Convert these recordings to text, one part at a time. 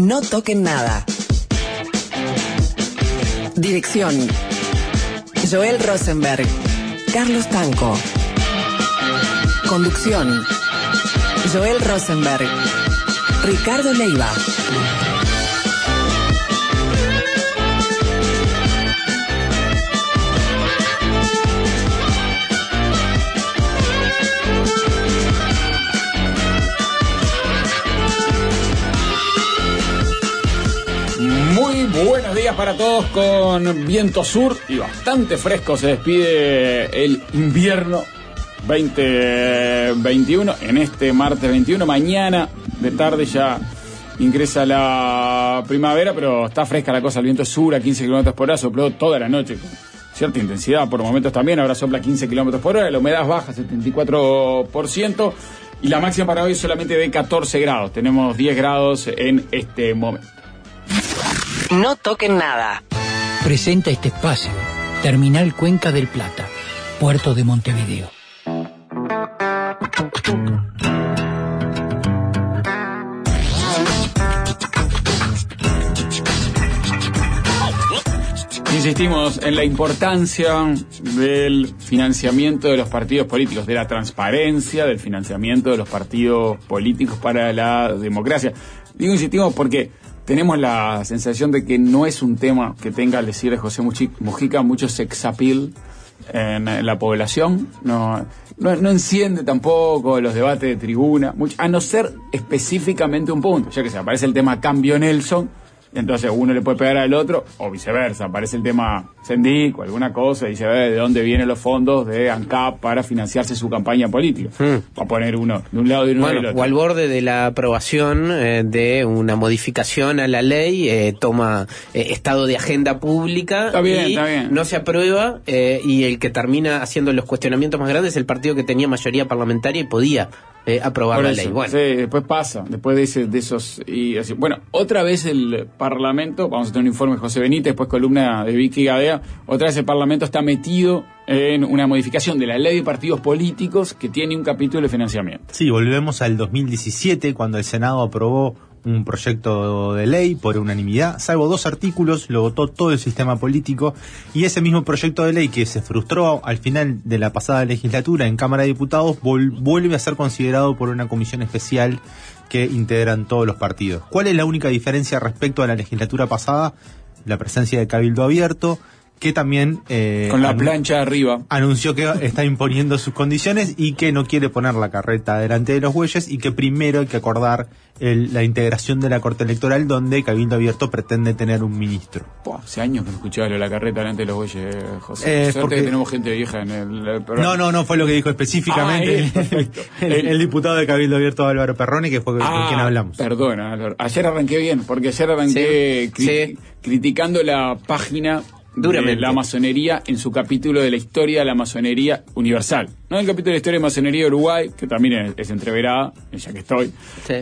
No toquen nada. Dirección: Joel Rosenberg, Carlos Tanco. Conducción: Joel Rosenberg, Ricardo Leiva. Muy buenos días para todos. Con viento sur y bastante fresco se despide el invierno 2021 en este martes 21. Mañana de tarde ya ingresa la primavera, pero está fresca la cosa. El viento sur a 15 km por hora, sopló toda la noche con cierta intensidad, por momentos también. Ahora sopla 15 km por hora, la humedad baja 74% y la máxima para hoy es solamente de 14 grados. Tenemos 10 grados en este momento. No toquen nada. Presenta este espacio Terminal Cuenca del Plata, Puerto de Montevideo. Insistimos en la importancia del financiamiento de los partidos políticos, de la transparencia del financiamiento de los partidos políticos para la democracia. Digo insistimos porque tenemos la sensación de que no es un tema que tenga, al decir de José Mujica, mucho sex appeal en la población. No enciende tampoco los debates de tribuna, a no ser específicamente un punto, ya que se aparece el tema Cambio Nelson, y entonces uno le puede pegar al otro, o viceversa, aparece el tema Sendic o alguna cosa, y dice de dónde vienen los fondos de ANCAP para financiarse su campaña política. Va a poner uno de un lado y uno del otro. O al borde de la aprobación de una modificación a la ley, toma estado de agenda pública, está bien. No se aprueba, y el que termina haciendo los cuestionamientos más grandes es el partido que tenía mayoría parlamentaria y podía aprobar la ley. Bueno. Sí, después pasa, después de esos y así. Bueno, otra vez el Parlamento, vamos a tener un informe de José Benítez, después columna de Vicky Gadea, otra vez el Parlamento está metido en una modificación de la ley de partidos políticos que tiene un capítulo de financiamiento. Sí, volvemos al 2017, cuando el Senado aprobó un proyecto de ley por unanimidad, salvo 2 artículos, lo votó todo el sistema político, y ese mismo proyecto de ley que se frustró al final de la pasada legislatura en Cámara de Diputados vuelve a ser considerado por una comisión especial que integran todos los partidos. ¿Cuál es la única diferencia respecto a la legislatura pasada? La presencia de Cabildo Abierto, que también con la plancha arriba anunció que está imponiendo sus condiciones y que no quiere poner la carreta delante de los bueyes, y que primero hay que acordar la integración de la Corte Electoral, donde Cabildo Abierto pretende tener un ministro. Hace años que no escuchaba lo de la carreta delante de los bueyes, José. Suerte que tenemos gente vieja en el programa. No fue lo que dijo específicamente el diputado de Cabildo Abierto Álvaro Perrone, que fue con quien hablamos. Perdona, Álvaro. Ayer arranqué bien, porque ayer arranqué criticando la página de la masonería en su capítulo de la historia de la masonería universal. No el capítulo de la historia de masonería de Uruguay, que también es entreverada, ya que estoy.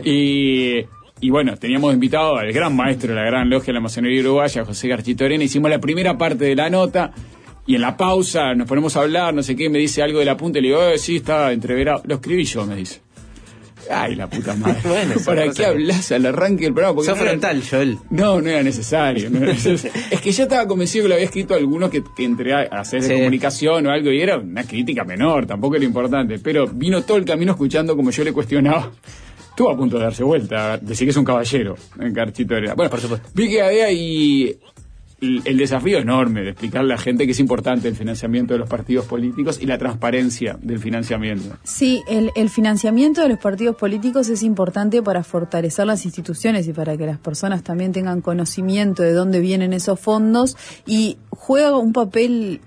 Sí. Y bueno, teníamos invitado al gran maestro de la gran logia de la masonería uruguaya, José Garchitorena. Hicimos la primera parte de la nota, y en la pausa nos ponemos a hablar, no sé qué, me dice algo de la punta, y le digo, sí, está entreverado. Lo escribí yo, me dice. Ay, la puta madre. Bueno, ¿para qué hablas al arranque del programa? Sos frontal, Joel. No era necesario. Es que yo estaba convencido que lo había escrito a algunos que entré a hacer de comunicación o algo, y era una crítica menor, tampoco era importante. Pero vino todo el camino escuchando como yo le cuestionaba. Estuvo a punto de darse vuelta, decir que es un caballero en Carchito era. Bueno, por supuesto. Vi que Gadea y el desafío enorme de explicarle a la gente que es importante el financiamiento de los partidos políticos y la transparencia del financiamiento. Sí, el financiamiento de los partidos políticos es importante para fortalecer las instituciones y para que las personas también tengan conocimiento de dónde vienen esos fondos, y juega un papel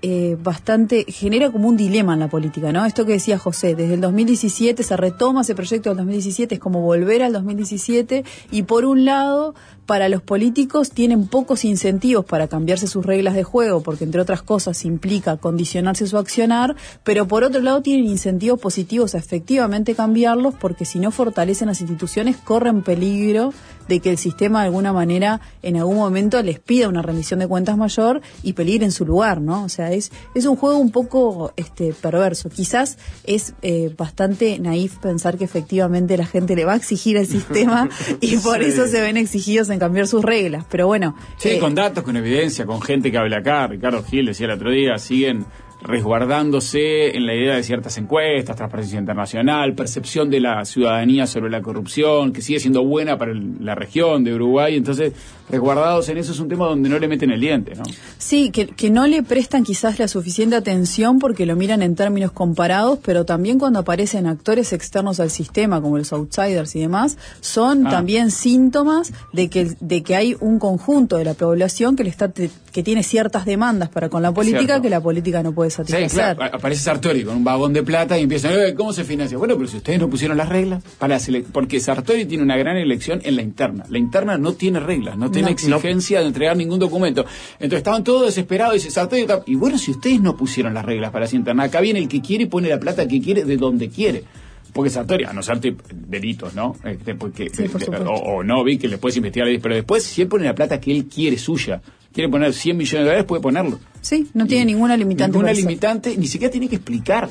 genera como un dilema en la política, ¿no? Esto que decía José, desde el 2017 se retoma ese proyecto del 2017, es como volver al 2017, y por un lado, para los políticos tienen pocos incentivos para cambiarse sus reglas de juego, porque entre otras cosas implica condicionarse su accionar, pero por otro lado tienen incentivos positivos a efectivamente cambiarlos, porque si no fortalecen las instituciones corren peligro de que el sistema de alguna manera en algún momento les pida una rendición de cuentas mayor y Muselier en su lugar, ¿no? O sea, es un juego un poco perverso. Quizás es bastante naif pensar que efectivamente la gente le va a exigir al sistema y por eso se ven exigidos en cambiar sus reglas, pero bueno. Sí, con datos, con evidencia, con gente que habla acá. Ricardo Gil decía el otro día, siguen resguardándose en la idea de ciertas encuestas, transparencia internacional, percepción de la ciudadanía sobre la corrupción, que sigue siendo buena para la región de Uruguay, entonces resguardados en eso es un tema donde no le meten el diente, ¿no? Sí, que no le prestan quizás la suficiente atención porque lo miran en términos comparados, pero también cuando aparecen actores externos al sistema, como los outsiders y demás, son también síntomas de que hay un conjunto de la población que tiene ciertas demandas para con la política que la política no puede satisfacer. Sí, claro. Aparece Sartori con un vagón de plata y empiezan, ¿cómo se financia? Bueno, pero si ustedes no pusieron las reglas, porque Sartori tiene una gran elección en la interna. La interna no tiene reglas, no tiene exigencia de entregar ningún documento. Entonces estaban todos desesperados, dice Sartori, y bueno, si ustedes no pusieron las reglas para esa interna, acá viene el que quiere y pone la plata que quiere de donde quiere. Porque Sartori, a no ser delitos, ¿no? Porque, sí, o no, vi que le puedes investigar, pero después si él pone la plata que él quiere suya, quiere poner 100 millones de dólares, puede ponerlo. Sí, no tiene ninguna limitante. Ninguna limitante, ni siquiera tiene que explicar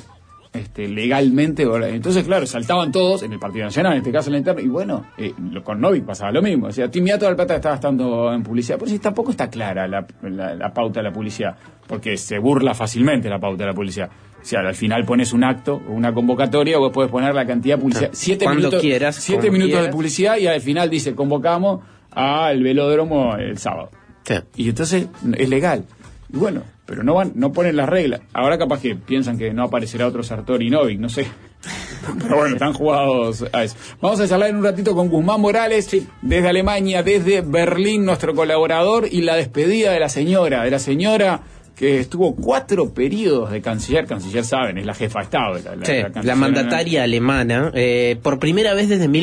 legalmente. Entonces, claro, saltaban todos en el Partido Nacional, en este caso en la interna, y bueno, con Novik pasaba lo mismo. O sea, Timia toda la plata que está gastando en publicidad. Por eso tampoco está clara la pauta de la publicidad, porque se burla fácilmente la pauta de la publicidad. O sea, al final pones un acto, una convocatoria, vos podés poner la cantidad de publicidad. 7 minutos de publicidad y al final dice, convocamos al velódromo el sábado. Sí. Y entonces es legal. Y bueno, pero no ponen las reglas. Ahora capaz que piensan que no aparecerá otro Sartori y Novik, no sé. Pero bueno, están jugados a eso. Vamos a charlar en un ratito con Guzmán Morales, desde Alemania, desde Berlín, nuestro colaborador, y la despedida de la señora que estuvo 4 periodos de canciller saben, es la jefa de Estado. La mandataria alemana, por primera vez desde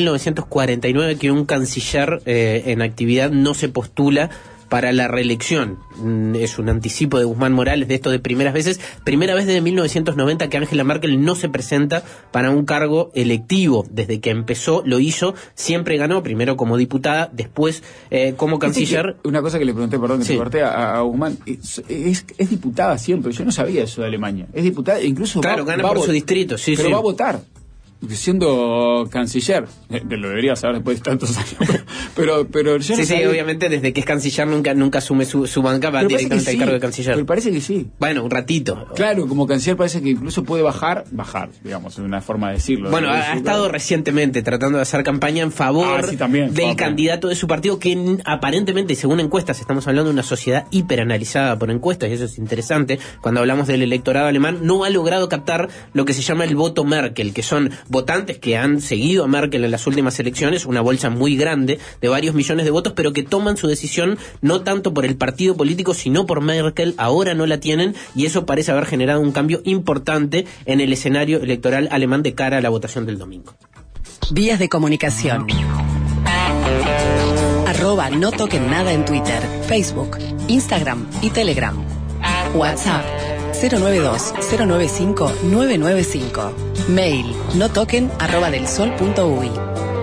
1949 que un canciller en actividad no se postula para la reelección. Es un anticipo de Guzmán Morales de esto de primeras veces. Primera vez desde 1990 que Angela Merkel no se presenta para un cargo electivo. Desde que empezó lo hizo, siempre ganó, primero como diputada, después como canciller. Una cosa que le pregunté, perdón que te corté a Guzmán, es diputada siempre, yo no sabía eso de Alemania. Es diputada, incluso gana por su distrito, pero va a votar. Siendo canciller, lo debería saber después de tantos años, pero yo no sabía. Obviamente desde que es canciller nunca asume su banca, va directamente al cargo de canciller. Pero parece que sí. Bueno, un ratito. Claro, como canciller parece que incluso puede bajar, digamos, es una forma de decirlo. Bueno, ha estado recientemente tratando de hacer campaña en favor del candidato de su partido, que aparentemente, según encuestas, estamos hablando de una sociedad hiperanalizada por encuestas, y eso es interesante. Cuando hablamos del electorado alemán, no ha logrado captar lo que se llama el voto Merkel, que son votantes que han seguido a Merkel en las últimas elecciones, una bolsa muy grande de varios millones de votos, pero que toman su decisión no tanto por el partido político, sino por Merkel. Ahora no la tienen, y eso parece haber generado un cambio importante en el escenario electoral alemán de cara a la votación del domingo. Vías de comunicación. @no toquen nada en Twitter, Facebook, Instagram y Telegram. WhatsApp 092-095-995. Mail notoquen@delsol.uy.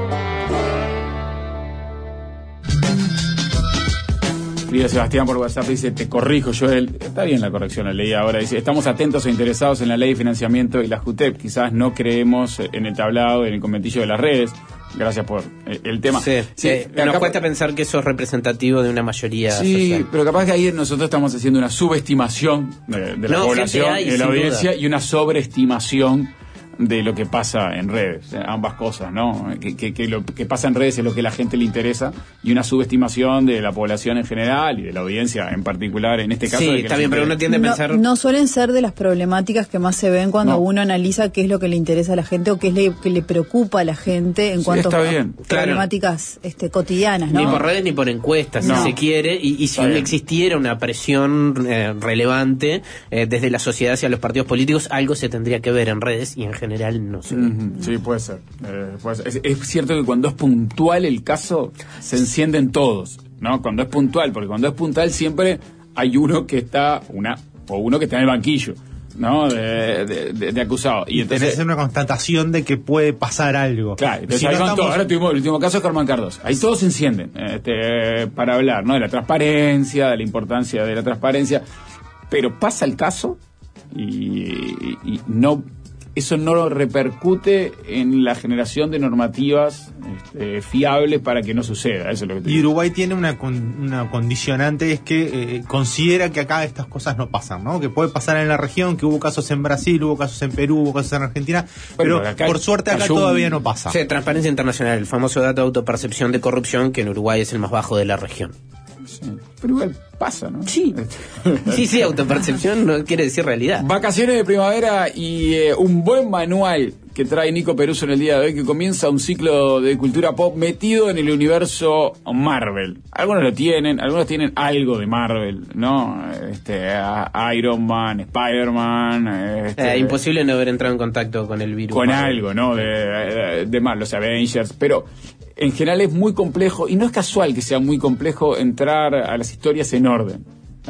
Querido Sebastián por WhatsApp dice, te corrijo, Joel, está bien la corrección, la leí ahora, dice, estamos atentos e interesados en la ley de financiamiento y la JUTEP, quizás no creemos en el tablado, en el conventillo de las redes. Gracias por el tema. Nos cuesta pensar que eso es representativo de una mayoría social. Pero capaz que ahí nosotros estamos haciendo una subestimación de la población, de la audiencia, y una sobreestimación de lo que pasa en redes, ambas cosas, ¿no? Que lo que pasa en redes es lo que a la gente le interesa, y una subestimación de la población en general y de la audiencia en particular, en este caso. Sí, está bien, pero uno tiende a pensar... No suelen ser de las problemáticas que más se ven cuando uno analiza qué es lo que le interesa a la gente o qué es lo que le preocupa a la gente en cuanto a problemáticas cotidianas, ¿no? Ni por redes ni por encuestas, si se quiere, y si existiera una presión relevante desde la sociedad hacia los partidos políticos, algo se tendría que ver en redes, y en general no sé. Sí, puede ser. Es cierto que cuando es puntual el caso, se encienden todos, ¿no? Cuando es puntual, porque cuando es puntual siempre hay uno que está en el banquillo, ¿no? De acusado. Y entonces tenés una constatación de que puede pasar algo. Claro, entonces ahí van todos. Ahora tuvimos el último caso de Germán Cardoso. Ahí todos se encienden para hablar, ¿no? De la transparencia, de la importancia de la transparencia. pero pasa el caso y no, eso no repercute en la generación de normativas fiables para que no suceda. Eso es lo que te digo. Y Uruguay tiene una condicionante, es que considera que acá estas cosas no pasan, ¿no? Que puede pasar en la región, que hubo casos en Brasil, hubo casos en Perú, hubo casos en Argentina, pero por suerte acá todavía no pasa. Sí, Transparencia Internacional, el famoso dato de autopercepción de corrupción, que en Uruguay es el más bajo de la región. Sí, pero igual pasa, ¿no? Sí, sí, autopercepción no quiere decir realidad. Vacaciones de primavera y un buen manual que trae Nico Peruso en el día de hoy, que comienza un ciclo de cultura pop metido en el universo Marvel. Algunos lo tienen, algunos tienen algo de Marvel, ¿no? Iron Man, Spider-Man. Imposible no haber entrado en contacto con el virus. Con algo, ¿no? De Marvel, los Avengers, pero en general es muy complejo, y no es casual que sea muy complejo entrar a las historias en orden.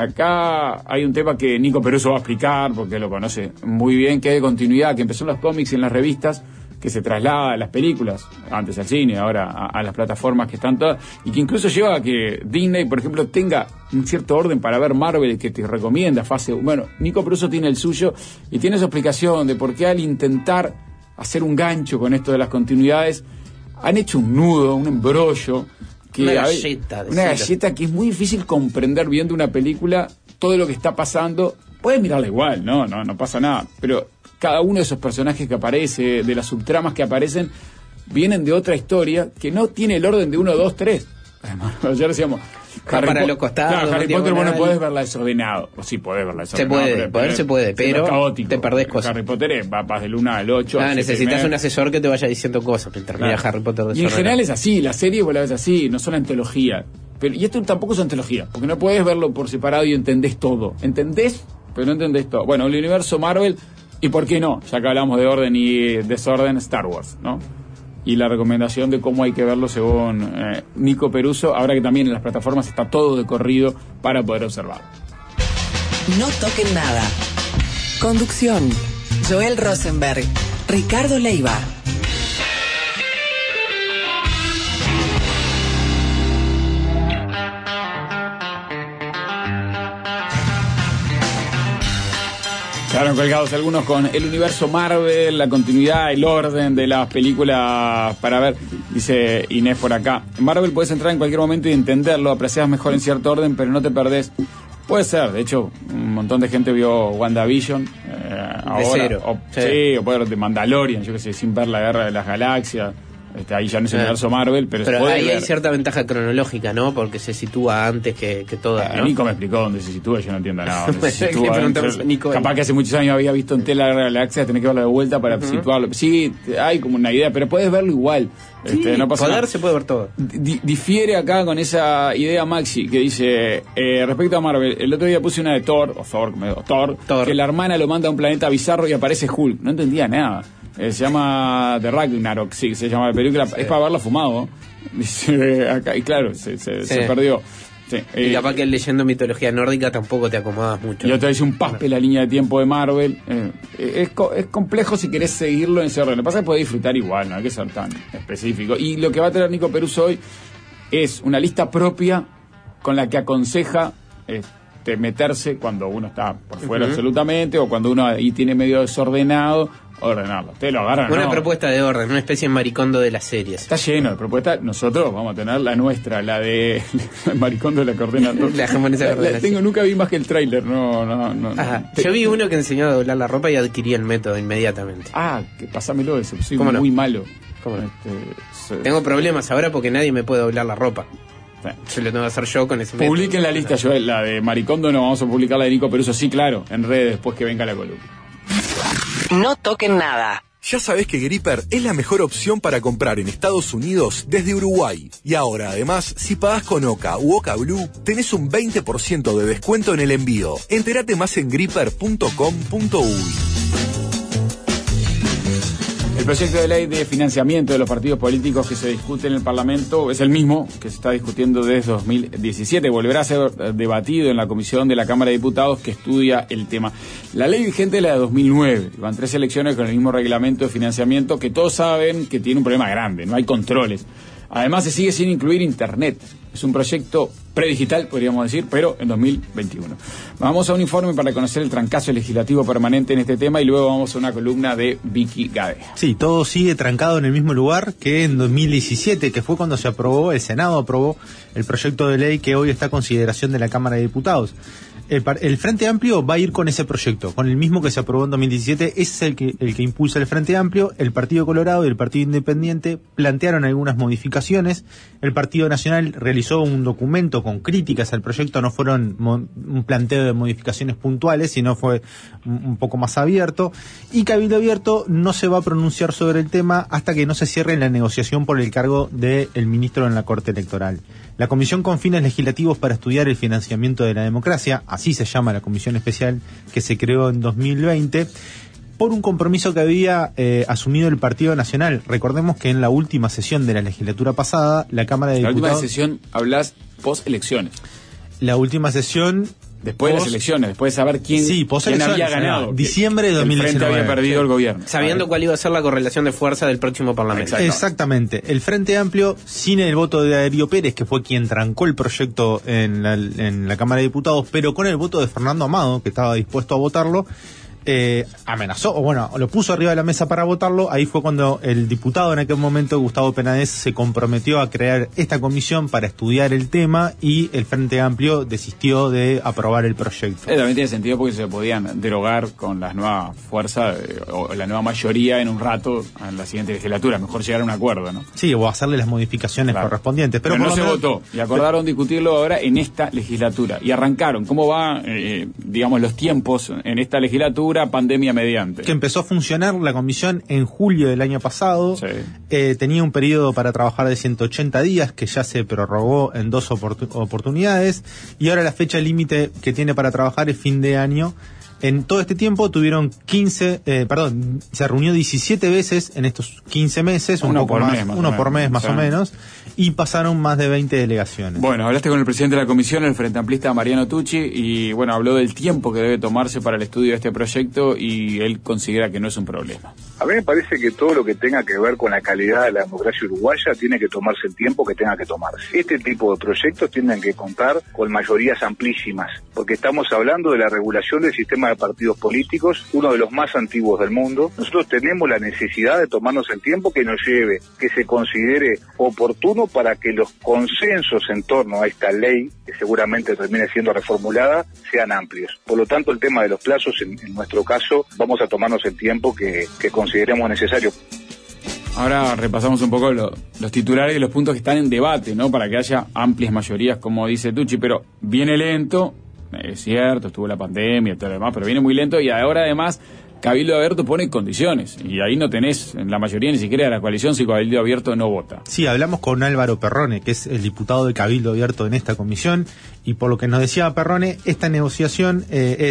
Acá hay un tema que Nico Peruso va a explicar, porque lo conoce muy bien, que es de continuidad, que empezó en los cómics y en las revistas, que se traslada a las películas, antes al cine, ahora a las plataformas que están todas, y que incluso lleva a que Disney, por ejemplo, tenga un cierto orden para ver Marvel que te recomienda, bueno, Nico Peruso tiene el suyo, y tiene su explicación de por qué al intentar hacer un gancho con esto de las continuidades, han hecho un nudo, un embrollo, que una galleta que es muy difícil comprender viendo una película todo lo que está pasando. Puedes mirarla igual, no pasa nada, pero cada uno de esos personajes que aparece, de las subtramas que aparecen, vienen de otra historia que no tiene el orden de 1, 2, 3. Además, ayer decíamos para los costados. Claro, Harry Potter vos no podés verla desordenado. O sí podés verla desordenado. Se puede, pero caótico, te perdés cosas. Harry Potter vas del 1 al 8. Necesitas un asesor que te vaya diciendo cosas mientras mira Harry Potter desordenado. Y en general es así, la serie vos la ves así, no son antología. Y esto tampoco es antología, porque no podés verlo por separado y entendés todo. Entendés, pero no entendés todo. Bueno, el universo Marvel, y por qué no, ya que hablamos de orden y desorden, Star Wars, ¿no? Y la recomendación de cómo hay que verlo según Nico Peruso, ahora que también en las plataformas está todo de corrido para poder observar. No toquen nada. Conducción: Joel Rosenberg, Ricardo Leiva. Quedaron colgados algunos con el universo Marvel, la continuidad, el orden de las películas para ver. Dice Inés por acá: en Marvel puedes entrar en cualquier momento y entenderlo, aprecias mejor en cierto orden, pero no te perdés. Puede ser, de hecho, un montón de gente vio WandaVision ahora. Cero. O puede ver de Mandalorian, yo que sé, sin ver la Guerra de las Galaxias. Ahí ya no es el universo Marvel, pero se puede ahí ver. Hay cierta ventaja cronológica, ¿no? Porque se sitúa antes que todo, ¿no? Nico me explicó dónde se sitúa, yo no entiendo nada. Nico, capaz que hace muchos años había visto en tela la galaxia, tenés que verlo de vuelta para situarlo. Sí, hay como una idea, pero puedes verlo igual. No pasa nada. Se puede ver todo. Difiere acá con esa idea Maxi que dice, respecto a Marvel, el otro día puse una de Thor, que la hermana lo manda a un planeta bizarro y aparece Hulk. No entendía nada. Se llama The Ragnarok, sí, se llama la película, es para haberla fumado. Dice acá, y claro, se perdió. Sí, y capaz que leyendo mitología nórdica tampoco te acomodas mucho. Y otra vez un paspe la línea de tiempo de Marvel. Es complejo si querés seguirlo en ese orden. Lo que pasa es que podés disfrutar igual, no hay que ser tan específico. Y lo que va a tener Nico Peruso hoy es una lista propia con la que aconseja meterse cuando uno está por fuera absolutamente, o cuando uno ahí tiene medio desordenado, ordenarlo. Ustedes lo agarran. Una propuesta de orden, una especie de maricondo de las series. Está lleno de propuestas. Nosotros vamos a tener la nuestra, la de maricondo de la coordenadora. La japonesa coordenación. Nunca vi más que el tráiler. No. Yo vi uno que enseñó a doblar la ropa y adquirí el método inmediatamente. Pásamelo eso. Soy muy malo. ¿Cómo no? Tengo problemas ahora porque nadie me puede doblar la ropa. Se lo tengo que hacer yo con ese método. Publiquen la lista, Joel. La de Maricondo no vamos a publicar, la de Nico Peruso, sí, claro, en redes después que venga la columna. No toquen nada. Ya sabés que Gripper es la mejor opción para comprar en Estados Unidos desde Uruguay. Y ahora, además, si pagás con Oca u Oca Blue, tenés un 20% de descuento en el envío. Entérate más en gripper.com.uy. El proyecto de ley de financiamiento de los partidos políticos que se discute en el Parlamento es el mismo que se está discutiendo desde 2017. Volverá a ser debatido en la Comisión de la Cámara de Diputados que estudia el tema. La ley vigente es la de 2009. Van 3 elecciones con el mismo reglamento de financiamiento que todos saben que tiene un problema grande. No hay controles. Además, se sigue sin incluir Internet. Es un proyecto predigital, podríamos decir, pero en 2021. Vamos a un informe para conocer el trancazo legislativo permanente en este tema y luego vamos a una columna de Vicky Gadea. Sí, todo sigue trancado en el mismo lugar que en 2017, que fue cuando se aprobó, el Senado aprobó el proyecto de ley que hoy está a consideración de la Cámara de Diputados. El Frente Amplio va a ir con ese proyecto, con el mismo que se aprobó en 2017, ese es el que impulsa el Frente Amplio. El Partido Colorado y el Partido Independiente plantearon algunas modificaciones. El Partido Nacional realizó un documento con críticas al proyecto, no fueron un planteo de modificaciones puntuales, sino fue un poco más abierto. Y Cabildo Abierto no se va a pronunciar sobre el tema hasta que no se cierre la negociación por el cargo del ministro en la Corte Electoral. La Comisión con Fines Legislativos para Estudiar el Financiamiento de la Democracia, así se llama la comisión especial que se creó en 2020, por un compromiso que había asumido el Partido Nacional. Recordemos que en la última sesión de la legislatura pasada, la Cámara de Diputados... La última sesión hablas post-elecciones. La última sesión... Después de las elecciones, después de saber quién había ganado. Diciembre de 2019. El Frente había perdido el gobierno. Sabiendo cuál iba a ser la correlación de fuerza del próximo Parlamento. Exactamente. El Frente Amplio, sin el voto de Darío Pérez, que fue quien trancó el proyecto en la Cámara de Diputados, pero con el voto de Fernando Amado, que estaba dispuesto a votarlo, amenazó, o bueno, lo puso arriba de la mesa para votarlo. Ahí fue cuando el diputado en aquel momento, Gustavo Penades, se comprometió a crear esta comisión para estudiar el tema y el Frente Amplio desistió de aprobar el proyecto. También tiene sentido porque se podían derogar con las nuevas fuerzas o la nueva mayoría en un rato en la siguiente legislatura. Mejor llegar a un acuerdo, ¿no? Sí, o hacerle las modificaciones correspondientes. Pero no se votó y acordaron discutirlo ahora en esta legislatura. Y arrancaron. ¿Cómo va, digamos, los tiempos en esta legislatura? Pandemia mediante. Que empezó a funcionar la comisión en julio del año pasado. Sí. Tenía un periodo para trabajar de 180 días que ya se prorrogó en 2 oportunidades y ahora la fecha límite que tiene para trabajar es fin de año. En todo este tiempo tuvieron se reunió 17 veces en estos 15 meses, uno por mes más o menos, y pasaron más de 20 delegaciones. Bueno, hablaste con el presidente de la comisión, el frente amplista Mariano Tucci, y bueno, habló del tiempo que debe tomarse para el estudio de este proyecto y él considera que no es un problema. A mí me parece que todo lo que tenga que ver con la calidad de la democracia uruguaya tiene que tomarse el tiempo que tenga que tomarse. Este tipo de proyectos tienen que contar con mayorías amplísimas, porque estamos hablando de la regulación del sistema de partidos políticos, uno de los más antiguos del mundo. Nosotros tenemos la necesidad de tomarnos el tiempo que nos lleve, que se considere oportuno para que los consensos en torno a esta ley, que seguramente termine siendo reformulada, sean amplios. Por lo tanto, el tema de los plazos, en nuestro caso, vamos a tomarnos el tiempo que consideremos necesario. Ahora repasamos un poco los titulares y los puntos que están en debate, ¿no? Para que haya amplias mayorías, como dice Tucci, pero viene lento. Es cierto, estuvo la pandemia y todo lo demás, pero viene muy lento y ahora además Cabildo Abierto pone condiciones y ahí no tenés en la mayoría ni siquiera de la coalición si Cabildo Abierto no vota. Sí, hablamos con Álvaro Perrone, que es el diputado de Cabildo Abierto en esta comisión, y por lo que nos decía Perrone, esta negociación,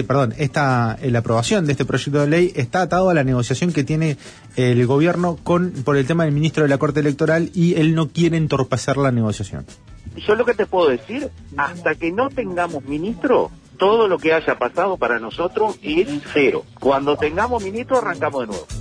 la aprobación de este proyecto de ley está atado a la negociación que tiene el gobierno por el tema del ministro de la Corte Electoral y él no quiere entorpecer la negociación. Yo lo que te puedo decir, hasta que no tengamos ministro, todo lo que haya pasado para nosotros es cero. Cuando tengamos ministro, arrancamos de nuevo.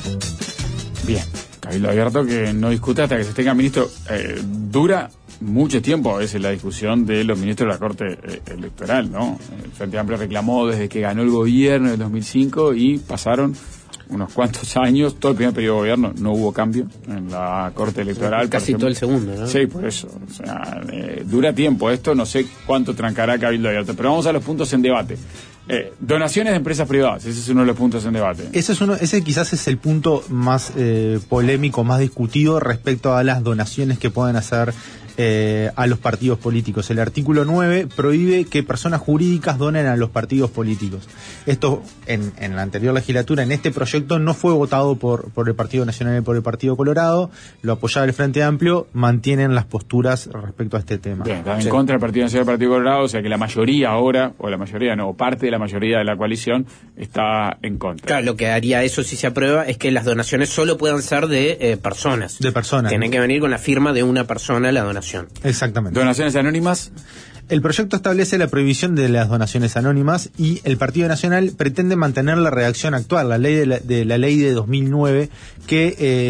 Bien, Cabildo Abierto que no discute hasta que se tenga ministro. Dura mucho tiempo a veces la discusión de los ministros de la Corte Electoral, ¿no? El Frente Amplio reclamó desde que ganó el gobierno en el 2005 y pasaron unos cuantos años, todo el primer periodo de gobierno no hubo cambio en la Corte Electoral. Casi todo el segundo, ¿no? Sí, por eso. O sea, dura tiempo esto, no sé cuánto trancará Cabildo Abierto. Pero vamos a los puntos en debate. Donaciones de empresas privadas, ese es uno de los puntos en debate. Ese quizás es el punto más polémico, más discutido respecto a las donaciones que pueden hacer a los partidos políticos. El artículo 9 prohíbe que personas jurídicas donen a los partidos políticos. Esto en la anterior legislatura, en este proyecto, no fue votado por el Partido Nacional y por el Partido Colorado, lo apoyaba el Frente Amplio, mantienen las posturas respecto a este tema. Bien, están en contra del Partido Nacional y del Partido Colorado, o sea que la mayoría ahora, o la mayoría no, parte de la mayoría de la coalición está en contra. Claro, lo que haría eso si se aprueba es que las donaciones solo puedan ser de personas. De personas. Tienen que venir con la firma de una persona la donación. Exactamente. ¿Donaciones anónimas? El proyecto establece la prohibición de las donaciones anónimas y el Partido Nacional pretende mantener la redacción actual, la ley de 2009, que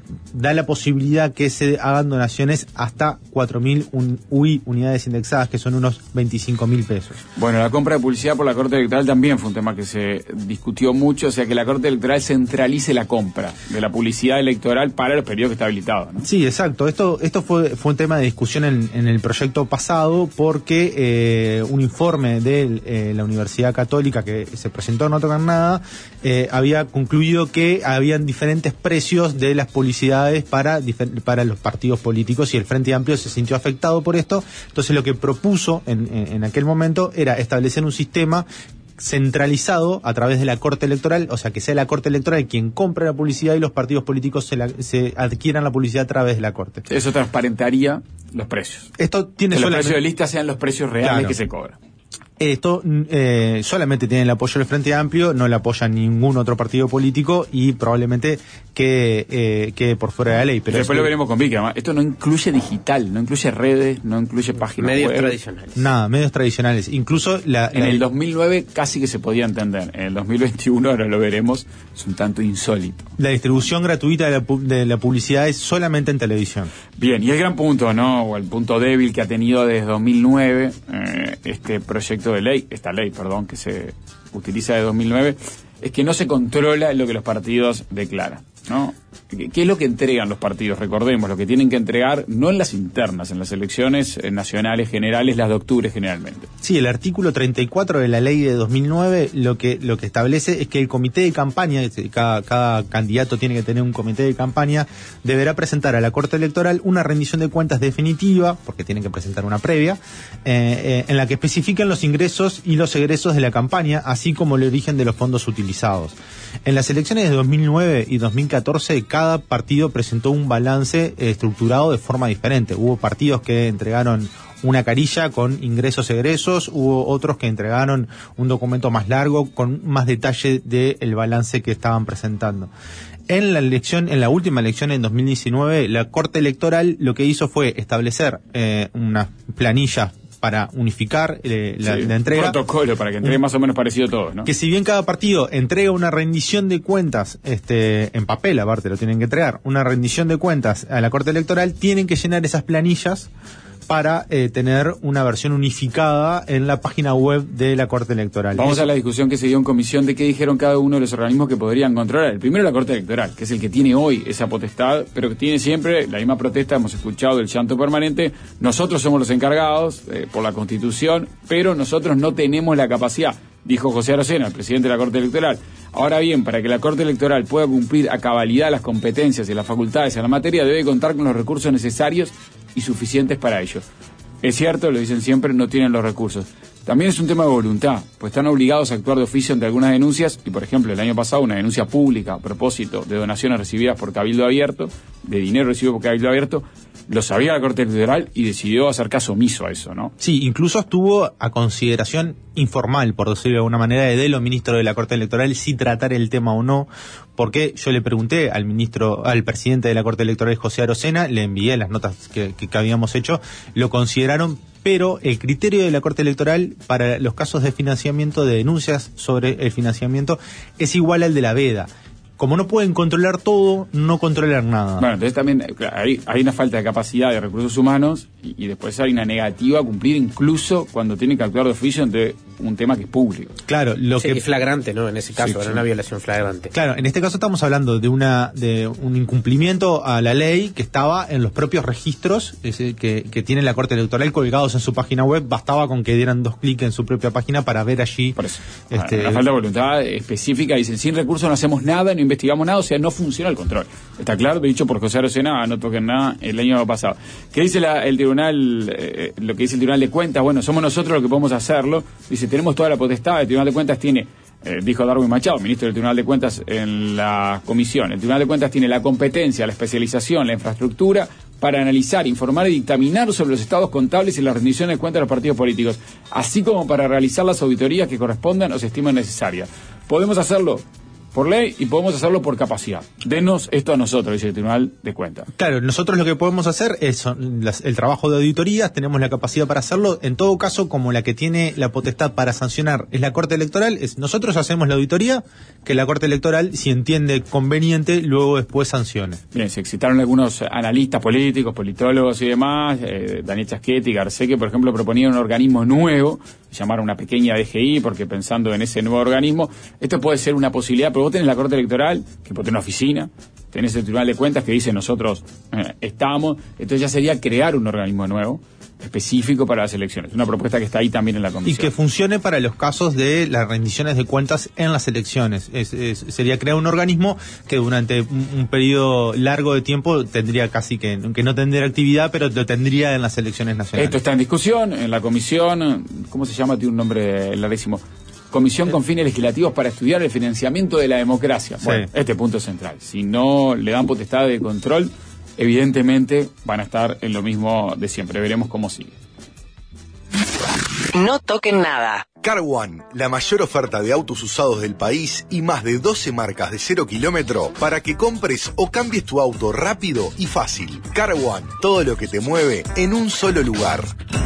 da la posibilidad que se hagan donaciones hasta 4.000 unidades indexadas, que son unos 25.000 pesos. Bueno, la compra de publicidad por la Corte Electoral también fue un tema que se discutió mucho, o sea, que la Corte Electoral centralice la compra de la publicidad electoral para los periodos que está habilitado, ¿no? Sí, exacto. Esto fue un tema de discusión en el proyecto pasado, porque un informe de la Universidad Católica que se presentó en No Tocan Nada había concluido que habían diferentes precios de las publicidades para los partidos políticos, y el Frente Amplio se sintió afectado por esto. Entonces lo que propuso en aquel momento era establecer un sistema centralizado a través de la Corte Electoral, o sea, que sea la Corte Electoral quien compre la publicidad y los partidos políticos se adquieran la publicidad a través de la Corte. Eso transparentaría los precios. Esto tiene que los precios de lista sean los precios reales, claro, que se cobran. Esto solamente tiene el apoyo del Frente Amplio, no le apoya ningún otro partido político y probablemente quede por fuera de la ley. Pero después lo veremos con Vicky. Esto no incluye digital, no incluye redes, no incluye páginas medios web. Tradicionales. Nada, medios tradicionales. Incluso en el 2009 casi que se podía entender. En el 2021, ahora lo veremos, es un tanto insólito. La distribución gratuita de la publicidad es solamente en televisión. Bien, y el gran punto, ¿no? O el punto débil que ha tenido desde 2009 este proyecto de ley, que se utiliza de 2009, es que no se controla lo que los partidos declaran, ¿no? ¿Qué es lo que entregan los partidos? Recordemos, lo que tienen que entregar no en las internas, en las elecciones nacionales generales, las de octubre generalmente. Sí, el artículo 34 de la ley de 2009 lo que establece es que el comité de campaña, cada candidato tiene que tener un comité de campaña, deberá presentar a la Corte Electoral una rendición de cuentas definitiva, porque tienen que presentar una previa, en la que especifican los ingresos y los egresos de la campaña, así como el origen de los fondos utilizados. En las elecciones de 2009 y 2014, cada partido presentó un balance estructurado de forma diferente. Hubo partidos que entregaron una carilla con ingresos-egresos, hubo otros que entregaron un documento más largo con más detalle del balance que estaban presentando. En la última elección en 2019, la Corte Electoral lo que hizo fue establecer una planilla para unificar la entrega. Un protocolo para que entregue más o menos parecido a todos, ¿no? Que si bien cada partido entrega una rendición de cuentas en papel, aparte lo tienen que entregar, una rendición de cuentas a la Corte Electoral, tienen que llenar esas planillas para tener una versión unificada en la página web de la Corte Electoral. Vamos a la discusión que se dio en comisión de qué dijeron cada uno de los organismos que podrían controlar. El primero, la Corte Electoral, que es el que tiene hoy esa potestad, pero que tiene siempre la misma protesta. Hemos escuchado del llanto permanente. Nosotros somos los encargados por la Constitución, pero nosotros no tenemos la capacidad, dijo José Arocena, el presidente de la Corte Electoral. Ahora bien, para que la Corte Electoral pueda cumplir a cabalidad las competencias y las facultades en la materia, debe contar con los recursos necesarios y suficientes para ello. Es cierto, lo dicen siempre, no tienen los recursos. También es un tema de voluntad, pues están obligados a actuar de oficio ante algunas denuncias, y por ejemplo, el año pasado una denuncia pública a propósito de donaciones recibidas por Cabildo Abierto, de dinero recibido por Cabildo Abierto, lo sabía la Corte Electoral y decidió hacer caso omiso a eso, ¿no? Sí, incluso estuvo a consideración informal, por decirlo de alguna manera, de los ministros de la Corte Electoral si tratar el tema o no, porque yo le pregunté al presidente de la Corte Electoral, José Arocena, le envié las notas que habíamos hecho, lo consideraron, pero el criterio de la Corte Electoral para los casos de financiamiento, de denuncias sobre el financiamiento, es igual al de la veda. Como no pueden controlar todo, no controlan nada. Bueno, entonces también hay una falta de capacidad de recursos humanos y después hay una negativa a cumplir incluso cuando tienen que actuar de oficio ante un tema que es público. Claro, es flagrante, ¿no? En ese caso, era una violación flagrante. Claro, en este caso estamos hablando de un incumplimiento a la ley que estaba en los propios registros que tiene la Corte Electoral colgados en su página web. Bastaba con que dieran 2 clics en su propia página para ver allí. Por eso. La falta de voluntad específica, dicen, sin recursos no hacemos nada, no investigamos nada, o sea, no funciona el control. Está claro, dicho por José Arocena, no toquen nada el año pasado. ¿Qué dice el tribunal, lo que dice el Tribunal de Cuentas? Bueno, somos nosotros los que podemos hacerlo. Dice, tenemos toda la potestad, el Tribunal de Cuentas tiene, dijo Darwin Machado, ministro del Tribunal de Cuentas en la comisión, el Tribunal de Cuentas tiene la competencia, la especialización, la infraestructura para analizar, informar y dictaminar sobre los estados contables y las rendiciones de cuentas de los partidos políticos, así como para realizar las auditorías que correspondan o se estimen necesarias. ¿Podemos hacerlo? por ley y podemos hacerlo por capacidad. Denos esto a nosotros, dice el Tribunal de Cuentas. Claro, nosotros lo que podemos hacer es el trabajo de auditorías, tenemos la capacidad para hacerlo. En todo caso, como la que tiene la potestad para sancionar es la Corte Electoral, nosotros hacemos la auditoría, que la Corte Electoral, si entiende conveniente, luego después sancione. Bien, se excitaron algunos analistas políticos, politólogos y demás, Daniel Chasquetti y Garcé, que por ejemplo proponían un organismo nuevo, llamar una pequeña DGI, porque pensando en ese nuevo organismo, esto puede ser una posibilidad, pero vos tenés la Corte Electoral, que puede tener una oficina, tenés el Tribunal de Cuentas que dice nosotros estamos, entonces ya sería crear un organismo nuevo, específico para las elecciones. Una propuesta que está ahí también en la comisión. Y que funcione para los casos de las rendiciones de cuentas en las elecciones. Sería crear un organismo que durante un periodo largo de tiempo tendría casi que no tendría actividad, pero lo tendría en las elecciones nacionales. Esto está en discusión en la comisión, ¿cómo se llama? Tiene un nombre larguísimo. Comisión con fines legislativos para estudiar el financiamiento de la democracia. Bueno, sí. Este punto es central. Si no le dan potestad de control, evidentemente van a estar en lo mismo de siempre. Veremos cómo sigue. No toquen nada. Car One, la mayor oferta de autos usados del país y más de 12 marcas de 0 kilómetro para que compres o cambies tu auto rápido y fácil. Car One, todo lo que te mueve en un solo lugar.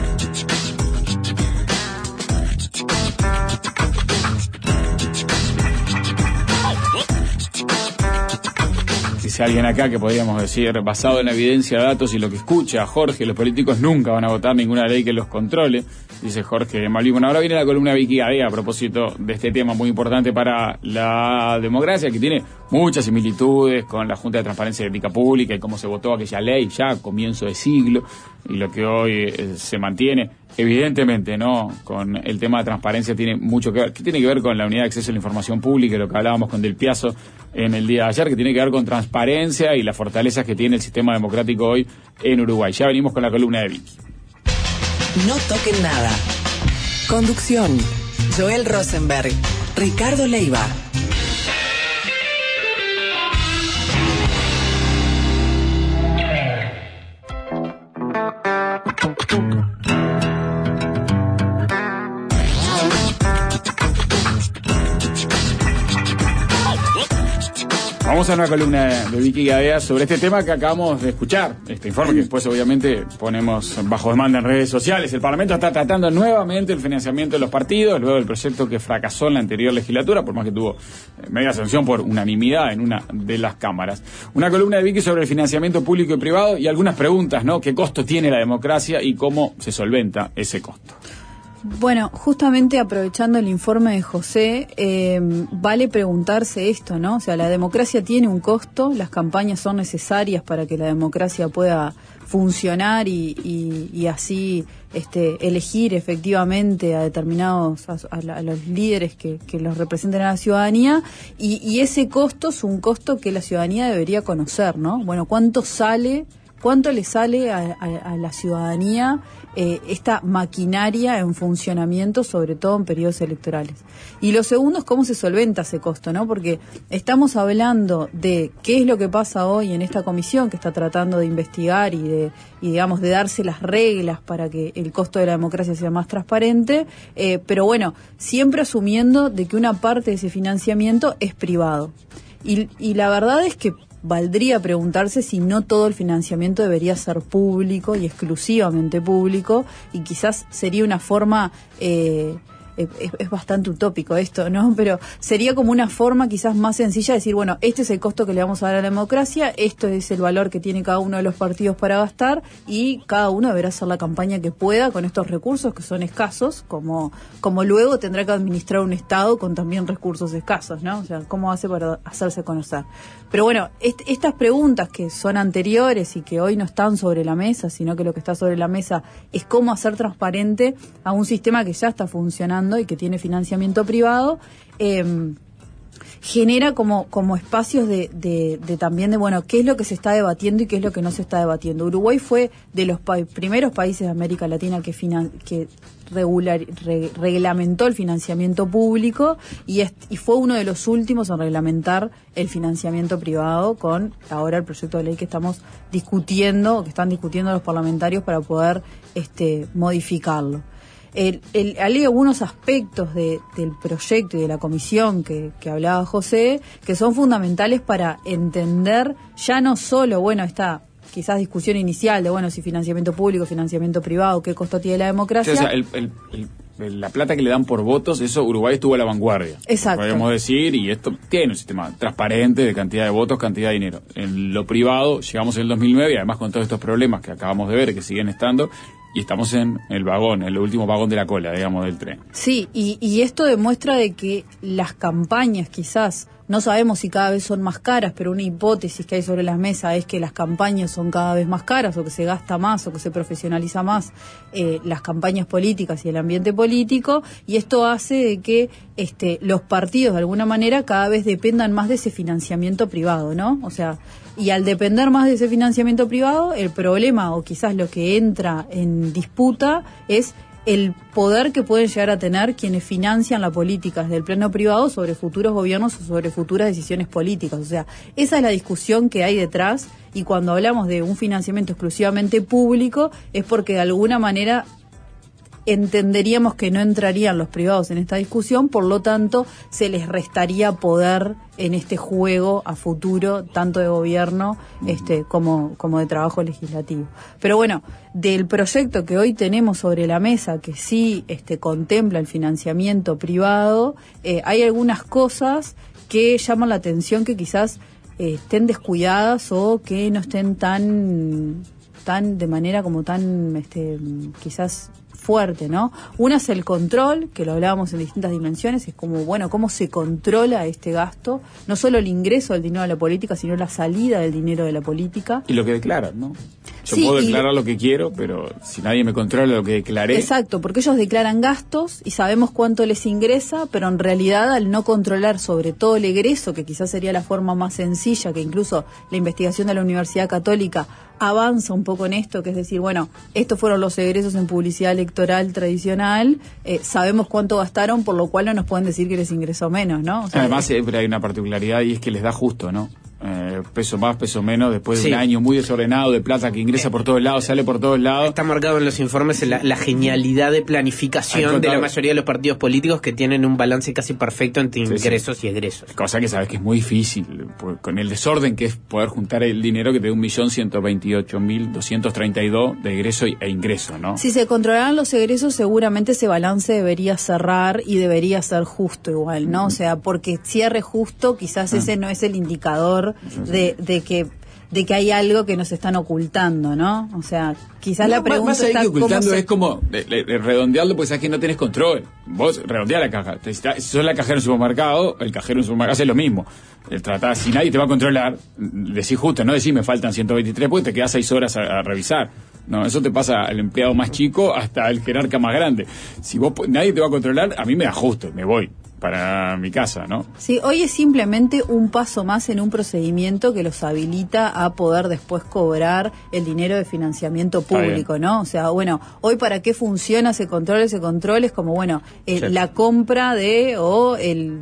Dice alguien acá que podríamos decir, basado en la evidencia, datos y lo que escucha Jorge, los políticos nunca van a votar ninguna ley que los controle, dice Jorge Malvin. Bueno, ahora viene la columna de Vicky Gadea a propósito de este tema muy importante para la democracia, que tiene muchas similitudes con la Junta de Transparencia y Ética Pública y cómo se votó aquella ley ya a comienzo de siglo y lo que hoy se mantiene. Evidentemente, ¿no? Con el tema de transparencia tiene mucho que ver. ¿Qué tiene que ver con la unidad de acceso a la información pública? Lo que hablábamos con Del Piazzo en el día de ayer, que tiene que ver con transparencia y las fortalezas que tiene el sistema democrático hoy en Uruguay. Ya venimos con la columna de Vicky. No toquen nada. Conducción: Joel Rosenberg, Ricardo Leiva. Vamos a una columna de Vicky Gadea sobre este tema que acabamos de escuchar, este informe que después obviamente ponemos bajo demanda en redes sociales. El Parlamento está tratando nuevamente el financiamiento de los partidos, luego del proyecto que fracasó en la anterior legislatura, por más que tuvo media sanción por unanimidad en una de las cámaras. Una columna de Vicky sobre el financiamiento público y privado y algunas preguntas, ¿no? ¿Qué costo tiene la democracia y cómo se solventa ese costo? Bueno, justamente aprovechando el informe de José, vale preguntarse esto, ¿no? O sea, la democracia tiene un costo, las campañas son necesarias para que la democracia pueda funcionar y así elegir efectivamente a determinados, a los líderes que los representen a la ciudadanía, y ese costo es un costo que la ciudadanía debería conocer, ¿no? Bueno, ¿cuánto le sale a la ciudadanía esta maquinaria en funcionamiento, sobre todo en periodos electorales? Y lo segundo es cómo se solventa ese costo, ¿no? Porque estamos hablando de qué es lo que pasa hoy en esta comisión que está tratando de investigar y digamos de darse las reglas para que el costo de la democracia sea más transparente, pero bueno, siempre asumiendo de que una parte de ese financiamiento es privado. Y la verdad es que valdría preguntarse si no todo el financiamiento debería ser público y exclusivamente público, y quizás sería una forma, es bastante utópico esto, ¿no? Pero sería como una forma quizás más sencilla de decir, bueno, este es el costo que le vamos a dar a la democracia, esto es el valor que tiene cada uno de los partidos para gastar, y cada uno deberá hacer la campaña que pueda con estos recursos que son escasos, como luego tendrá que administrar un Estado con también recursos escasos, ¿no? O sea, ¿cómo hace para hacerse conocer? Pero bueno, estas preguntas que son anteriores y que hoy no están sobre la mesa, sino que lo que está sobre la mesa es cómo hacer transparente a un sistema que ya está funcionando y que tiene financiamiento privado, genera como espacios de también de, bueno, qué es lo que se está debatiendo y qué es lo que no se está debatiendo. Uruguay fue de los primeros países de América Latina que reglamentó el financiamiento público y fue uno de los últimos en reglamentar el financiamiento privado, con ahora el proyecto de ley que estamos discutiendo, o que están discutiendo los parlamentarios para poder modificarlo. hay algunos aspectos del proyecto y de la comisión que hablaba José, que son fundamentales para entender ya no solo, bueno, esta quizás discusión inicial de, bueno, si financiamiento público, financiamiento privado, qué costo tiene la democracia. O sea, la plata que le dan por votos, eso Uruguay estuvo a la vanguardia. Exacto. Podemos decir, y esto tiene un sistema transparente de cantidad de votos, cantidad de dinero. En lo privado llegamos en el 2009, y además con todos estos problemas que acabamos de ver, que siguen estando, y estamos en el vagón, el último vagón de la cola, digamos, del tren. Sí, y esto demuestra de que las campañas quizás, no sabemos si cada vez son más caras, pero una hipótesis que hay sobre la mesa es que las campañas son cada vez más caras, o que se gasta más, o que se profesionaliza más las campañas políticas y el ambiente político, y esto hace de que los partidos de alguna manera cada vez dependan más de ese financiamiento privado, ¿no? O sea, y al depender más de ese financiamiento privado, el problema, o quizás lo que entra en disputa, es el poder que pueden llegar a tener quienes financian la política desde el plano privado sobre futuros gobiernos o sobre futuras decisiones políticas. O sea, esa es la discusión que hay detrás, y cuando hablamos de un financiamiento exclusivamente público es porque de alguna manera entenderíamos que no entrarían los privados en esta discusión, por lo tanto se les restaría poder en este juego a futuro, tanto de gobierno como de trabajo legislativo. Pero bueno, del proyecto que hoy tenemos sobre la mesa, que sí contempla el financiamiento privado, hay algunas cosas que llaman la atención, que quizás estén descuidadas o que no estén tan de manera como tan quizás fuerte, ¿no? Una es el control, que lo hablábamos en distintas dimensiones, es como, bueno, cómo se controla este gasto, no solo el ingreso del dinero de la política, sino la salida del dinero de la política. Y lo que declaran, ¿no? Yo puedo declarar lo que quiero, pero si nadie me controla lo que declaré... Exacto, porque ellos declaran gastos y sabemos cuánto les ingresa, pero en realidad al no controlar sobre todo el egreso, que quizás sería la forma más sencilla, que incluso la investigación de la Universidad Católica avanza un poco en esto, que es decir, bueno, estos fueron los egresos en publicidad electoral tradicional, sabemos cuánto gastaron, por lo cual no nos pueden decir que les ingresó menos, ¿no? O sea, además siempre hay una particularidad, y es que les da justo, ¿no? Peso más, peso menos, después de un año muy desordenado de plata que ingresa por todos lados, sale por todos lados. Está marcado en los informes la genialidad de planificación de la mayoría de los partidos políticos, que tienen un balance casi perfecto entre ingresos y egresos. Cosa que sabes que es muy difícil, con el desorden que es poder juntar el dinero que te da 1.128.232 de egreso e ingreso, ¿no? Si se controlaran los egresos, seguramente ese balance debería cerrar y debería ser justo igual, ¿no? O sea, porque cierre justo, quizás ese no es el indicador de que hay algo que nos están ocultando, ¿no? O sea, quizás la pregunta está que ocultando es como redondearlo, porque sabes que no tenés control. Vos redondeás la caja. Si sos la cajera en un supermercado, el cajero en un supermercado hace lo mismo. Si nadie te va a controlar, decís justo, no decís me faltan 123, porque te quedás 6 horas a revisar. No, eso te pasa al empleado más chico hasta el jerarca más grande. Si nadie te va a controlar, a mí me da justo, me voy para mi casa, ¿no? Sí, hoy es simplemente un paso más en un procedimiento que los habilita a poder después cobrar el dinero de financiamiento público, ¿no? O sea, bueno, hoy para qué funciona ese control es como, bueno, la compra lo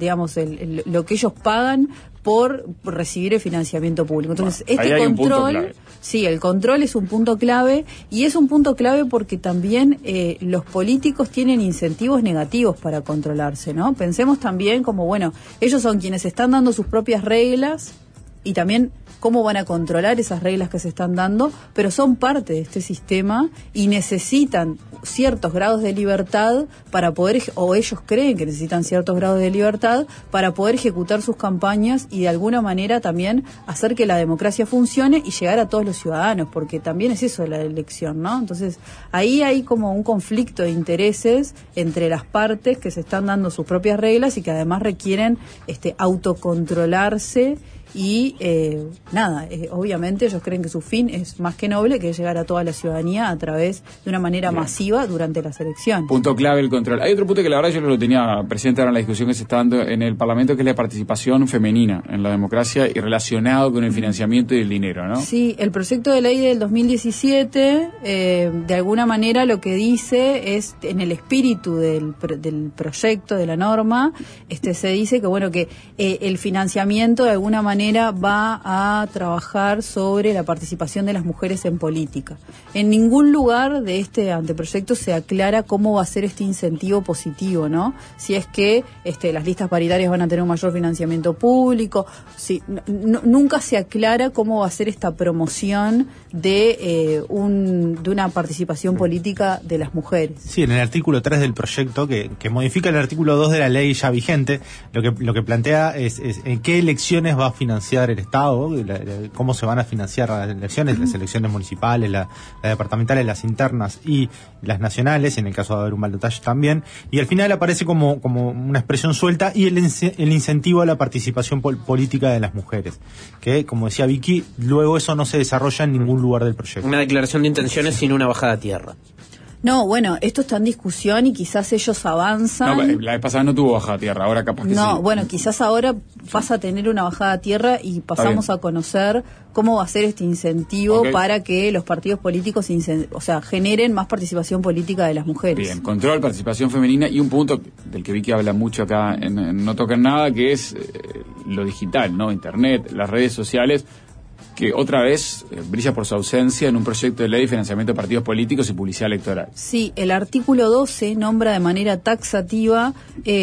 que ellos pagan por recibir el financiamiento público. Entonces, este control, sí, el control es un punto clave, y es un punto clave porque también los políticos tienen incentivos negativos para controlarse, ¿no? Pensemos también como, bueno, ellos son quienes están dando sus propias reglas, y también cómo van a controlar esas reglas que se están dando, pero son parte de este sistema y necesitan ciertos grados de libertad para poder, o ellos creen que necesitan ciertos grados de libertad para poder ejecutar sus campañas y de alguna manera también hacer que la democracia funcione y llegar a todos los ciudadanos, porque también es eso la elección, ¿no? Entonces, ahí hay como un conflicto de intereses entre las partes que se están dando sus propias reglas y que además requieren autocontrolarse. Y obviamente ellos creen que su fin es más que noble, que es llegar a toda la ciudadanía a través de una manera masiva durante las elecciones. Punto clave, el control. Hay otro punto que la verdad yo lo tenía presente ahora en la discusión que se está dando en el Parlamento, que es la participación femenina en la democracia y relacionado con el financiamiento y el dinero, ¿no? Sí, el proyecto de ley del 2017 de alguna manera lo que dice es, en el espíritu del proyecto, de la norma, se dice que bueno, que el financiamiento de alguna manera va a trabajar sobre la participación de las mujeres en política. En ningún lugar de este anteproyecto proyecto se aclara cómo va a ser este incentivo positivo, ¿no? Si es que las listas paritarias van a tener un mayor financiamiento público, nunca se aclara cómo va a ser esta promoción de una participación política de las mujeres. Sí, en el artículo 3 del proyecto, que modifica el artículo 2 de la ley ya vigente, lo que plantea es en qué elecciones va a financiar el Estado, cómo se van a financiar las elecciones municipales, las departamentales, las internas y las nacionales, y en el caso de haber un balotaje también, y al final aparece como una expresión suelta, y el incentivo a la participación política de las mujeres, que, como decía Vicky, luego eso no se desarrolla en ningún lugar del proyecto. Una declaración de intenciones sin una bajada a tierra. No, bueno, esto está en discusión y quizás ellos avanzan. No, la vez pasada no tuvo bajada a tierra, ahora capaz que sí. No, bueno, quizás ahora pasa a tener una bajada a tierra y pasamos a conocer cómo va a ser este incentivo para que los partidos políticos generen más participación política de las mujeres. Bien, control, participación femenina y un punto del que Vicky habla mucho acá en No Toquen Nada, que es lo digital, ¿no? Internet, las redes sociales, que otra vez brilla por su ausencia en un proyecto de ley de financiamiento de partidos políticos y publicidad electoral. Sí, el artículo 12 nombra de manera taxativa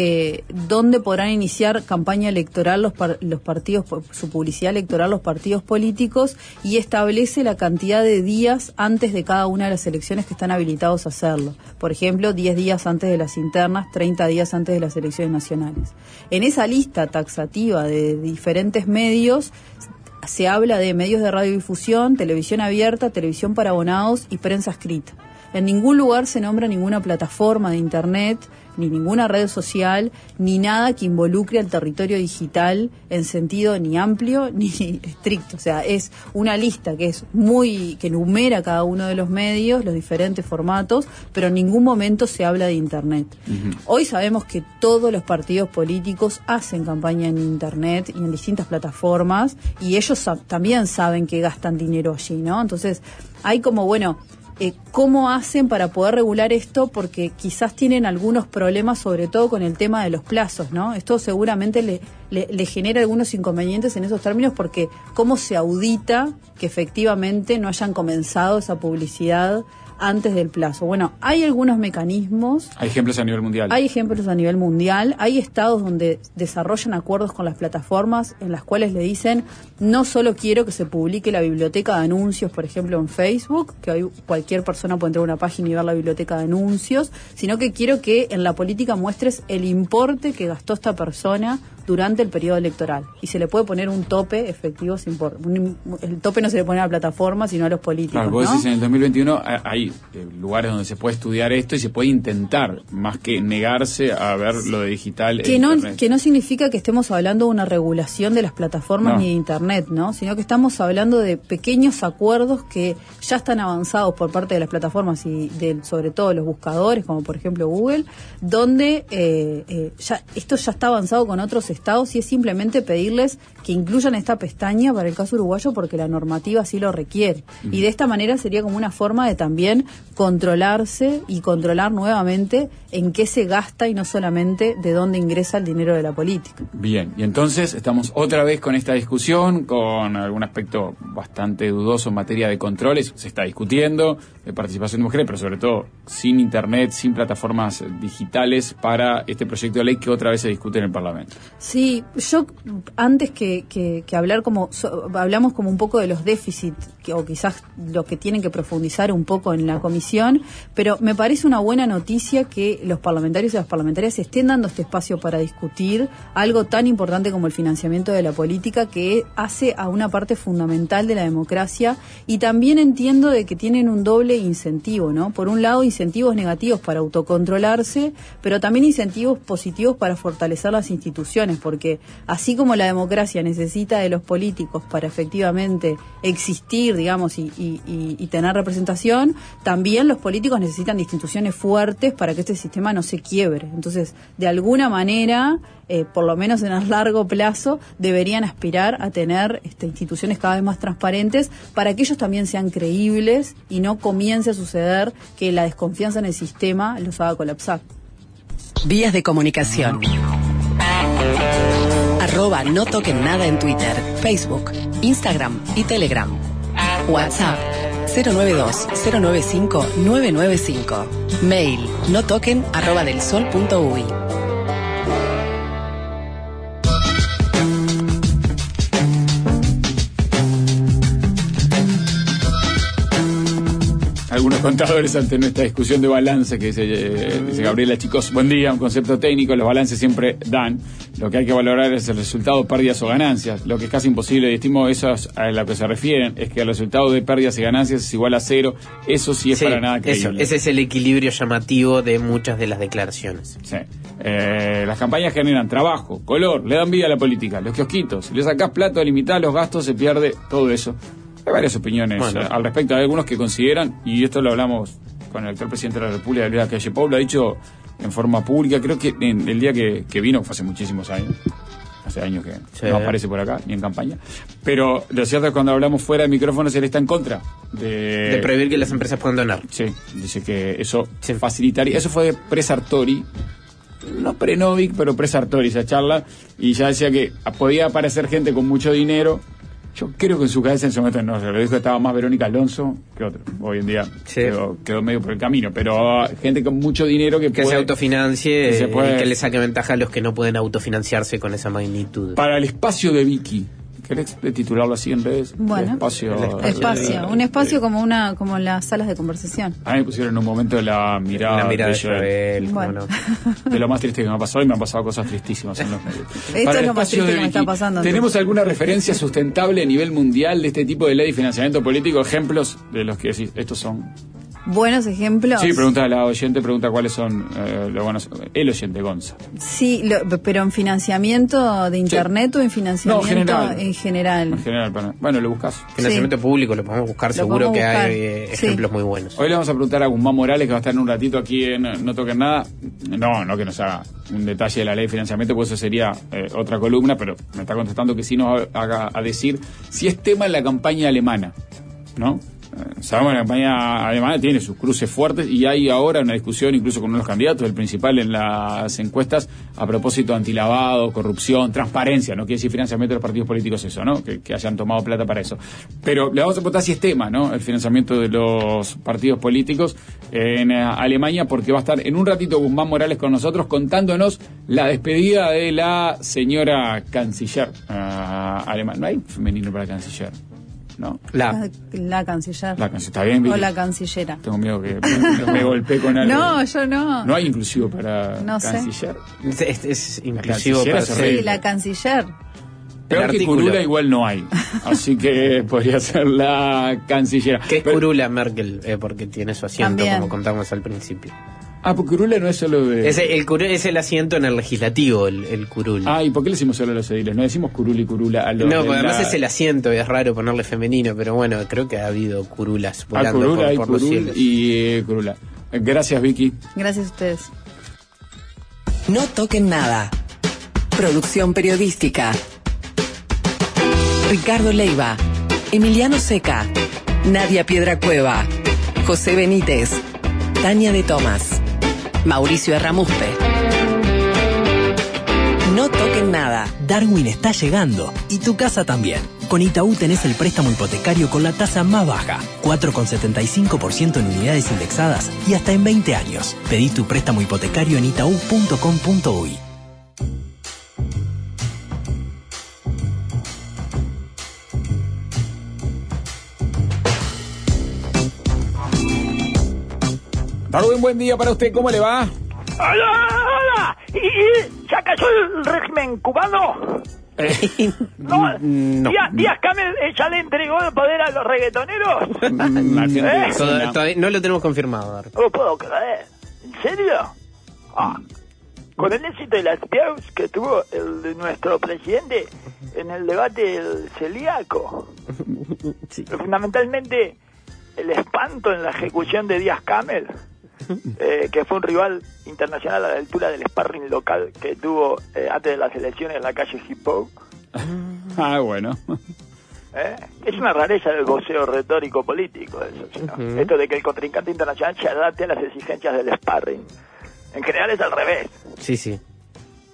dónde podrán iniciar campaña electoral los partidos, su publicidad electoral, los partidos políticos, y establece la cantidad de días antes de cada una de las elecciones que están habilitados a hacerlo. Por ejemplo, 10 días antes de las internas, 30 días antes de las elecciones nacionales. En esa lista taxativa de diferentes medios se habla de medios de radiodifusión, televisión abierta, televisión para abonados y prensa escrita. En ningún lugar se nombra ninguna plataforma de internet, ni ninguna red social, ni nada que involucre al territorio digital en sentido ni amplio ni estricto. O sea, es una lista que enumera cada uno de los medios, los diferentes formatos, pero en ningún momento se habla de internet. Uh-huh. Hoy sabemos que todos los partidos políticos hacen campaña en internet y en distintas plataformas, y ellos también saben que gastan dinero allí, ¿no? Entonces, hay como, ¿cómo hacen para poder regular esto? Porque quizás tienen algunos problemas, sobre todo con el tema de los plazos, ¿no? Esto seguramente le genera algunos inconvenientes en esos términos, porque ¿cómo se audita que efectivamente no hayan comenzado esa publicidad antes del plazo? Bueno, hay algunos mecanismos. Hay ejemplos a nivel mundial. Hay estados donde desarrollan acuerdos con las plataformas en las cuales le dicen: no solo quiero que se publique la biblioteca de anuncios, por ejemplo, en Facebook, que hoy cualquier persona puede entrar a una página y ver la biblioteca de anuncios, sino que quiero que en la política muestres el importe que gastó esta persona durante el periodo electoral. Y se le puede poner un tope efectivo. El tope no se le pone a la plataforma, sino a los políticos. Claro, vos decís, en el 2021 hay lugares donde se puede estudiar esto y se puede intentar, más que negarse a ver lo de digital. Que no significa que estemos hablando de una regulación de las plataformas ni de internet, ¿no? Sino que estamos hablando de pequeños acuerdos que ya están avanzados por parte de las plataformas y sobre todo los buscadores, como por ejemplo Google, donde esto ya está avanzado con otros estados, y es simplemente pedirles que incluyan esta pestaña para el caso uruguayo, porque la normativa así lo requiere. Uh-huh. Y de esta manera sería como una forma de también controlarse y controlar nuevamente en qué se gasta y no solamente de dónde ingresa el dinero de la política. Bien, y entonces estamos otra vez con esta discusión, con algún aspecto bastante dudoso en materia de controles. Se está discutiendo de participación de mujeres, pero sobre todo sin internet, sin plataformas digitales para este proyecto de ley que otra vez se discute en el Parlamento. Sí, yo antes que hablar hablamos como un poco de los déficits, o quizás lo que tienen que profundizar un poco en la comisión, pero me parece una buena noticia que los parlamentarios y las parlamentarias estén dando este espacio para discutir algo tan importante como el financiamiento de la política, que hace a una parte fundamental de la democracia. Y también entiendo de que tienen un doble incentivo, ¿no? Por un lado, incentivos negativos para autocontrolarse, pero también incentivos positivos para fortalecer las instituciones, porque así como la democracia necesita de los políticos para efectivamente existir, digamos, y tener representación, también los políticos necesitan de instituciones fuertes para que este sistema no se quiebre. Entonces, de alguna manera, por lo menos en el largo plazo, deberían aspirar a tener instituciones cada vez más transparentes, para que ellos también sean creíbles y no comience a suceder que la desconfianza en el sistema los haga colapsar. Vías de comunicación. @No Toquen Nada en Twitter, Facebook, Instagram y Telegram. WhatsApp 092-095-995. Mail notoquen@delsol.uy. Algunos contadores ante nuestra discusión de balance que dice Gabriela, chicos, buen día, un concepto técnico, los balances siempre dan, lo que hay que valorar es el resultado, pérdidas o ganancias, lo que es casi imposible, y estimo eso a lo que se refieren, es que el resultado de pérdidas y ganancias es igual a cero, eso sí es para nada creíble. Ese es el equilibrio llamativo de muchas de las declaraciones. Sí. Las campañas generan trabajo, color, le dan vida a la política, los kiosquitos, si le sacás plata, limitás los gastos, se pierde todo eso. Hay varias opiniones al respecto. Hay algunos que consideran, y esto lo hablamos con el actual presidente de la República, Luis Calle Pou, lo ha dicho en forma pública, creo que en el día que vino, fue hace muchísimos años, hace años que no aparece por acá, ni en campaña, pero lo cierto es que cuando hablamos fuera de micrófonos él está en contra de prohibir que las empresas puedan donar. Sí, dice que eso facilitaría, eso fue de pre-Sartori, no pre-Novik, pero pre-Sartori esa charla, y ya decía que podía aparecer gente con mucho dinero. Yo creo que en su cabeza en ese momento no, se lo dijo que estaba más Verónica Alonso que otro. Hoy en día quedó medio por el camino, pero gente con mucho dinero que se autofinancie y que le saque ventaja a los que no pueden autofinanciarse con esa magnitud. Para el espacio de Vicky, ¿querés titularlo así en redes? Bueno, espacio, un espacio como las salas de conversación. A mí me pusieron en un momento la mirada de Joel. Bueno. De lo más triste que me ha pasado, y me han pasado cosas tristísimas en los medios. Esto es lo más triste que me está pasando. ¿Tenemos alguna referencia sustentable a nivel mundial de este tipo de ley de financiamiento político? Ejemplos de los que decís, estos son... Buenos ejemplos. Sí, pregunta la oyente, pregunta cuáles son los buenos. El oyente, Gonza. Sí, pero en financiamiento de internet o en financiamiento en general. En general, bueno, lo buscas. Financiamiento público, lo podemos buscar, seguro que hay ejemplos muy buenos. Hoy le vamos a preguntar a Guzmán Morales, que va a estar en un ratito aquí en No Toquen Nada. No que nos haga un detalle de la ley de financiamiento, pues eso sería otra columna, pero me está contestando que sí nos haga a decir si es tema en la campaña alemana, ¿no? Sabemos que la campaña alemana tiene sus cruces fuertes y hay ahora una discusión incluso con unos candidatos, el principal en las encuestas, a propósito de antilavado, corrupción, transparencia, no quiere decir financiamiento de los partidos políticos eso, ¿no? Que hayan tomado plata para eso. Pero le vamos a preguntar si es tema, ¿no? El financiamiento de los partidos políticos en Alemania, porque va a estar en un ratito Guzmán Morales con nosotros contándonos la despedida de la señora canciller alemana. No hay femenino para canciller, ¿no? La canciller. La canciller, está bien, Vicky. O la cancillera. Tengo miedo que me golpee con algo. No, yo no. No hay inclusivo para canciller. Es inclusivo para sí, la canciller. Peor que curula igual no hay. Así que podría ser la cancillera. ¿Qué es curula Merkel? Porque tiene su asiento, también, como contamos al principio. Porque curula no es solo de... Es el asiento en el legislativo, el curul. ¿Y por qué le decimos solo a los ediles? No decimos curul y curula a los... No, porque además es el asiento, es raro ponerle femenino, pero bueno, creo que ha habido curulas volando por los cielos. Y curula. Gracias, Vicky. Gracias a ustedes. No Toquen Nada. Producción periodística. Ricardo Leiva, Emiliano Seca, Nadia Piedracueva, José Benítez, Tania de Tomás, Mauricio Erramuspe. No Toquen Nada. Darwin está llegando y tu casa también. Con Itaú tenés el préstamo hipotecario con la tasa más baja, 4,75% en unidades indexadas y hasta en 20 años. Pedí tu préstamo hipotecario en itaú.com.uy. Darwin, buen día para usted, ¿cómo le va? ¡Hola! ¿Y ya cayó el régimen cubano? No. ¿Díaz Canel ya le entregó el poder a los reggaetoneros? Todavía no lo tenemos confirmado. No lo puedo creer. ¿En serio? Con el éxito de las PIAUs que tuvo el de nuestro presidente en el debate del celíaco. Sí. Fundamentalmente el espanto en la ejecución de Díaz Canel. Que fue un rival internacional a la altura del sparring local que tuvo antes de las elecciones en la calle Hippo. Bueno. Es una rareza del boxeo retórico político eso, ¿no? Esto de que el contrincante internacional se adapte a las exigencias del sparring. En general es al revés. Sí.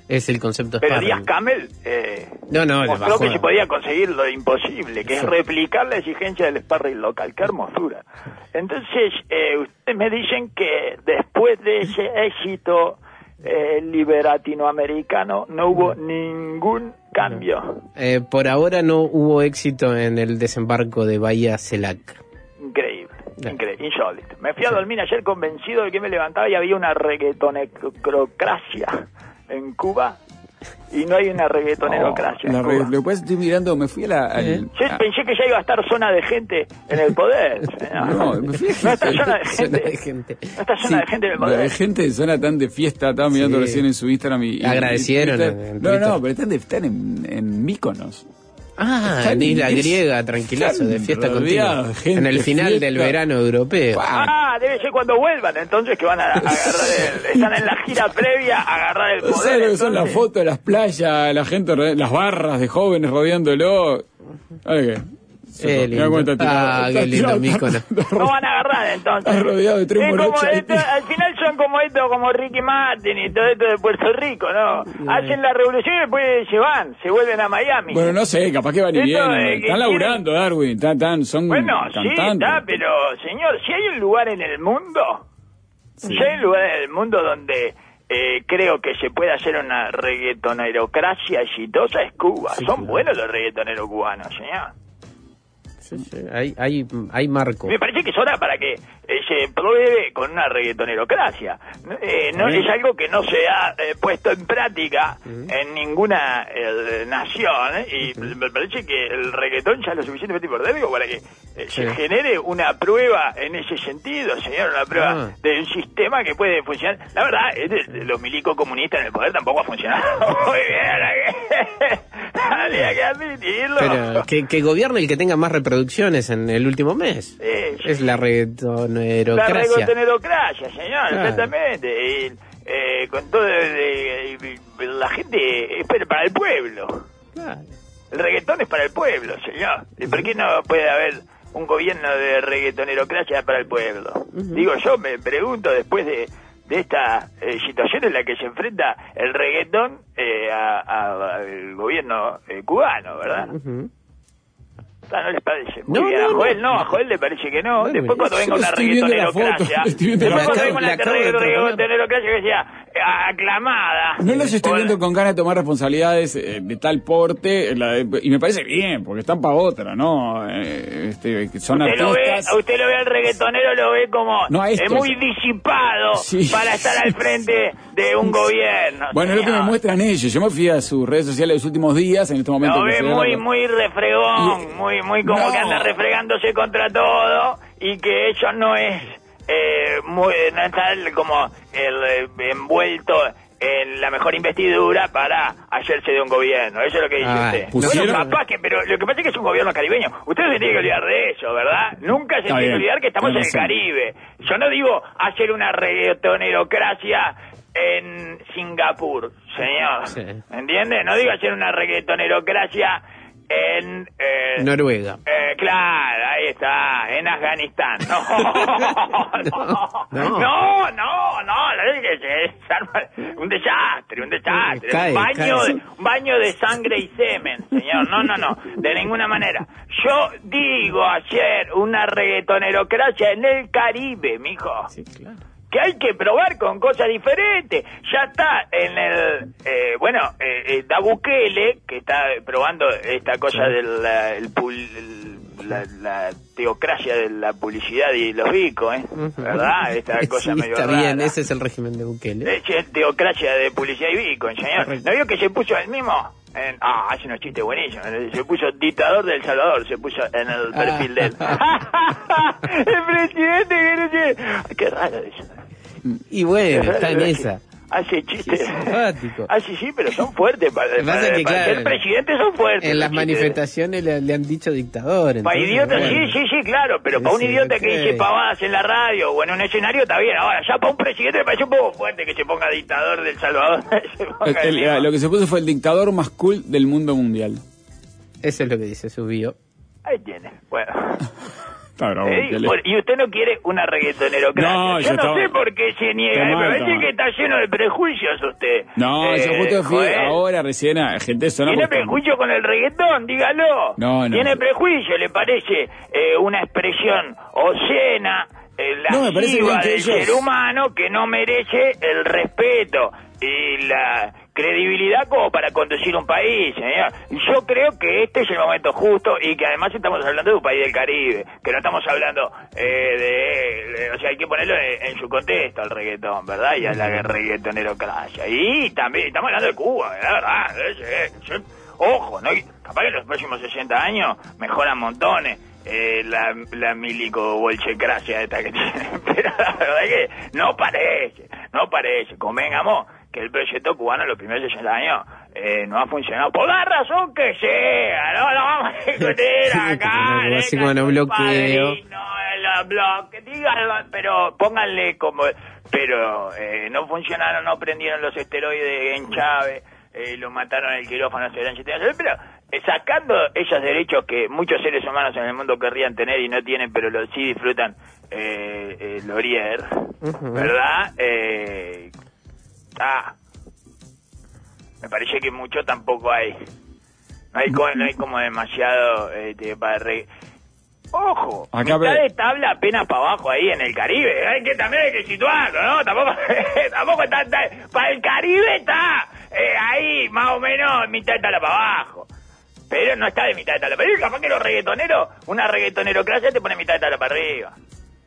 Es el concepto Pero Sparring. Díaz-Camel mostró que se podía conseguir lo imposible, que es replicar la exigencia del sparring local. ¡Qué hermosura! Entonces, ustedes me dicen que después de ese éxito liberatinoamericano no hubo ningún cambio. Por ahora no hubo éxito en el desembarco de Bahía Celac. Increíble, insólito. Me fui a dormir ayer convencido de que me levantaba y había una reggaetonocracia en Cuba y no hay una reggaetonerocracia en Cuba. Después estoy mirando, me fui a Yo pensé que ya iba a estar zona de gente en el poder. No, me fui no está zona de gente. No está zona de gente en el poder. La gente suena tan de fiesta, estaba mirando recién en su Instagram y agradecieron. No, pero están en Míconos. En Isla Griega, tranquilazo, de fiesta continua. En el final del verano europeo. Debe ser cuando vuelvan, entonces que van a agarrar están en la gira previa a agarrar el poder. ¿Sabes lo que son las fotos de las playas, la gente, las barras de jóvenes rodeándolo? ¿Qué? Qué lindo. Qué lindo Míconos. No van a agarrar entonces. Estás rodeado de tres morochas. Al final son como Ricky Martin y todo esto de Puerto Rico, ¿no? Hacen la revolución y después se vuelven a Miami. Bueno, no sé, capaz que van y vienen. Están laburando, Darwin. Son cantantes. Sí, está, pero señor, si hay un lugar en el mundo, donde creo que se puede hacer una reggaetonerocracia exitosa es Cuba. Son buenos los reggaetoneros cubanos, señor. Hay marco. Me parece que es hora para que se pruebe con una reggaetonerocracia. No es algo que no se ha puesto en práctica en ninguna nación, y me parece que el reggaetón ya es lo suficientemente polémico para que se genere una prueba en ese sentido, señor, una prueba de un sistema que puede funcionar. La verdad, los milicos comunistas en el poder tampoco ha funcionado muy bien. Habría que admitirlo. Pero que gobierne el que tenga más reproducciones en el último mes. Es la reggaetonerocracia. La reggaetonerocracia, señor, exactamente. Y, con todo la gente es para el pueblo. Claro. El reggaetón es para el pueblo, señor. ¿Y por qué no puede haber un gobierno de reggaetonerocracia para el pueblo? Digo, yo me pregunto después de esta situación en la que se enfrenta el reggaetón al gobierno cubano, ¿verdad? ¿No les parece? Muy bien. A Joel le parece que no. Bueno, después cuando venga una reggaetonerocracia, que sea aclamada. No los estoy viendo con ganas de tomar responsabilidades de tal porte, y me parece bien, porque están para otra, ¿no? Son artistas. Usted lo ve al reggaetonero, lo ve como muy disipado para estar al frente de un gobierno. Bueno, es lo que me muestran ellos. Yo me fui a sus redes sociales los últimos días, en este momento. Lo ve muy refregón, muy como que anda refregándose contra todo, y que eso no es no está como envuelto en la mejor investidura para hacerse de un gobierno. Eso es lo que dice usted. Bueno, capaz que, pero lo que pasa es que es un gobierno caribeño. Usted se tiene que olvidar de eso, ¿verdad? Nunca se tiene que olvidar que estamos en el Caribe. Yo no digo hacer una reggaetonerocracia en Singapur, señor. ¿Entiende? No digo hacer una reggaetonerocracia en Noruega. Claro, ahí está, en Afganistán. Un desastre. Un baño de sangre y semen, señor. No, de ninguna manera. Yo digo hacer una reggaetonerocracia en el Caribe, mijo. Sí, claro. Que hay que probar con cosas diferentes. Ya está en el... da Bukele, que está probando esta cosa de la teocracia de la publicidad y los bicos, ¿verdad? Esta cosa medio está rara. Bien, ese es el régimen de Bukele. Es teocracia de publicidad y bicos, señor. ¿No vio que se puso el mismo? Hace unos chistes buenísimos. Se puso dictador de El Salvador, se puso en el perfil de él. El presidente que no sé. Qué raro eso. Y bueno, está en esa. Hace chistes. Simpático. Sí, pero son fuertes. Para ser presidente son fuertes. En las manifestaciones le han dicho dictador. Para idiotas, sí, claro. Pero para un idiota que dice pavadas en la radio o en un escenario está bien. Ahora, ya para un presidente me parece un poco fuerte que se ponga dictador de El Salvador. Lo que se puso fue el dictador más cool del mundo mundial. Eso es lo que dice su bio. Ahí tiene. Bueno. Y usted no quiere una reggaetonerocracia. No, yo no sé por qué se niega. Me parece que está lleno de prejuicios usted. No, yo justo fui ahora recién a gente zona. ¿Tiene prejuicio con el reggaetón? Dígalo. No. ¿Tiene prejuicio? ¿Le parece una expresión obscena, lasciva del ser humano que no merece el respeto y la credibilidad como para conducir un país, señor? Yo creo que este es el momento justo y que además estamos hablando de un país del Caribe, que no estamos hablando o sea, hay que ponerlo en su contexto al reggaetón, ¿verdad? Y a la reggaetonerocracia. Y también estamos hablando de Cuba, la verdad. Ojo, ¿no? Capaz que en los próximos 60 años mejoran montones la milico-bolchecracia esta que tienen, pero la verdad es que no parece. Convengamos que el proyecto cubano en los primeros 60 años no ha funcionado por la razón que sea. No vamos a discutir acá. Así como no bloqueo. Díganlo, pero pónganle como... Pero no funcionaron, no prendieron los esteroides en Chávez, lo mataron en el quirófano hace 7 años, pero sacando esos derechos que muchos seres humanos en el mundo querrían tener y no tienen, pero sí disfrutan Laurier, ¿verdad? Me parece que mucho tampoco hay. No hay como demasiado para Ojo, acá mitad de tabla apenas para abajo ahí en el Caribe. Hay que también hay que situarlo, ¿no? Tampoco está para el Caribe está ahí más o menos mitad de tabla para abajo. Pero no está de mitad de tabla para arriba. Capaz que los reggaetoneros, una reggaetonerocracia te pone mitad de tabla para arriba.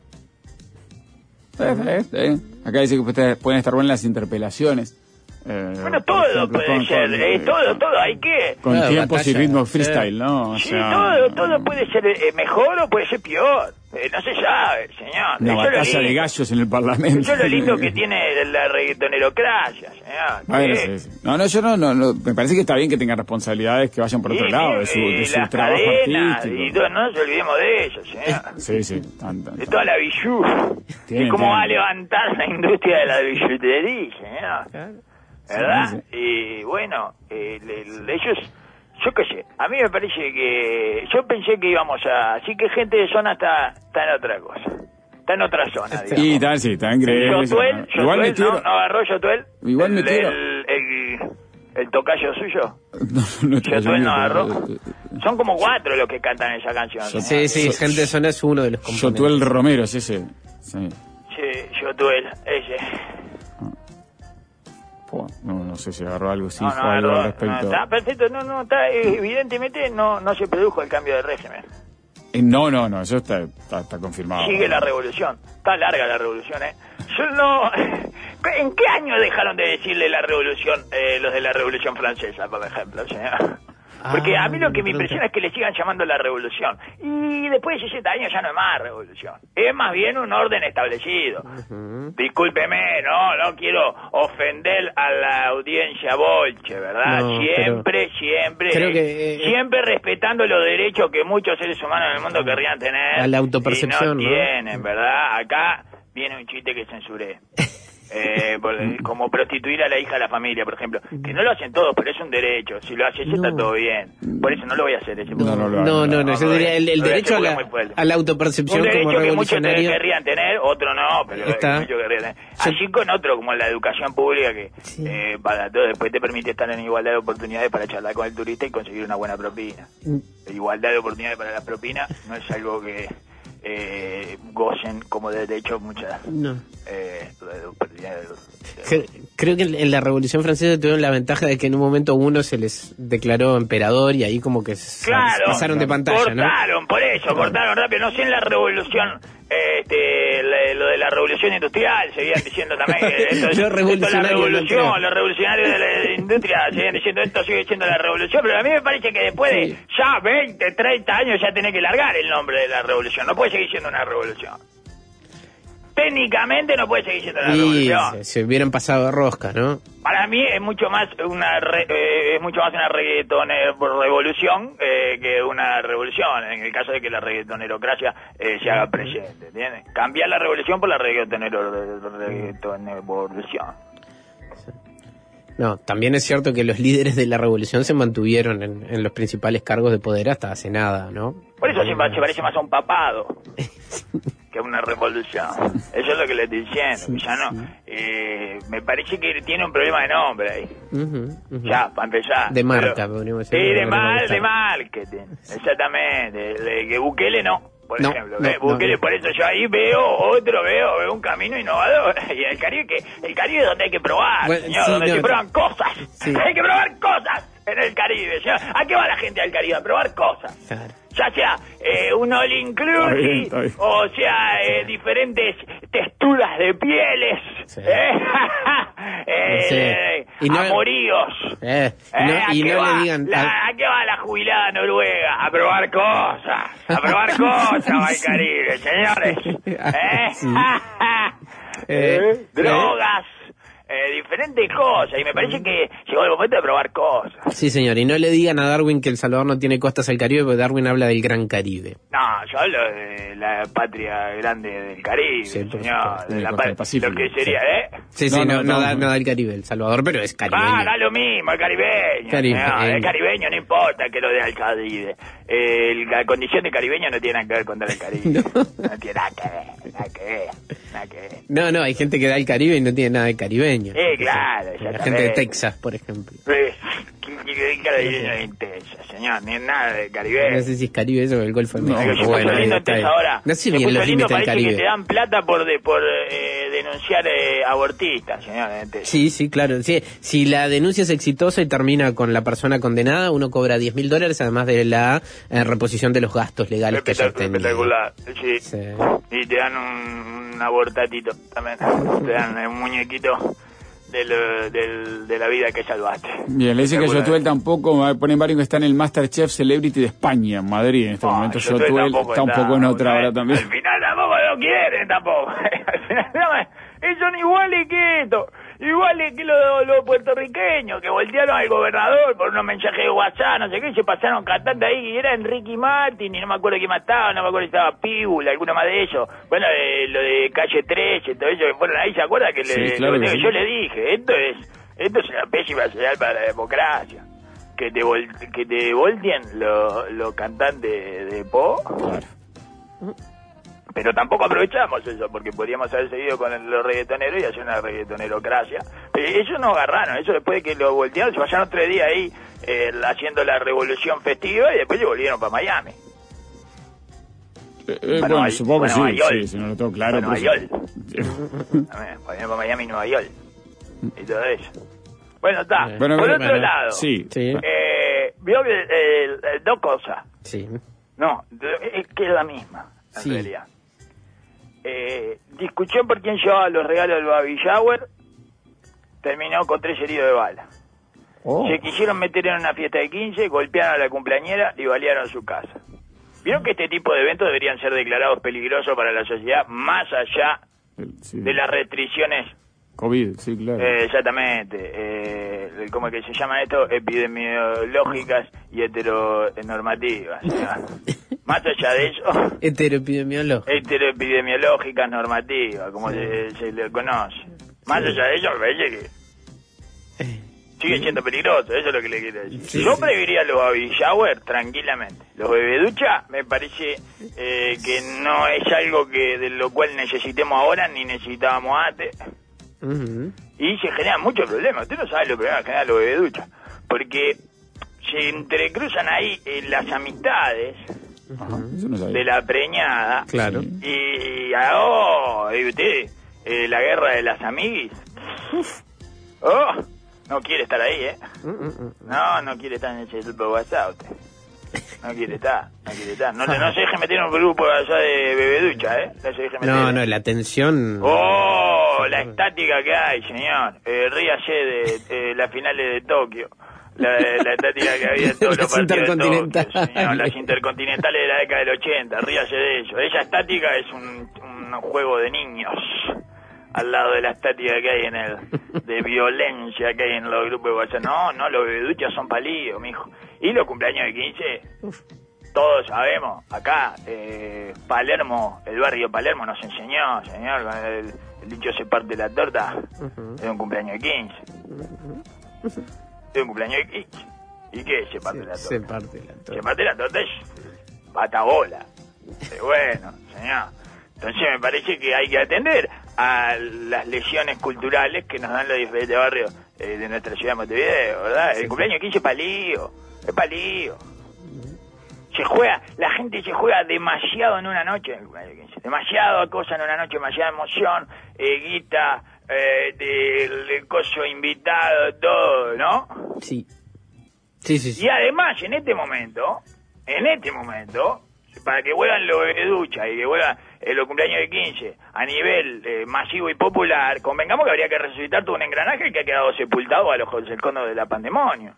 Acá dice que ustedes pueden estar buenas las interpelaciones. Bueno, todo puede ser, todo, hay que... Con tiempos y ritmos freestyle, ¿no? O sea, todo puede ser mejor o puede ser peor, no se sabe, señor. Una batalla de gallos en el Parlamento. Eso es lo lindo que tiene la reggaetonerocracia, señor. Bueno, sí. No, yo no, me parece que está bien que tenga responsabilidades que vayan por otro lado, de su trabajo artístico. Y no nos olvidemos de eso, señor. Sí, de toda la bijú. Y cómo va a levantar la industria de la billutería, señor. ¿Verdad? Sí. Y bueno, ellos, yo qué sé, a mí me parece que, yo pensé que íbamos así que gente de zona está en otra cosa, está en otra zona, digamos. Sí, está increíble. Igual ¿no agarró Yotuel? Igual me tiro. El tocayo suyo. No Yotuel no agarró. Son como 4 los que cantan esa canción. Sí, gente de zona es uno de los componentes. Yotuel Romero, es ese. Sí, Yotuel, ese. No sé si agarró algo, sí, fue algo al respecto. No, está perfecto, está, evidentemente no se produjo el cambio de régimen. No, eso está confirmado. Sigue la revolución, está larga la revolución, Yo no... ¿En qué año dejaron de decirle la revolución, los de la Revolución Francesa, por ejemplo, señor? Porque a mí lo que me impresiona es que le sigan llamando la revolución. Y después de 60 años ya no es más revolución. Es más bien un orden establecido. Discúlpeme, no quiero ofender a la audiencia bolche, ¿verdad? No, siempre siempre respetando los derechos que muchos seres humanos en el mundo querrían tener. A la autopercepción, y no tienen, ¿verdad? Acá viene un chiste que censuré. Como prostituir a la hija de la familia, por ejemplo, que no lo hacen todos, pero es un derecho. Si lo haces está todo bien. Por eso no lo voy a hacer ese No, yo diría el derecho a la autopercepción como revolucionario. Que muchos querrían tener, otro no, pero muchos querrían tener. Así con otro como la educación pública que para todo después te permite estar en igualdad de oportunidades para charlar con el turista y conseguir una buena propina. Igualdad de oportunidades para la propina no es algo que gocen como de derecho muchas creo que en la Revolución Francesa tuvieron la ventaja de que en un momento uno se les declaró emperador y ahí como que pasaron de pantalla, cortaron rápido. No sé en la revolución lo de la revolución industrial seguían diciendo también la revolucionarios de la industria seguían diciendo esto sigue siendo la revolución, pero a mí me parece que después de ya 20, 30 años ya tenés que largar el nombre de la revolución, no puede seguir siendo una revolución. Técnicamente no puede seguir siendo una revolución. Se hubieran pasado de rosca, ¿no? Para mí es mucho más una revolución que una revolución, en el caso de que la reggaetonerocracia se haga presente, ¿entiendes? Cambiar la revolución por la reggaetonerevolución. No, también es cierto que los líderes de la revolución se mantuvieron en los principales cargos de poder hasta hace nada, ¿no? Por eso se parece más a un papado que a una revolución. Eso es lo que le estoy diciendo, Villano. Me parece que tiene un problema de nombre ahí. Ya, para empezar. De marca, podríamos decir. Sí, de marketing. Exactamente. Que Bukele no. Por ejemplo, Bukele, por eso yo ahí veo un camino innovador. Y el Caribe es donde hay que probar, bueno, señor, sí, donde se prueban cosas. Sí. Hay que probar cosas en el Caribe. ¿Ya? ¿A qué va la gente al Caribe? A probar cosas. Claro. Ya sea un all inclusive, o sea, diferentes texturas de pieles, sí. Amoríos. Y no le digan... ¿A qué va la jubilada noruega? A probar cosas. A probar cosas va al Caribe, señores. Drogas. Diferentes cosas, y me parece que llegó el momento de probar cosas. Sí, señor, y no le digan a Darwin que El Salvador no tiene costas al Caribe, porque Darwin habla del Gran Caribe. No, yo hablo de la patria grande del Caribe, sí, señor, de la patria Pacífico, lo que sería, Sí, no da el Caribe, El Salvador, pero es caribeño. Da lo mismo, el caribeño. El caribeño, no importa que lo dé al Caribe. La condición de caribeño no tiene nada que ver con dar el Caribe. No tiene nada que ver. No, hay gente que da el Caribe y no tiene nada de caribeño. Claro, la gente de Texas, por ejemplo. ¿Qué caribeño en Texas, señor? Ni nada de Caribe. No sé si es Caribe eso o el Golfo de México. Bueno, ahora. No sé bien los límites del Caribe. Que te dan plata por denunciar abortistas, señor. Sí, claro. Sí. Si la denuncia es exitosa y termina con la persona condenada, uno cobra $10,000, además de la reposición de los gastos legales que haya tenido. Espectacular, sí. Y te dan un abortatito también. Te dan un muñequito de la vida que salvaste. Bien, le dice que Yotuel tampoco, ponen varios que están en el MasterChef Celebrity de España, en Madrid en este momento. Yotuel está un poco en otra hora también. Al final tampoco lo quieren tampoco. Ellos son iguales que esto, iguales que los puertorriqueños que voltearon al gobernador por unos mensajes de WhatsApp, no sé qué, y se pasaron cantando ahí, y era Enrique Martin, y no me acuerdo quién más estaba, no me acuerdo si estaba Pibul, alguno más de ellos. Bueno, lo de Calle 13, todo eso que fueron ahí, ¿se acuerda? Que yo le dije, esto es una pésima señal para la democracia. Que te volteen los cantantes de pop. Claro. Pero tampoco aprovechamos eso, porque podríamos haber seguido con los reggaetoneros y hacer una reggaetonerocracia. Pero ellos no agarraron, eso después de que lo voltearon, se pasaron 3 días ahí haciendo la revolución festiva y después se volvieron para Miami. Bueno, supongo que sí, si no lo tengo claro. Nueva York. Volvieron para Miami y Nueva York. Y todo eso. Bueno, está. Por otro lado, vio que dos cosas. Sí. No, es que es la misma, en realidad. Discusión por quién llevaba los regalos del baby shower, terminó con 3 heridos de bala. Se quisieron meter en una fiesta de 15, golpearon a la cumpleañera y balearon su casa. ¿Vieron que este tipo de eventos deberían ser declarados peligrosos para la sociedad, más allá de las restricciones COVID? Sí, claro. Exactamente. ¿Cómo es que se llama esto? Epidemiológicas y heteronormativas. Más allá de eso... Heteroepidemiológicas normativas, como se le conoce. Más allá de eso, me parece que sigue siendo peligroso, eso es lo que le quiero decir. Yo prohibiría los baby shower tranquilamente. Los bebeduchas me parece que no es algo de lo cual necesitemos ahora ni necesitábamos antes. Y se generan muchos problemas. Usted no sabe los problemas que generan los bebeduchas, porque se entrecruzan ahí las amistades de la preñada. Claro. Y usted, la guerra de las amiguis. No quiere estar ahí, No quiere estar en ese grupo de WhatsApp usted. No quiere estar. No se deje meter en un grupo allá de bebeducha, No se deje meter. No, la tensión. La estática que hay, señor. Ríase de las finales de Tokio. La estática que había en todos los partidos de Tokio, señor. Las intercontinentales de la década del 80. Ríase de eso. Esa estática es un juego de niños al lado de la estática que hay de violencia que hay en los grupos de WhatsApp. No, los bebeduchas son palillos, mijo. Y los cumpleaños de 15, todos sabemos, acá, Palermo, el barrio Palermo nos enseñó, señor, el dicho se parte la torta, es un cumpleaños de 15. Tuve un cumpleaños de 15. ¿Y qué? Se parte la torta. Se parte la torta. Se parte la torta y patabola. Bueno, señor. Entonces me parece que hay que atender a las lesiones culturales que nos dan los diferentes barrios de nuestra ciudad de Montevideo, ¿verdad? El cumpleaños de 15 es palío. Se juega, la gente se juega demasiado en una noche, el cumpleaños de 15. Demasiado cosa en una noche, demasiada emoción, guita, del coso invitado, todo, ¿no? Sí. Y además, en este momento, para que vuelvan los bebeduchas y que vuelvan los cumpleaños de 15 a nivel masivo y popular, convengamos que habría que resucitar todo un engranaje que ha quedado sepultado a los del cono de la pandemonio.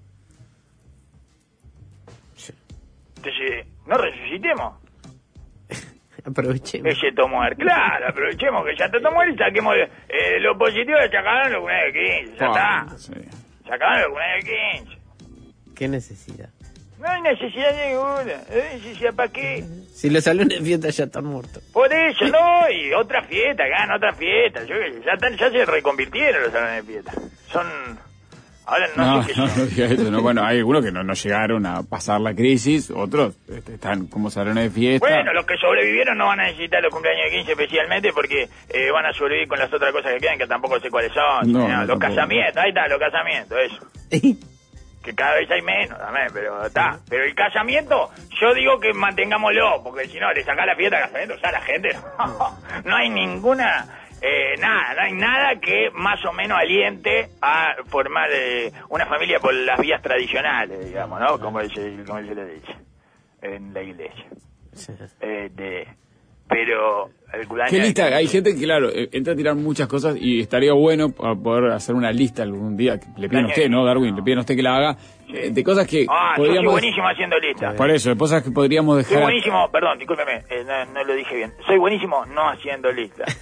Entonces, no resucitemos. Aprovechemos. Ese Tomoer, claro, aprovechemos que ya está Tomoer y saquemos lo positivo de sacar los cumpleaños de 15. Ya está. Sí. Sacaron los cumpleaños de 15. ¿Qué necesidad? No hay necesidad ninguna. ¿Necesidad para qué? Si los salones de fiesta ya están muertos. Por eso, no, y otra fiesta, ganan otra fiesta. Ya se reconvirtieron los salones de fiesta. Son... Ahora no sé qué son. No diga eso, no. Bueno, hay algunos que no llegaron a pasar la crisis, otros están como salones de fiesta. Bueno, los que sobrevivieron no van a necesitar los cumpleaños de 15 especialmente porque van a sobrevivir con las otras cosas que quedan, que tampoco sé cuáles son. Los casamientos, ahí está, los casamientos, eso. Que cada vez hay menos también, pero está. Pero el casamiento, yo digo que mantengámoslo, porque si no, le sacás la fiesta al casamiento, ya la gente no hay ninguna... no hay nada que más o menos aliente a formar una familia por las vías tradicionales, digamos, ¿no? Como se le dice en la iglesia. Pero el cumpleaños... ¿Qué lista? Hay gente que, claro, entra a tirar muchas cosas y estaría bueno poder hacer una lista algún día. Que le piden a usted, ¿no, Darwin? Le piden a usted que la haga. De cosas que podríamos... Yo soy buenísimo haciendo listas. Por eso, de cosas que podríamos dejar... Soy buenísimo, perdón, discúlpeme, no lo dije bien. Soy buenísimo no haciendo listas.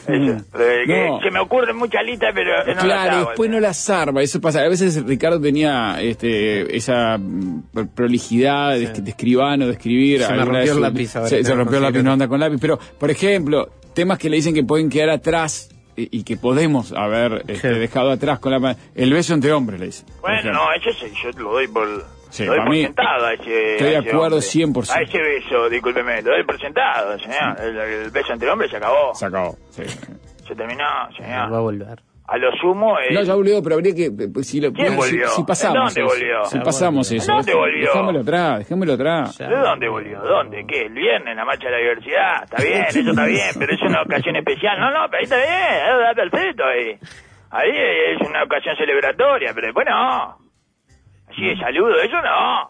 Se me ocurren muchas listas, pero no claro, las hago. Después no las arma, eso pasa. A veces Ricardo tenía esa prolijidad de escribano, de escribir. Se me rompió el lápiz ahora. Se rompió el lápiz, no anda con lápiz. Pero, por ejemplo, temas que le dicen que pueden quedar atrás y que podemos haber dejado atrás con el beso entre hombres, le dicen. Bueno, no, ese yo lo doy por sentado a ese. Estoy de acuerdo hombre. 100%. A ese beso, discúlpeme, lo doy por sentado, señor. El beso entre hombres se acabó. Se acabó, sí. Se terminó, señor. Va a volver. A lo sumo... No, ya volvió, pero habría que... ¿Quién volvió? Si pasamos ¿Dónde volvió? Si pasamos eso. ¿Dónde volvió? Dejémoslo atrás. ¿De dónde volvió? ¿Dónde? ¿Qué? ¿El viernes en la marcha de la diversidad? Está bien, eso está bien, pero es una ocasión especial. No, pero ahí está bien, está perfecto ahí. Ahí es una ocasión celebratoria, pero después no. Así de saludo, eso no.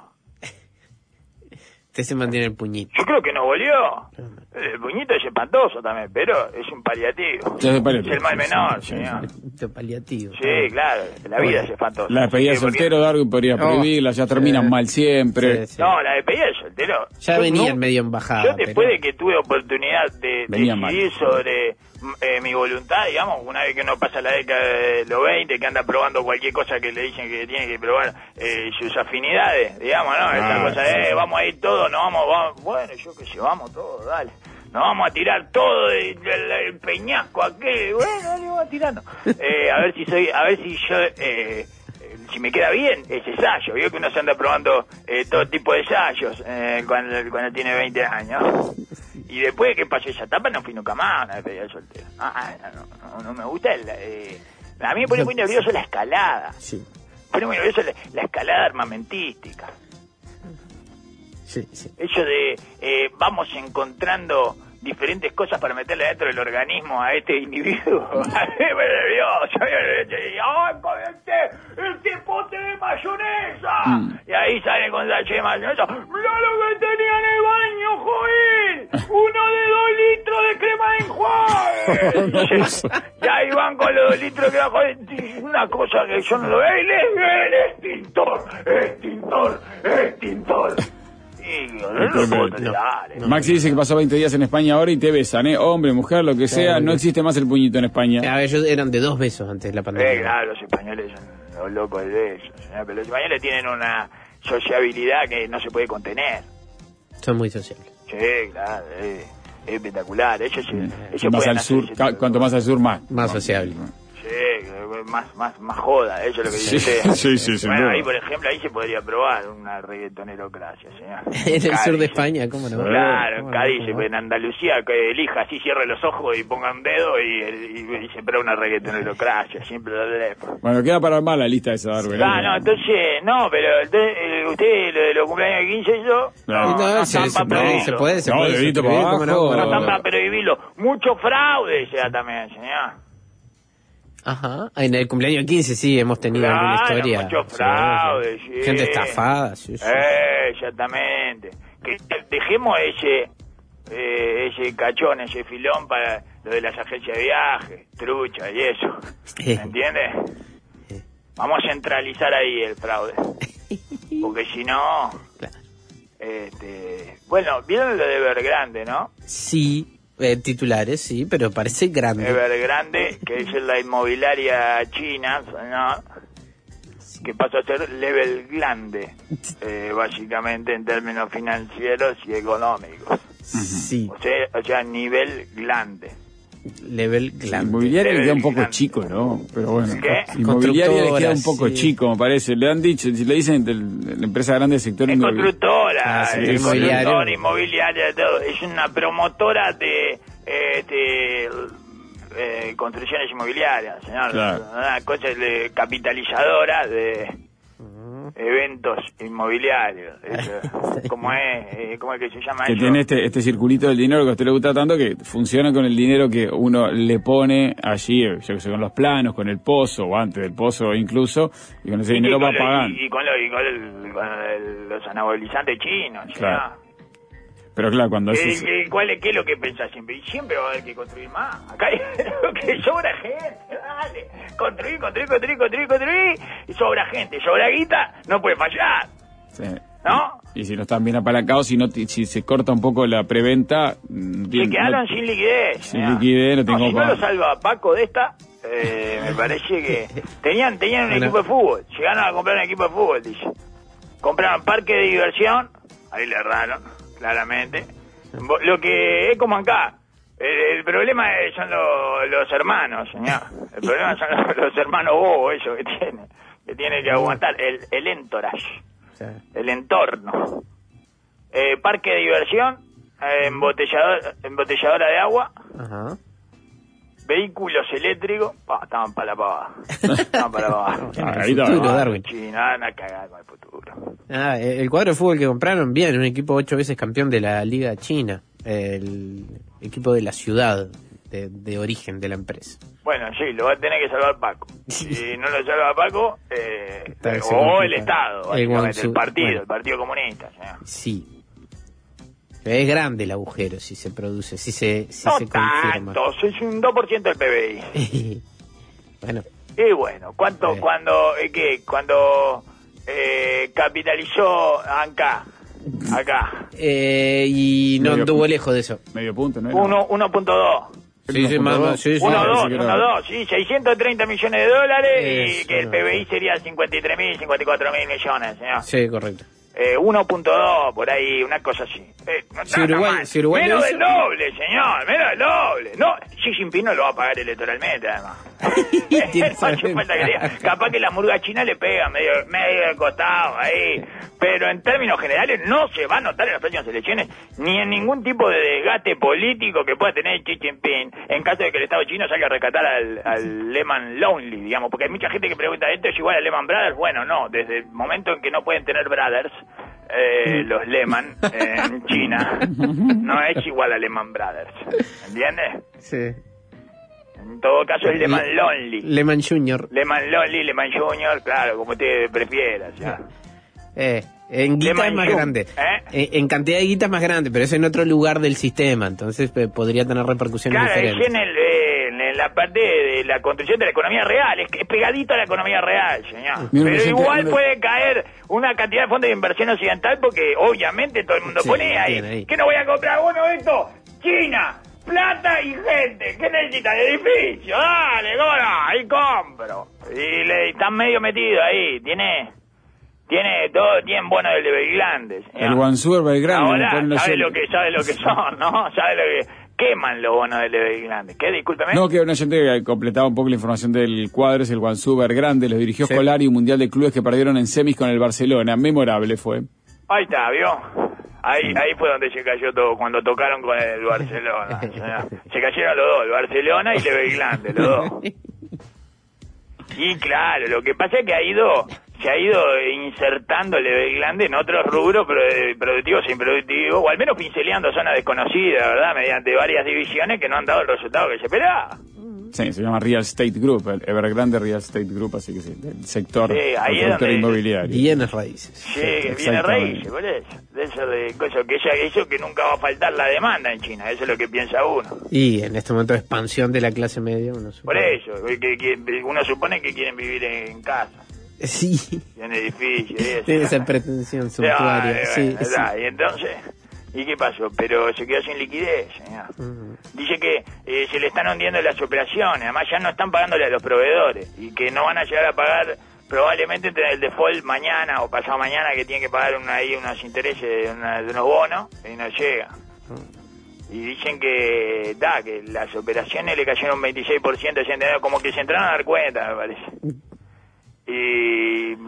Usted se mantiene el puñito. Yo creo que no volvió. El puñito es espantoso también, pero es un paliativo. Es el mal menor, señor. Un paliativo. Sí, claro, la vida es espantosa. La despedida de soltero, Darwin podría prohibirla, ya terminan mal siempre. Sí. No, la despedida de soltero... Ya venía medio en bajada. Yo después de que tuve oportunidad de decidir sobre mi voluntad, digamos, una vez que uno pasa la década de los 20, que anda probando cualquier cosa que le dicen que tiene que probar sus afinidades, digamos, ¿no? Esa cosa de, vamos a ir todos, vamos, bueno, yo qué sé, vamos todos, dale. Nos vamos a tirar todo el peñasco aquel, bueno, dale, vamos a tirarnos. A ver si yo, si me queda bien ese ensayo. Vio que uno se anda probando todo tipo de ensayos cuando tiene 20 años. Y después de que pasó esa etapa no fui nunca más a una despedida de soltero. No me gusta a mí me pone muy nervioso la escalada. Sí. Me pone muy nervioso la escalada armamentística. Sí. Eso de vamos encontrando diferentes cosas para meterle dentro del organismo a este individuo. ¡Este pote de mayonesa! Y ahí sale con sachet de mayonesa. ¡Mirá lo que tenía en el baño, Joel! ¡Uno de 2 litros de crema de enjuague! Y ahí van con los 2 litros de crema de enjuague. Una cosa que yo no lo veo. ¡El extintor! Maxi dice que pasó 20 días en España ahora y te besan, hombre, mujer, lo que sea, no existe más el puñito en España. Ellos eran de 2 besos antes de la pandemia. Claro, los españoles son los locos de besos, pero los españoles tienen una sociabilidad que no se puede contener. Son muy sociables. Sí, claro, es espectacular. Ellos más al sur, cuanto más al sur, más sociable. Sí, más joda, eso es lo que dice usted. Sí, bueno, ahí por ejemplo, ahí se podría probar una reggaetonerocracia, señor. En el Cádiz, sur de España, ¿cómo no? Claro, en Cádiz, en Andalucía, que elija así, cierre los ojos y ponga un dedo y se prueba una reggaetonerocracia, siempre lo leo. Bueno, queda para armar la lista de esa Darwin. No, entonces, no, pero usted lo de los cumpleaños de 15 eso, no se puede. Dedito para abajo. No están para prohibirlo. Mucho fraude sea también, señor. Ajá, en el cumpleaños 15 sí hemos tenido alguna historia. Mucho fraude, sí. Gente estafada, sí. Exactamente. Que dejemos ese cachón, ese filón para lo de las agencias de viaje, trucha y eso. ¿Me entiendes? Vamos a centralizar ahí el fraude. Porque si no... Bueno, ¿vieron lo de Evergrande, no? Sí. Titulares, sí, pero parece grande. Evergrande, que es la inmobiliaria china, ¿no? Que pasó a ser Level Grande, básicamente en términos financieros y económicos. Sí. O sea, nivel grande. Level grande. Inmobiliaria le queda un poco chico, ¿no? Pero bueno. ¿Qué? Inmobiliaria le queda un poco chico, me parece. Le han dicho, si le dicen la empresa grande del sector inmobiliario. Constructora, inmobiliaria, todo. Es una promotora de construcciones inmobiliarias, señor. Claro. Una cosa capitalizadora de eventos inmobiliarios. ¿Cómo es que se llama que eso? tiene este circulito del dinero que a usted le gusta tanto, que funciona con el dinero que uno le pone allí, yo que sé, con los planos, con el pozo, o antes del pozo incluso, y con ese dinero va pagando. Y con los anabolizantes chinos, claro. ¿No? Pero claro, cuando ¿Qué es lo que pensás siempre? Y siempre va a haber que construir más. Acá hay que sobra gente, dale. Construir. Y sobra gente, sobra guita, no puede fallar. Sí. ¿No? Y si no están bien apalancados, si se corta un poco la preventa... Se quedaron sin liquidez. Sin liquidez, si no lo salva Paco de esta, me parece que... Tenían un equipo de fútbol. Llegaron a comprar un equipo de fútbol, dice. Compraron parque de diversión, ahí le erraron, claramente. Lo que es como acá. El problema son los hermanos, señor. El problema son los hermanos bobos, eso que tiene que aguantar. El entourage. El entorno. Parque de diversión, embotelladora de agua. Ajá. Vehículos eléctricos. Estaban para la pavada. Darwin. China, a cagar con el futuro. El cuadro de fútbol que compraron, bien, un equipo 8 veces campeón de la Liga China. El equipo de la ciudad de origen de la empresa. Bueno, sí, lo va a tener que salvar Paco. Si no lo salva Paco, o el Estado, básicamente, el Partido Comunista. Sí. Es grande el agujero si se produce, si se confirma. No tanto, es un 2% del PBI. Bueno. Y bueno, cuando capitalizó acá. Y no anduvo lejos de eso. Medio punto, ¿no? 1.2. Sí, 1.2, sí, 630 millones de dólares y que el PBI sería 53.000, 54.000 millones, señor. Sí, correcto. 1.2, por ahí, una cosa así. Si Uruguay menos del doble, señor, menos del doble. No, Xi Jinping no lo va a pagar electoralmente, además. Capaz que la murga china le pega medio de costado ahí. Pero en términos generales no se va a notar en las próximas elecciones ni en ningún tipo de desgaste político que pueda tener Xi Jinping en caso de que el Estado chino salga a rescatar al Lehman Lonely, digamos. Porque hay mucha gente que pregunta, ¿esto es igual a Lehman Brothers? Bueno, no, desde el momento en que no pueden tener brothers, los Lehman en China, no es igual a Lehman Brothers. ¿Entiendes? Sí. En todo caso es Lehman Lonely. Lehman Junior. Lehman Lonely, Lehman Junior, claro, como usted prefiera. ¿Ya? En guita es más grande. En cantidad de guita es más grande, pero es en otro lugar del sistema, entonces podría tener repercusiones diferentes. Claro, es en la parte de la construcción de la economía real, es pegadito a la economía real, señor. Pero igual puede caer una cantidad de fondos de inversión occidental porque obviamente todo el mundo pone ahí. ¿Qué no voy a comprar uno de estos? China, plata y gente. ¿Qué necesitan? Edificio, dale, gora, ahí compro. Y le están medio metidos ahí, tiene todo, tienen bueno del Belgrande. El Guansú, el Belgrande. Ahora sabe lo que son, ¿no? Sabe queman los bonos del Evergrande. ¿Qué? Discúlpeme. No, que una gente completaba un poco la información del cuadro, es el Guangzhou Evergrande, los dirigió Scolari, un mundial de clubes que perdieron en semis con el Barcelona. Memorable fue. Ahí está, ¿vio? Ahí fue donde se cayó todo, cuando tocaron con el Barcelona. Se cayeron los dos, el Barcelona y el Evergrande, los dos. Y claro, lo que pasa es que se ha ido insertando el Evergrande en otros rubros productivos e improductivos, o al menos pinceleando zonas desconocidas, ¿verdad? Mediante varias divisiones que no han dado el resultado que se esperaba. Sí, se llama Real Estate Group, el Evergrande Real Estate Group, así que sí, el sector, inmobiliario. Bienes raíces. Sí, bienes raíces, por eso. Eso que nunca va a faltar la demanda en China, eso es lo que piensa uno. Y en este momento de expansión de la clase media, uno supone. Por eso, que uno supone que quieren vivir en casa. Sí. En edificios. Tiene esa pretensión suntuaria. Sí. Y entonces... ¿Y qué pasó? Pero se quedó sin liquidez, señor. Dice que se le están hundiendo las operaciones, además ya no están pagándole a los proveedores y que no van a llegar a pagar probablemente entre el default mañana o pasado mañana, que tienen que pagar unos intereses de unos bonos y no llega. Y dicen que las operaciones le cayeron un 26%, como que se entraron a dar cuenta, me parece. Y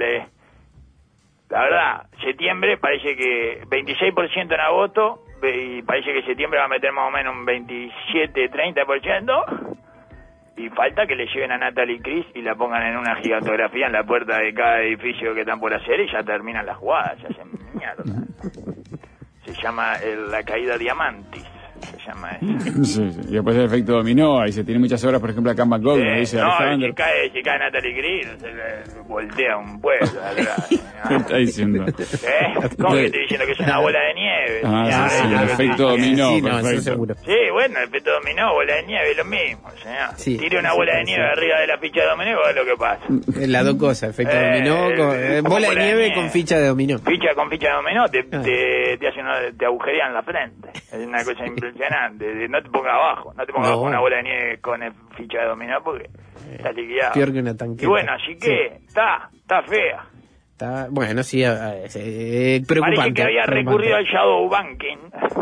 la verdad, septiembre parece que 26% en agosto, y parece que septiembre va a meter más o menos un 27-30%, y falta que le lleven a Natalie Cris y la pongan en una gigantografía en la puerta de cada edificio que están por hacer, y ya terminan las jugadas, ya hacen mierda. Se llama la caída Diamantis. Se llama eso. Sí. Y después el efecto dominó, ahí se tiene muchas obras, por ejemplo, acá en Bangkok, dice Alejandro. Si cae Natalie Cris, se voltea un pueblo. ¿Qué está diciendo? ¿Cómo que estoy diciendo que es una bola de nieve? El efecto dominó, sí, perfecto. Eso seguro. Sí, bueno, el efecto dominó, bola de nieve, es lo mismo, señor. Sí, tire una bola de nieve arriba de la ficha de dominó y va a ver lo que pasa. Las dos cosas, efecto dominó, bola de nieve con ficha de dominó. Con ficha de dominó te agujerean la frente. Es una cosa impresionante. No te pongas abajo, abajo una bola de nieve con ficha de dominó porque está liquidado. Peor que una tanqueta. Y bueno, así que está fea. Bueno, sí, preocupante. Parece que había recurrido al shadow banking.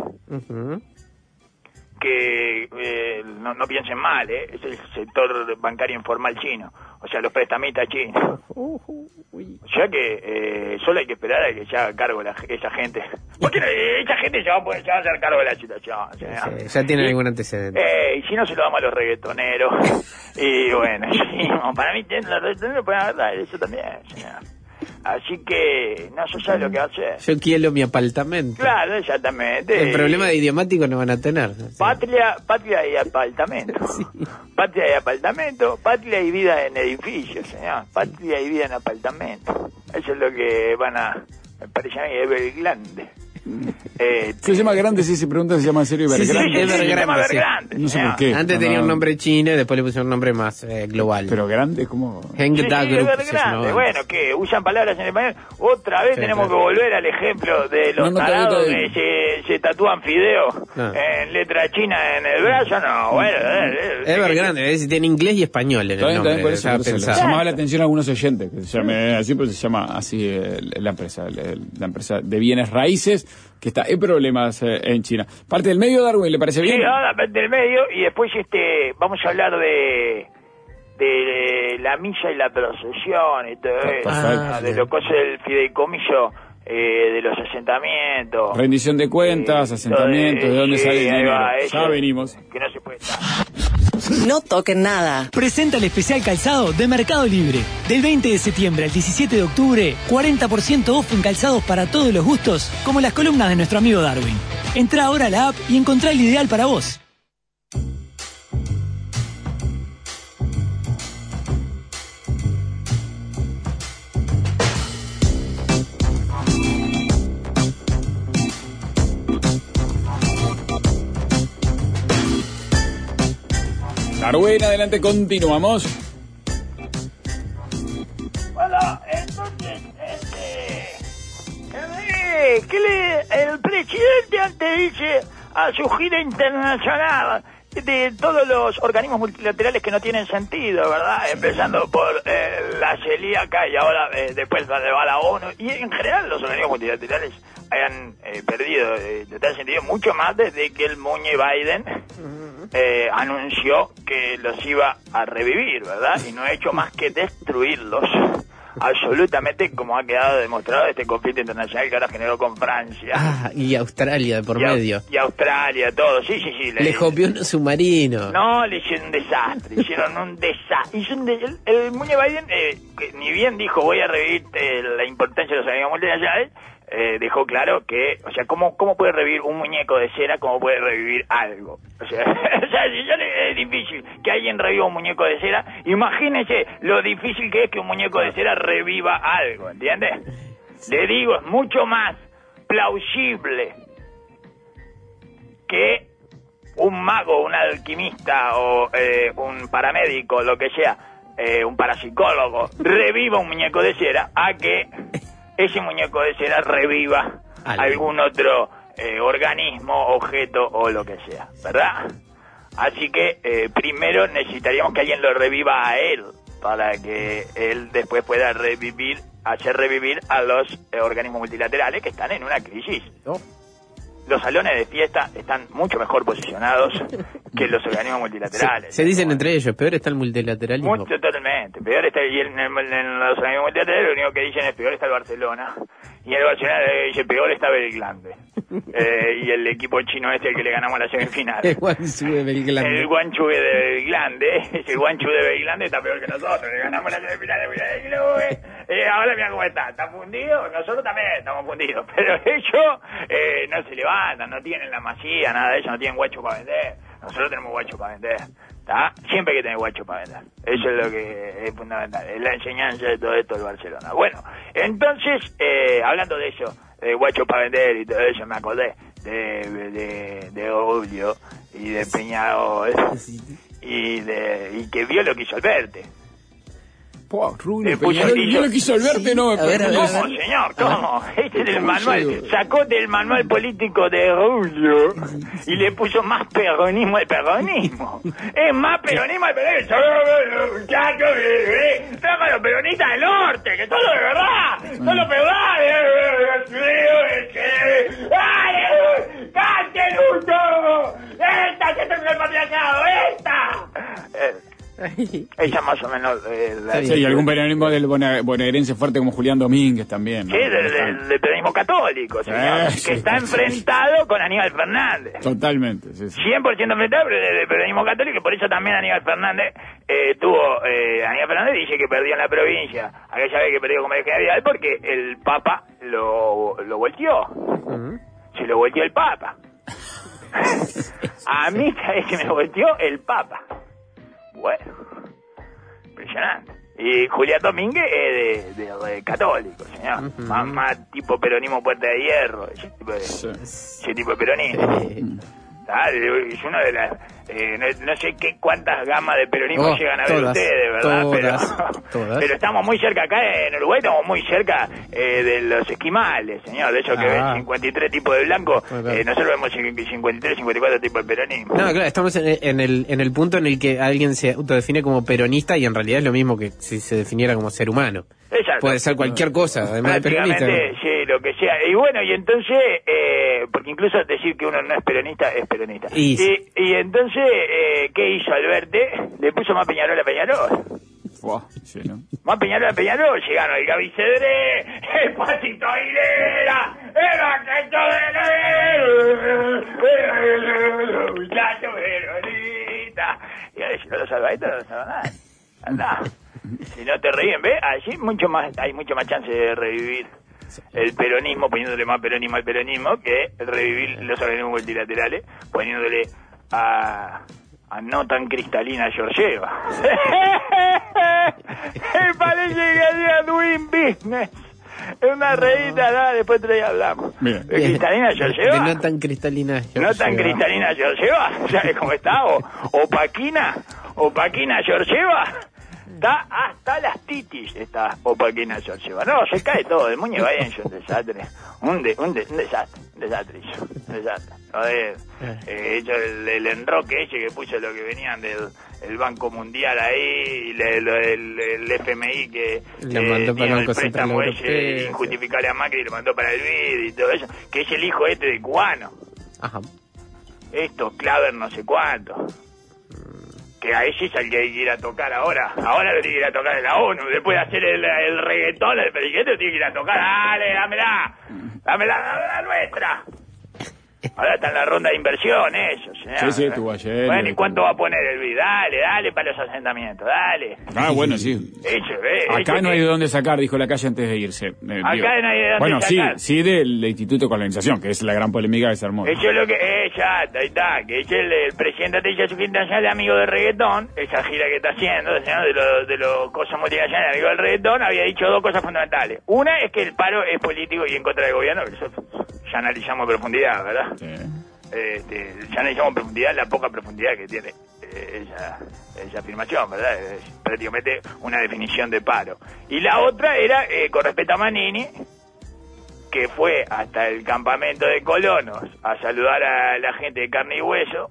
Que no piensen mal, es el sector bancario informal chino, o sea, los prestamistas chinos. Ya que solo hay que esperar a que se haga cargo esa gente, porque esa gente ya va a hacer cargo de la situación. Ya tienen algún antecedente. Y si no, se lo damos a los reggaetoneros. Y bueno, para mí los reggaetoneros pueden agarrar eso también, señor. Así que no se sabe lo que hacer. Yo quiero mi apartamento. Claro, exactamente. El problema de idiomático no van a tener. Patria y apartamento. Sí. Patria y apartamento, patria y vida en edificios, señor. Patria y vida en apartamento. Eso es lo que van a... Me parece a mí Evergrande. ¿Se llama grande? Si se pregunta, ¿se llama en serio Evergrande? Sí, se llama Evergrande. No sé por qué. Antes tenía un nombre chino y después le pusieron un nombre más global. Pero grande, ¿cómo? Evergrande. Bueno, ¿qué? ¿Usan palabras en español? Otra vez tenemos que volver al ejemplo de los tarados que se tatúan fideos en letra china en el brazo. No, bueno. Embargrande, tiene inglés y español en el nombre. Por eso llamaba la atención a algunos oyentes que se llame así, pues se llama así la empresa de bienes raíces, que está en problemas en China. Parte del medio, Darwin, ¿le parece bien? Sí, parte del medio, y después vamos a hablar de la misa y la procesión y todo eso, de lo que es el fideicomiso de los asentamientos. Rendición de cuentas, asentamientos, de dónde sale el dinero. Ya venimos. Que no se puede estar. No toquen nada. Presenta el especial calzado de Mercado Libre. Del 20 de septiembre al 17 de octubre, 40% off en calzados para todos los gustos, como las columnas de nuestro amigo Darwin. Entrá ahora a la app y encontrá el ideal para vos. Darwin, adelante, continuamos. Bueno, entonces, el presidente antes dice a su gira internacional, de todos los organismos multilaterales que no tienen sentido, ¿verdad? Empezando por la celíaca y ahora después va la ONU. Y en general los organismos multilaterales hayan perdido total sentido mucho más desde que el Muñe Biden anunció que los iba a revivir, ¿verdad? Y no ha hecho más que destruirlos. Absolutamente, como ha quedado demostrado este conflicto internacional que ahora generó con Francia. Y Australia de por medio. Y Australia, todo, sí. Le copió un submarino. No, le hicieron un desastre, el Muñe Biden, que ni bien dijo voy a revivir la importancia de los organismos multilaterales, dejó claro que, o sea, ¿cómo puede revivir un muñeco de cera? ¿Cómo puede revivir algo? O sea, es difícil que alguien reviva un muñeco de cera. Imagínense lo difícil que es que un muñeco de cera reviva algo, ¿entiendes? Le digo, es mucho más plausible que un mago, un alquimista o un paramédico, lo que sea, un parapsicólogo, reviva un muñeco de cera a que ese muñeco de cera reviva algún otro organismo, objeto o lo que sea, ¿verdad? Así que primero necesitaríamos que alguien lo reviva a él para que él después pueda hacer revivir a los organismos multilaterales que están en una crisis. Los salones de fiesta están mucho mejor posicionados que los organismos multilaterales. Se dicen entre ellos, peor está el multilateralismo. Totalmente, peor está, y en los organismos multilaterales lo único que dicen es peor está el Barcelona, y el Barcelona dice peor está Belgrande, y el equipo chino es el que le ganamos la semifinal. El Guangzhou de Belgrande. El Guangzhou de Belgrande, el Guangzhou de Belgrande está peor que nosotros, le ganamos la semifinal del club. Ahora mira cómo está fundido, nosotros también estamos fundidos, pero ellos no se levantan, no tienen la masía, nada de eso, no tienen guacho para vender. Nosotros tenemos guacho para vender, ¿está? Siempre hay que tener guacho para vender. Eso es lo que es fundamental, es la enseñanza de todo esto del Barcelona. Bueno, entonces, hablando de eso, de guacho para vender y todo eso, me acordé de Julio y de Peñarol y que vio lo que hizo Alberte. Rubio Peñarol, yo lo quiso Alberte, no. ¿Cómo, señor? ¿Cómo? Este es el manual. Sacó del manual político de Julio y le puso más peronismo al peronismo. Es más peronismo al peronismo. Toca los peronistas del norte, que todo de verdad. Son los peronistas. ¡Ay! ¡Cante, Lucho! ¡Esta! ¡Que tengo el patriarcado! ¡Esta! Ella más o menos y algún peronismo del bonaerense fuerte como Julián Domínguez también, ¿no? Sí, del peronismo católico, señor, que está enfrentado con Aníbal Fernández. Totalmente, sí. 100% enfrentado del peronismo católico, y por eso también Aníbal Fernández Aníbal Fernández dice que perdió en la provincia aquella vez que perdió con María Vidal porque el Papa lo volteó. Se lo volteó el Papa. A mí que me volteó el Papa. Bueno, impresionante. Y Julián Domínguez es de católico, señor. Más tipo peronismo Puerta de Hierro, ese tipo de peronismo. Es una de las... no sé cuántas gamas de peronismo llegan a ver ustedes, ¿verdad? Pero estamos muy cerca acá en Uruguay, estamos muy cerca de los esquimales, señor. De hecho que ven 53 tipos de blanco, nosotros vemos 53, 54 tipos de peronismo. No, claro, estamos en el punto en el que alguien se autodefine como peronista y en realidad es lo mismo que si se definiera como ser humano. Exacto. Puede ser cualquier cosa, además de peronista. Sí, lo que sea. Y bueno, y entonces, porque incluso decir que uno no es peronista, es peronista. Y entonces, ¿qué hizo Alberte? Le puso más Peñarol a Peñarol. Sí, ¿no? Más Peñarol a Peñarol, llegaron el Gaby Cedré, el Patito Aguilera, el Baqueto de muchacho peronista. Y ahora si no lo salva esto, no lo salva nada. Anda. Si no te ríen, ¿ves? Allí hay mucho más chance de revivir el peronismo, poniéndole más peronismo al peronismo, que revivir los organismos multilaterales, poniéndole a no tan cristalina Georgieva. Me parece que hacía doing business. Es una reída, después te hablamos. Bien. ¿Cristalina Georgieva? De no tan cristalina Georgieva. No tan cristalina Georgieva, ¿sabes cómo está? Opaquina Georgieva. Da hasta las titis esta Opaquina Georgieva. No, se cae todo. El Muñe Biden es un desastre. Un desastre. Desastre. Hecho el enroque ese que puso lo que venían del el Banco Mundial ahí, el FMI que le mandó para el préstamo ese injustificable a Macri y lo mandó para el BID y todo eso, que es el hijo de cubano. Ajá. Esto, Claver no sé cuánto. Que a ese es al que hay que ir a tocar ahora. Ahora lo tiene que ir a tocar en la ONU. Después de hacer el reggaetón, el periquete, lo tiene que ir a tocar. Dale, dámela la nuestra. Ahora está en la ronda de inversión, eso, señor. Sí, tu ayer. Bueno, ¿y cuánto va a poner el BID? Dale para los asentamientos, dale. Bueno, sí. Acá no hay de dónde sacar, dijo Lacalle antes de irse. Acá no hay de dónde bueno, sacar. sí del Instituto de Colonización, que es la gran polémica que se armó. Eso es lo que... ahí está, que es el presidente de la Sociedad Internacional de Amigos del Reggaetón, esa gira que está haciendo, señor, de los cosas multinacionales de Amigos del Reggaetón, había dicho dos cosas fundamentales. Una es que el paro es político y en contra del gobierno, que eso ya analizamos a profundidad, ¿verdad? Sí. Ya analizamos en profundidad la poca profundidad que tiene esa afirmación, ¿verdad? Es prácticamente una definición de paro. Y la otra era, con respecto a Manini, que fue hasta el campamento de colonos a saludar a la gente de carne y hueso,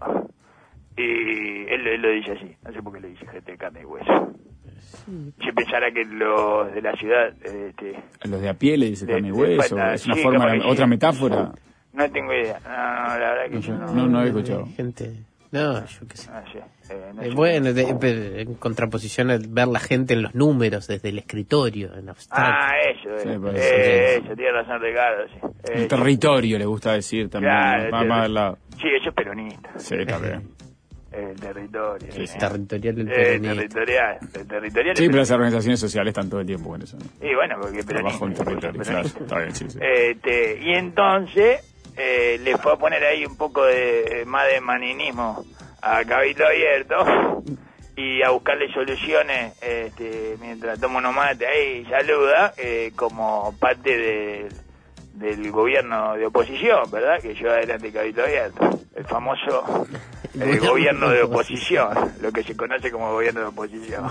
y él lo dice así, no sé por qué le dice gente de carne y hueso. Si pensara que los de la ciudad... los de a pie le dice carne y hueso, es una forma, otra metáfora... No tengo idea. No, la verdad que yo no he escuchado. Gente, no, yo qué sé. Sí. Bueno, en contraposición a ver la gente en los números, desde el escritorio, en abstracto. Eso, tiene razón Ricardo, sí. El territorio le gusta decir también. Claro, más al lado. Sí, eso es peronista. Sí, también. El territorio. Es territorial del peronismo. El territorial. Sí, pero las organizaciones sociales están todo el tiempo con eso, ¿no? Y bueno, porque peronismo. Trabajo en territorio, claro. Está bien, sí. Y entonces... le fue a poner ahí un poco más de maninismo a Cabildo Abierto y a buscarle soluciones mientras toma unos mates ahí y saluda como parte del gobierno de oposición, ¿verdad? Que lleva adelante Cabildo Abierto, el famoso gobierno de oposición, lo que se conoce como gobierno de oposición.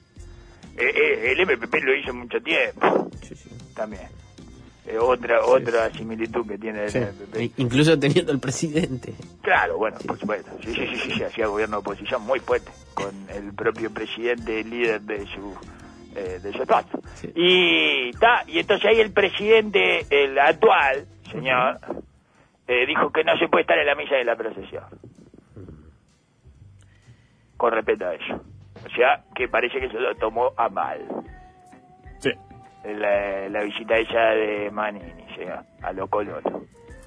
El MPP lo hizo mucho tiempo, también. Otra similitud que tiene el MPP. Incluso teniendo el presidente. Claro, bueno, por supuesto. Sí, hacía gobierno de oposición muy fuerte, con el propio presidente líder de su espacio. Sí. Y entonces ahí el presidente, el actual, señor, dijo que no se puede estar en la misa de la procesión. Con respecto a eso. O sea, que parece que se lo tomó a mal. Sí. La visita ella de Manini, a lo colono.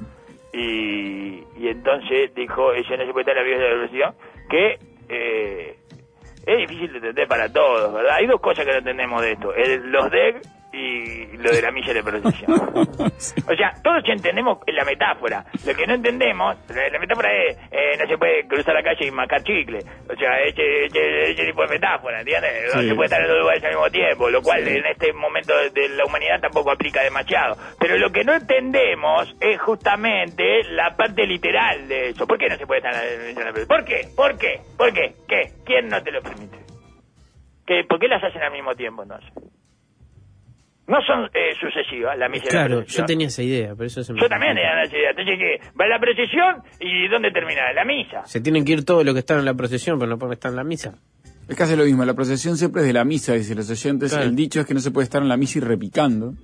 Y entonces dijo, ella no se puede estar en la vida de la universidad, que es difícil de entender para todos, ¿verdad? Hay dos cosas que no entendemos de esto, los DEG y lo de la milla de procesión. O sea, todos entendemos la metáfora. Lo que no entendemos, la metáfora es, no se puede cruzar la calle y mascar chicle. O sea, ese tipo de metáfora, ¿entiendes? No se puede estar en dos lugares al mismo tiempo, lo cual en este momento de la humanidad tampoco aplica demasiado. Pero lo que no entendemos es justamente la parte literal de eso. ¿Por qué no se puede estar en la procesión? ¿Por qué? ¿Qué? ¿Quién no te lo permite? ¿Por qué las hacen al mismo tiempo entonces? No son sucesivas la misa. Claro, yo tenía esa idea, pero eso se me... Yo también tenía esa idea. Entonces, ¿qué? Va la procesión y ¿dónde termina? La misa. Se tienen que ir todos los que están en la procesión, pero no pueden estar en la misa. Es casi lo mismo, la procesión siempre es de la misa, dicen los oyentes. Claro. El dicho es que no se puede estar en la misa y repicando.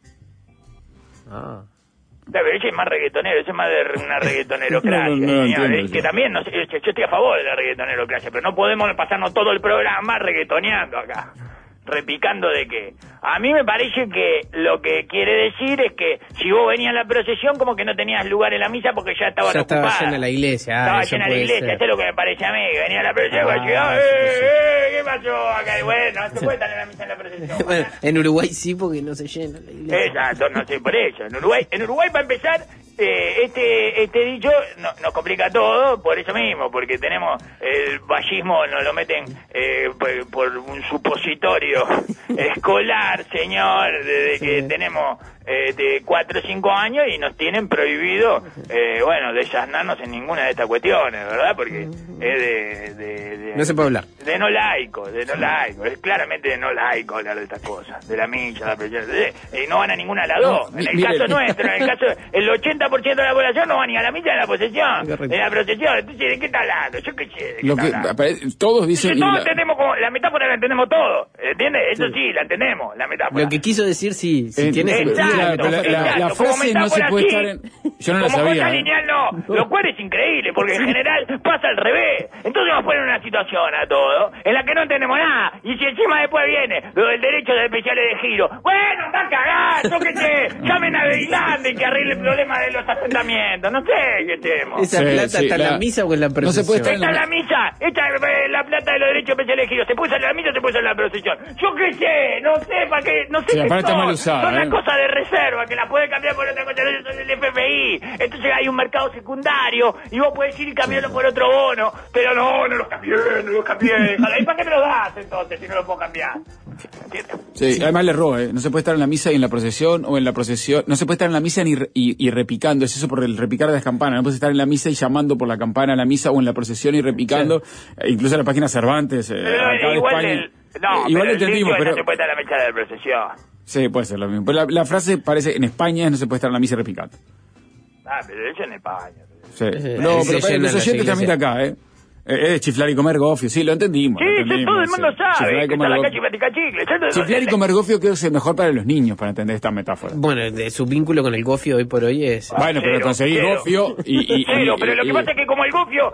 Claro, pero ese es más reggaetonero, ese es más de una reggaetonerocracia. no, entiendo, que también, yo estoy a favor de la reggaetonerocracia, pero no podemos pasarnos todo el programa reggaetoneando acá. ¿Repicando de qué? A mí me parece que lo que quiere decir es que si vos venías a la procesión como que no tenías lugar en la misa porque ya estaban ocupadas. Estaba llena la iglesia. Estaba llena la iglesia, esto es lo que me parece a mí, que venía a la procesión y llegaba, ¿qué pasó acá? Y bueno, no se puede estar en la misa en la procesión. Bueno, en Uruguay sí porque no se llena la iglesia. Exacto, no sé por eso. En Uruguay para empezar, este dicho nos complica todo por eso mismo, porque tenemos el vallismo, nos lo meten por un supositorio escolar, señor, desde que tenemos de 4 o 5 años y nos tienen prohibido, desasnarnos en ninguna de estas cuestiones, ¿verdad? Porque es de no se puede hablar. De no laico, es claramente de no laico hablar de estas cosas, de la milla, la presión, y no van a ninguna de las dos. En el caso nuestro, el 80% 50% de la población no va ni a la misa ni a la procesión. Entonces, ¿de qué está hablando? Yo qué sé. Todos dicen... Todos entendemos, la metáfora la entendemos todos, ¿entiendes? Eso sí, la entendemos, la metáfora. Lo que quiso decir, sí tiene sentido. La frase no se puede estar en... Yo no la sabía. Como cosa lineal no, lo cual es increíble, porque en general pasa al revés. Entonces nos ponen en una situación a todos en la que no entendemos nada. Y si encima después viene lo del derecho de especiales de giro, bueno, anda a cagar, yo qué sé, llamen a Beilande y que arregle el problema de los asentamientos, no sé qué tenemos. ¿Esa plata está en la misa o en la procesión? No se puede estar en la misa, la plata de los derechos especiales de giro, se puede usar en la misa o se puede usar en la procesión. Yo qué sé, no sé para qué, no sé qué son una cosa de reserva que la puede cambiar por otra cosa del FMI. Entonces hay un mercado secundario y vos podés ir y cambiarlo por otro bono, pero no los cambié. ¿Y para qué me lo das entonces si no lo puedo cambiar? ¿Entiendes? Sí, además le erró, no se puede estar en la misa y en la procesión, o en la procesión, no se puede estar en la misa y repicando, es eso por el repicar de las campanas, no puedes estar en la misa y llamando por la campana a la misa, o en la procesión y repicando, incluso en la página Cervantes, acá de España. Igual lo entendimos, pero no se puede estar en la misa de la procesión. Sí, puede ser lo mismo. Pero la frase parece, en España no se puede estar en la misa y repicando. Pero eso en España. Sí. No, pero los oyentes también de acá, Es chiflar y comer gofio, sí, lo entendimos. Sí, todo el mundo sabe. Chiflar y comer gofio creo que es mejor para los niños, para entender esta metáfora. Bueno, su vínculo con el gofio hoy por hoy es... Bueno, pero conseguir gofio y... pero lo que pasa es que como el gofio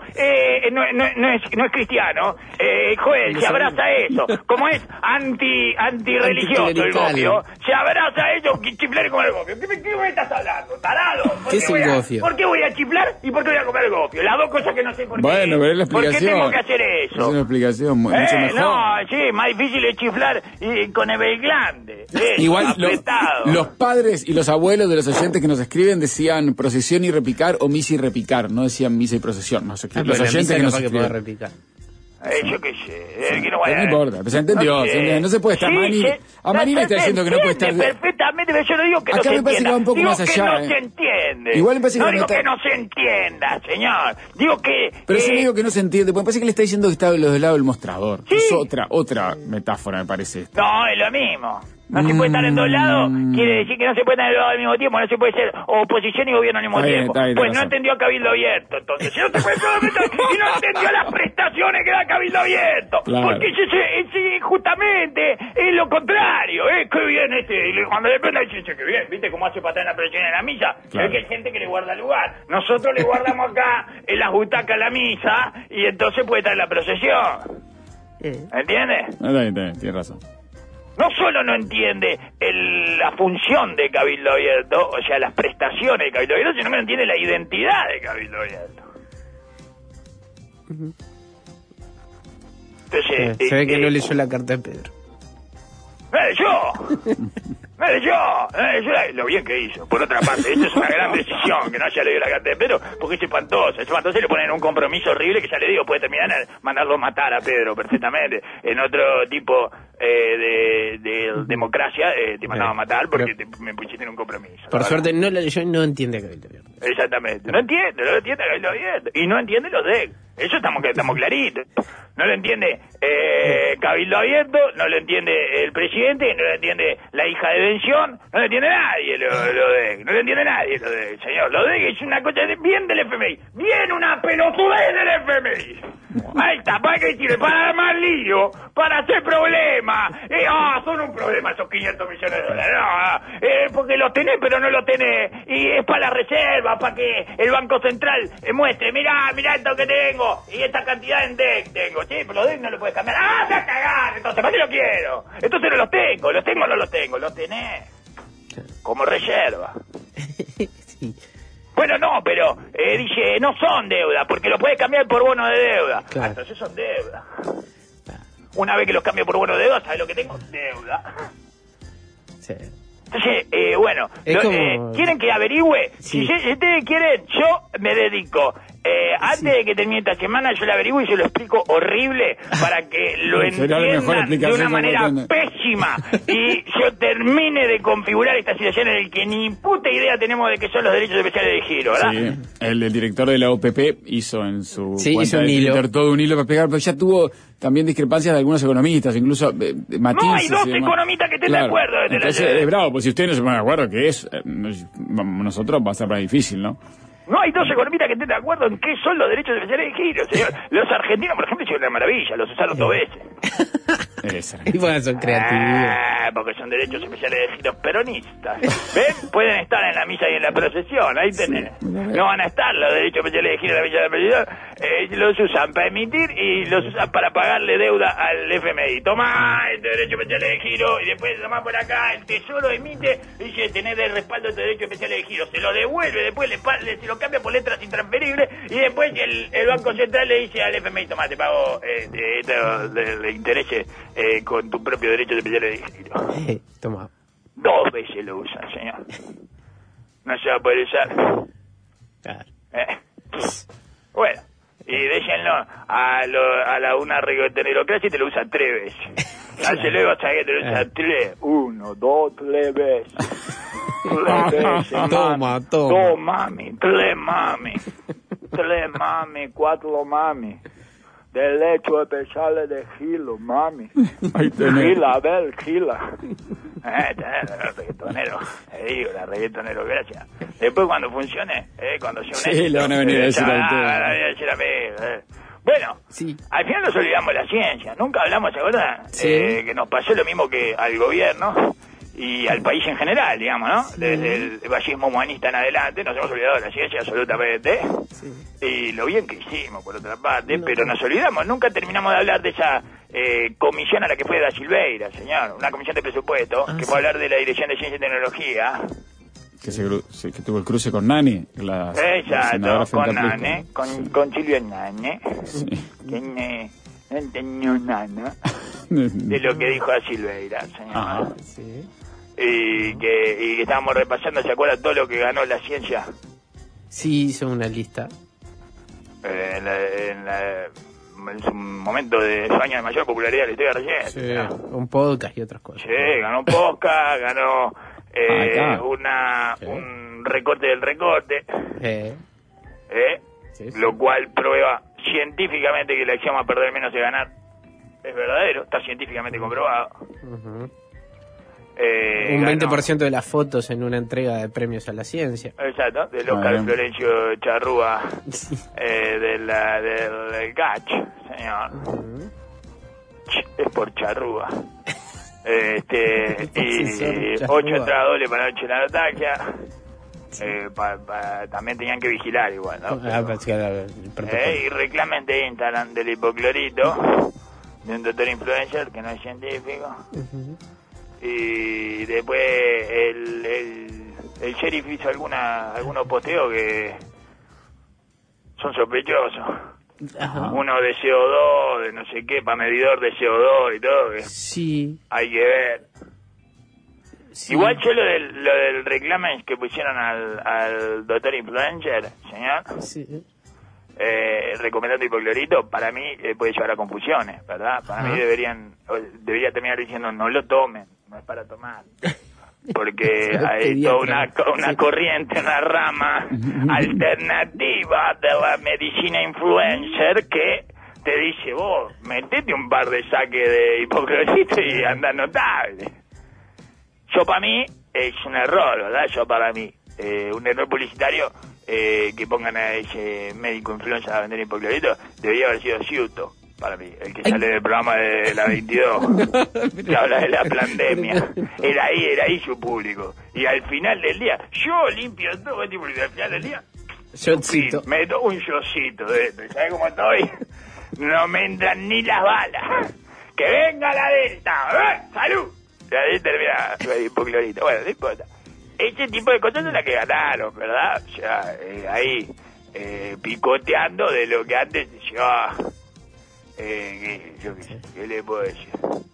no es cristiano, Joel, se abraza a eso. Como es antirreligioso el gofio, se abraza a eso, chiflar y comer gofio. ¿Qué me estás hablando, tarado? ¿Qué es el gofio? ¿Por qué voy a chiflar y por qué voy a comer gofio? Las dos cosas que no sé por qué. Bueno, pero es la explicación. ¿Por qué tengo que hacer eso? Es una explicación mucho mejor. No, sí, más difícil es chiflar con el Beilande. Igual los padres y los abuelos de los oyentes que nos escriben decían procesión y repicar o misa y repicar, no decían misa y procesión. Los oyentes que nos escriben. Repicar. Yo qué sé, que no vaya. No importa, pero se entendió, no se puede estar a Mani le está diciendo que no puede estar perfectamente, pero yo no digo que acá no se entienda. Me parece que va un poco más allá. No se entiende. Igual me parece que no digo que no se entienda, señor. Digo que pero yo no digo que no se entiende, porque me parece que le está diciendo que está de los del lado del mostrador. ¿Sí? Es otra metáfora, me parece esta. No, es lo mismo. No se puede estar en dos lados, quiere decir que no se puede estar en dos lados al mismo tiempo, no se puede ser oposición y gobierno al mismo tiempo. Pues no entendió a Cabildo Abierto, entonces. Si no te puedes y no entendió las prestaciones que da Cabildo Abierto. Claro. Porque justamente es lo contrario, qué bien cuando le prenda dice, qué bien, ¿viste cómo hace patar en la presión en la misa? Claro. Es que hay gente que le guarda lugar. Nosotros le guardamos acá en las butacas la misa y entonces puede estar en la procesión. ¿Entiendes? Tienes razón. No solo no entiende la función de Cabildo Abierto, o sea, las prestaciones de Cabildo Abierto, sino que no entiende la identidad de Cabildo Abierto. Entonces, se ve que no leyó la carta de Pedro. ¡Me leyó! Lo bien que hizo. Por otra parte, esto es una gran decisión, que no haya leído la carta de Pedro, porque es espantoso. Le ponen un compromiso horrible que ya le digo, puede terminar en mandarlo a matar a Pedro perfectamente. En otro tipo de democracia te mandaba a matar porque me pusiste en un compromiso. Por suerte no la leyó y no entiende Cabildo Abierto. Exactamente. No lo entiende Cabildo Abierto. Y no entiende los DEC. Eso estamos claritos. No lo entiende Cabildo Abierto, no lo entiende el presidente, no lo entiende la hija de Bención, no lo entiende nadie lo de, no lo entiende nadie lo de, señor. Lo de es una cosa bien del FMI, bien una pelotudez del FMI. Ahí está, ¿para qué sirve? Para dar más lío, para hacer problemas. Son un problema esos 500 millones de dólares. Porque los tenés, pero no los tenés. Y es para la reserva, para que el Banco Central muestre, mirá esto que tengo, y esta cantidad en DEC tengo. Sí, pero los DEC no lo puedes cambiar. ¡Se a cagar! Entonces, ¿para qué lo quiero? Entonces no los tengo o no los tengo. Los tenés. Como reserva. Sí. Bueno, no, pero dice, no son deuda, porque lo puedes cambiar por bono de deuda. Claro. Entonces son deuda. Una vez que los cambio por bono de deuda, ¿sabes lo que tengo? Deuda. Sí. Entonces, bueno, como... ¿quieren que averigüe? Sí. Si ustedes quieren, yo me dedico antes de que termine esta semana yo lo averiguo y se lo explico horrible para que lo entiendan de una manera pésima y yo termine de configurar esta situación en la que ni puta idea tenemos de qué son los derechos especiales de giro, ¿verdad? Sí, el director de la OPP hizo en su cuenta de Twitter todo un hilo para pegar, pero ya tuvo también discrepancias de algunos economistas, incluso matices. No hay dos economistas que estén de acuerdo. Entonces es bravo, pues si ustedes no se ponen de acuerdo, ¿qué es? Nosotros va a ser más difícil, ¿no? No hay dos economistas que estén de acuerdo en qué son los derechos especiales de giro, señor. Los argentinos, por ejemplo, hicieron una maravilla, los usaron 2 veces. Y bueno, son creativos. Porque son derechos especiales de giro peronistas. ¿Ven? Pueden estar en la misa y en la procesión, ahí tenés. No van a estar los derechos especiales de giro en la misa y en la procesión. Los usan para emitir y los usan para pagarle deuda al FMI. Tomá este derecho especial de giro y después tomá por acá, el Tesoro emite y dice, tenés de respaldo este derecho especial de giro. Se lo devuelve, después se lo cambia por letras intransferibles y después el Banco Central le dice al FMI, tomá, te pago de intereses con tu propio derecho especial de giro. Toma. 2 veces lo usan, señor. No se va a poder usar. Claro. Bueno, y déjenlo a una reggaetonerocracia y te lo usan 3 veces. Hace luego hasta que te lo usan 3. 1, 2, 3 veces. 3 veces, toma. 2 mami, 3 mami. 3 mami, 4 mami. Derecho especial de gilo, mami. Gila, a ver, gila. Reggaetonero. Digo, la reggaetonero, gracias. Después cuando funcione, cuando sea un sí, le van a venir a decir a usted. Bueno, sí. Al final nos olvidamos de la ciencia. Nunca hablamos, ¿se acuerdan? Sí. Que nos pasó lo mismo que al gobierno y al país en general, digamos, ¿no? Sí. Desde el vallismo humanista en adelante nos hemos olvidado de la ciencia absolutamente. Sí. Y lo bien que hicimos, por otra parte, pero nos olvidamos. Nunca terminamos de hablar de esa comisión a la que fue Da Silveira, señor. Una comisión de presupuesto que fue a hablar de la Dirección de Ciencia y Tecnología. Que tuvo el cruce con Nani. Exacto, con Nani, con Silvia Nani. Sí. Que no entendió nada de lo que dijo Da Silveira, señor. Sí. Y que estábamos repasando, ¿se acuerdan todo lo que ganó la ciencia? Sí, hizo una lista. En su momento de su año de mayor popularidad de la historia reciente. Sí, un podcast y otras cosas. Sí, ganó un podcast, ganó un recorte del recorte. Sí. Lo cual prueba científicamente que la acción a perder menos de ganar es verdadero, está científicamente comprobado. Uh-huh. Un 20% de las fotos en una entrega de premios a la ciencia. Exacto, del Oscar Florencio Charrúa, del GACH, señor. Uh-huh. Es por Charrúa. Y 8 entradas dobles para la noche de la notacia. También tenían que vigilar igual, ¿no? Y reclamen de Instagram del hipoclorito de un doctor influencer que no es científico. Uh-huh. Y después el sheriff hizo algunos posteos que son sospechosos. Ajá. Uno de CO2, de no sé qué, para medidor de CO2 y todo. Que sí. Hay que ver. Sí. Igual yo lo del reclamen que pusieron al doctor influencer, señor. Sí. Recomendando hipoclorito, para mí puede llevar a confusiones, ¿verdad? Para mí debería terminar diciendo no lo tomen, no es para tomar. Porque hay toda una corriente, una rama alternativa de la medicina influencer que te dice, vos, metete un par de saques de hipoclorito y anda notable. Yo para mí es un error, ¿verdad? Un error publicitario que pongan a ese médico influencer a vender hipoclorito, debería haber sido Ciuto, para mí, el que sale del programa de la 22, que habla de la pandemia. Era ahí su público. Y al final del día, yo limpio todo este público. Al final del día, meto un shotcito de esto. ¿Sabes cómo estoy? No me entran ni las balas. ¡Que venga la Delta! ¡Salud! Y ahí termina el hipoclorito. Bueno, no importa. Ese tipo de cosas son las que ganaron, ¿verdad? O sea, ahí picoteando de lo que antes yo ¿qué le puedo decir?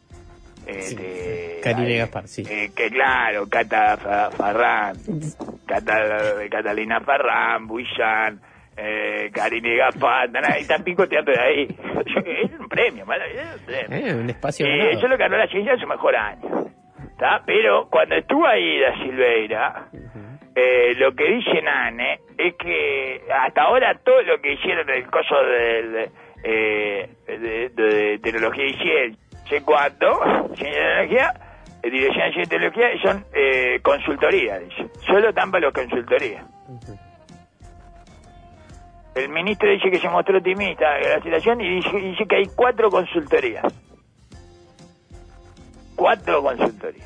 Karine Gaspar, sí. Que claro, Catalina Farrán, Buillán, Karine y Gaspar, están picoteando de ahí. Es un premio, un espacio eso lo ganó la ciencia en su mejor año. ¿Está? Pero cuando estuvo ahí Da Silveira, lo que dice Nane es que hasta ahora todo lo que hicieron el coso de tecnología y ciencia, sé cuánto, ciencia y tecnología, dirección de ciencia y tecnología, son consultorías, dice. Solo están para los consultorías. El ministro dice que se mostró optimista en la situación y dice que hay 4 consultorías. 4 consultorías.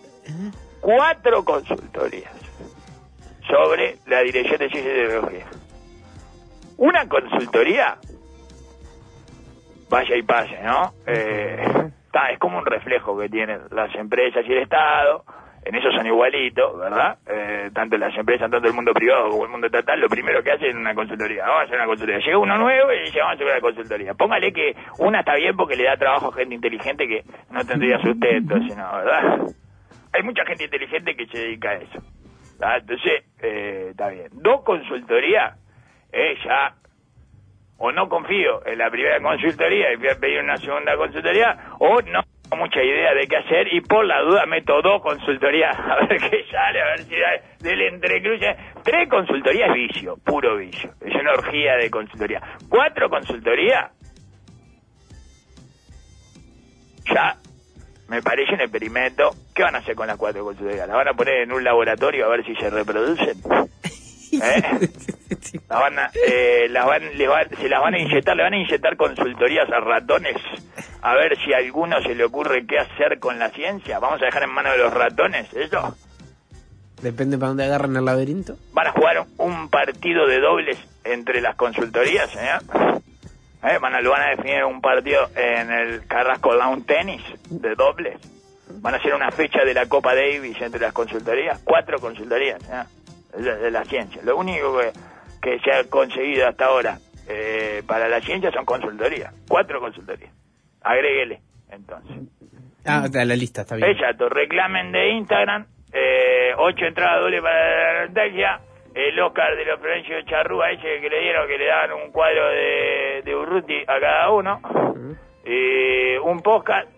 4 consultorías sobre la dirección de ciencia y tecnología. Una consultoría, vaya y pase, ¿no? Es como un reflejo que tienen las empresas y el Estado. En eso son igualitos, ¿verdad? Tanto las empresas, tanto el mundo privado como el mundo estatal, lo primero que hacen es una consultoría. Vamos a hacer una consultoría. Llega uno nuevo y dice, vamos a hacer una consultoría. Póngale que una está bien porque le da trabajo a gente inteligente que no tendría sustento, sino, ¿verdad? Hay mucha gente inteligente que se dedica a eso. ¿Verdad? Entonces, está bien. 2 consultorías, ya, o no confío en la primera consultoría y voy a pedir una segunda consultoría, o no tengo mucha idea de qué hacer y por la duda meto 2 consultorías a ver qué sale, a ver si del entrecruce. 3 consultorías es vicio, puro vicio. Es una orgía de consultoría. 4 consultorías, ya me parece un experimento. ¿Qué van a hacer con las 4 consultorías? ¿Las van a poner en un laboratorio a ver si se reproducen? Se las van a inyectar, le van a inyectar consultorías a ratones a ver si a alguno se le ocurre qué hacer con la ciencia. Vamos a dejar en manos de los ratones eso. Depende para dónde agarran el laberinto. Van a jugar un partido de dobles entre las consultorías, lo van a definir un partido en el Carrasco Lawn Tennis de dobles. Van a hacer una fecha de la Copa Davis entre las consultorías. 4 consultorías, de la ciencia. Lo único que se ha conseguido hasta ahora para la ciencia son consultorías. 4 consultorías. Agréguele, entonces. A la lista, está bien. Exacto. Reclamen de Instagram, 8 entradas dobles para la nostalgia, el Oscar de los Florencio Charrúa ese que le dieron, que le daban un cuadro de Urruti a cada uno, un podcast,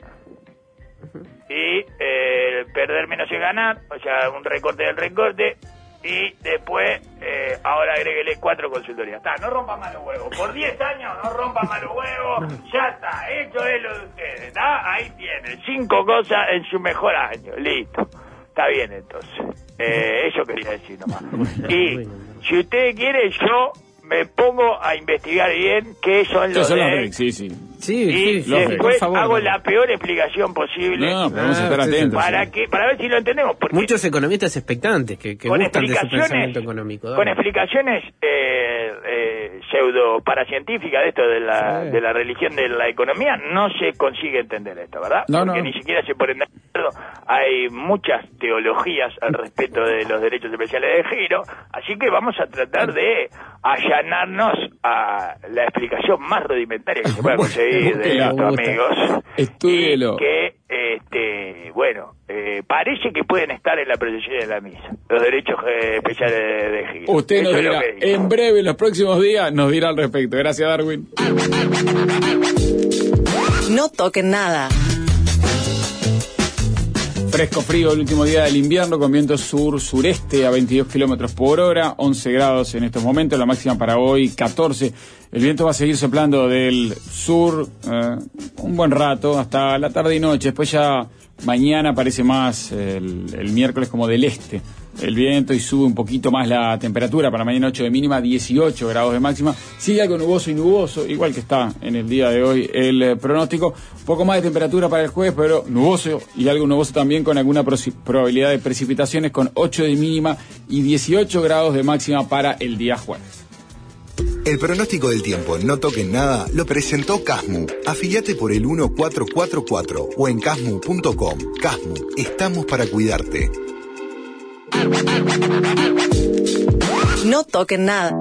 y perder menos es ganar, o sea, un recorte del recorte. Y después, ahora agréguele 4 consultorías. No rompa más los huevos. Por 10 años no rompa más los huevos. Ya está, esto es lo de ustedes. ¿Está? Ahí tienen 5 cosas en su mejor año. Listo. Está bien, entonces. Eso quería decir nomás. Y si usted quiere, yo me pongo a investigar bien qué son los REC. Y después hago la peor explicación posible. Vamos a estar atentos. Para ver si lo entendemos. Muchos economistas expectantes que gustan de su pensamiento económico. Con explicaciones pseudo paracientíficas de esto de la religión de la economía, no se consigue entender esto, ¿verdad? Porque ni siquiera se pone de acuerdo. Hay muchas teologías al respecto de los derechos especiales de giro, así que vamos a tratar de allanarnos a la explicación más rudimentaria que se pueda conseguir de nuestros amigos. Estúdielo. Y que, parece que pueden estar en la procesión de la misa, los derechos especiales de giro. Usted nos dirá, en breve, en los próximos días, nos dirá al respecto. Gracias, Darwin. No toquen nada. Fresco frío el último día del invierno con viento sur-sureste a 22 kilómetros por hora, 11 grados en estos momentos, la máxima para hoy 14. El viento va a seguir soplando del sur un buen rato hasta la tarde y noche. Después ya mañana parece más el miércoles como del este el viento y sube un poquito más la temperatura. Para mañana 8 de mínima, 18 grados de máxima. Sigue algo nuboso y nuboso, igual que está en el día de hoy el pronóstico. Un poco más de temperatura para el jueves, pero nuboso y algo nuboso también con alguna probabilidad de precipitaciones, con 8 de mínima y 18 grados de máxima para el día jueves. El pronóstico del tiempo en No Toquen Nada lo presentó Casmu. Afiliate por el 1444 o en casmu.com. Casmu, estamos para cuidarte. No toquen nada.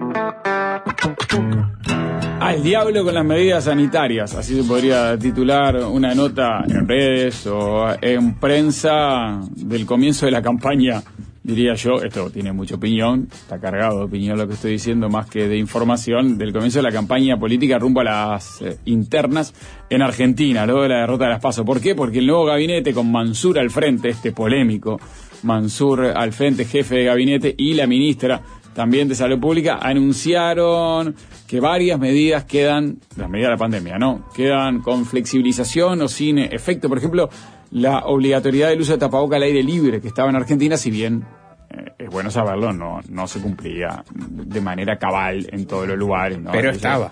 Al diablo con las medidas sanitarias, así se podría titular una nota en redes o en prensa del comienzo de la campaña diría yo, esto tiene mucha opinión, está cargado de opinión lo que estoy diciendo, más que de información, del comienzo de la campaña política rumbo a las internas en Argentina, luego de la derrota de las PASO. ¿Por qué? Porque el nuevo gabinete, con Mansur al frente, polémico Mansur al frente, jefe de gabinete, y la ministra también de Salud Pública, anunciaron que varias medidas quedan, las medidas de la pandemia, ¿no?, quedan con flexibilización o sin efecto. Por ejemplo, la obligatoriedad del uso de tapaboca al aire libre, que estaba en Argentina, si bien es bueno saberlo, no se cumplía de manera cabal en todos los lugares, ¿no? Pero estaba.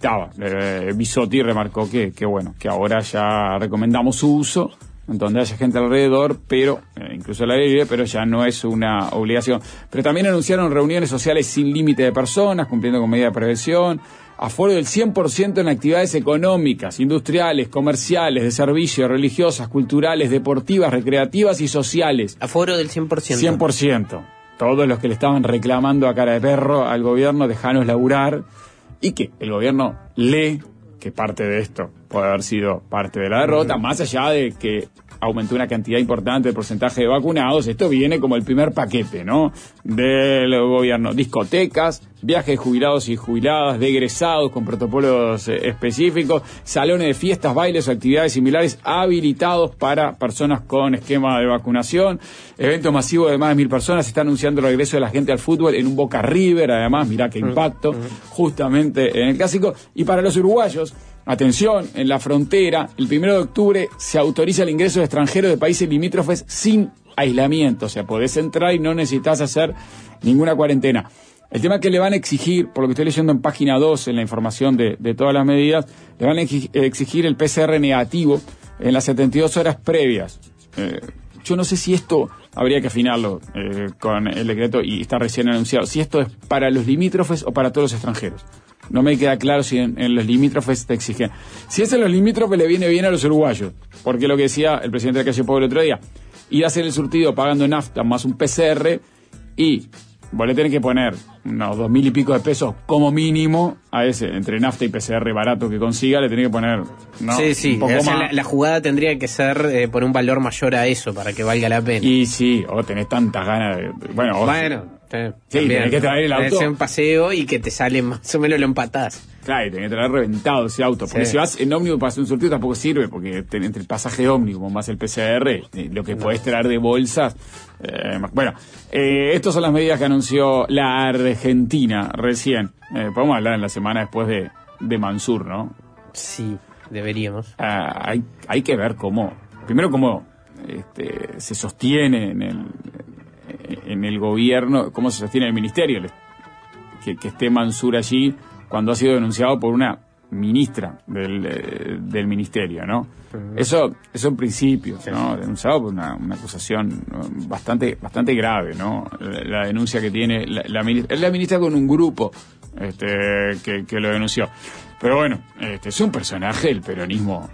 Bisotti remarcó que bueno, que ahora ya recomendamos su uso en donde haya gente alrededor, pero incluso al aire libre, pero ya no es una obligación. Pero también anunciaron reuniones sociales sin límite de personas, cumpliendo con medidas de prevención, aforo del 100% en actividades económicas, industriales, comerciales, de servicios, religiosas, culturales, deportivas, recreativas y sociales. Aforo del 100%. 100%. Todos los que le estaban reclamando a cara de perro al gobierno, dejanos laburar, y que el gobierno lee que parte de esto puede haber sido parte de la derrota, más allá de que aumentó una cantidad importante de porcentaje de vacunados. Esto viene como el primer paquete, ¿no?, del gobierno. Discotecas, viajes de jubilados y jubiladas, de egresados con protocolos específicos, salones de fiestas, bailes o actividades similares habilitados para personas con esquema de vacunación, eventos masivos de más de 1.000 personas. Se está anunciando el regreso de la gente al fútbol en un Boca River, además, mirá qué impacto, justamente en el clásico. Y para los uruguayos, atención, en la frontera, el 1 de octubre se autoriza el ingreso de extranjeros de países limítrofes sin aislamiento. O sea, podés entrar y no necesitas hacer ninguna cuarentena. El tema es que le van a exigir, por lo que estoy leyendo en página 2, en la información de todas las medidas, le van a exigir el PCR negativo en las 72 horas previas. Yo no sé si esto habría que afinarlo con el decreto, y está recién anunciado, si esto es para los limítrofes o para todos los extranjeros. No me queda claro si en los limítrofes te exigen. Si es en los limítrofes, le viene bien a los uruguayos, porque lo que decía el presidente de Calle Pou el otro día, ir a hacer el surtido pagando nafta más un PCR, y vos le tenés que poner unos 2.000 y pico de pesos como mínimo a ese, entre nafta y PCR barato que consiga, le tenés que poner, ¿no?, sí, un poco más. La jugada tendría que ser por un valor mayor a eso, para que valga la pena. Y sí, o tenés tantas ganas de... Bueno, tenés que traer el auto. Hacer un paseo y que te sale más o menos, lo empatás. Claro, y tenés que traer reventado ese auto. Porque si vas en ómnibus para hacer un surtido tampoco sirve, porque entre el pasaje de ómnibus más el PCR, lo que podés traer de bolsas... estas son las medidas que anunció la Argentina recién. Podemos hablar en la semana después de Mansur, ¿no? Sí, deberíamos. Hay que ver cómo se sostiene en el gobierno, cómo se sostiene el ministerio, que esté Mansur allí cuando ha sido denunciado por una ministra del ministerio, ¿no? Uh-huh. Eso en principio, ¿no? Denunciado por una acusación bastante grave, ¿no? La denuncia que tiene la ministra con un grupo que lo denunció. Pero bueno, es un personaje del peronismo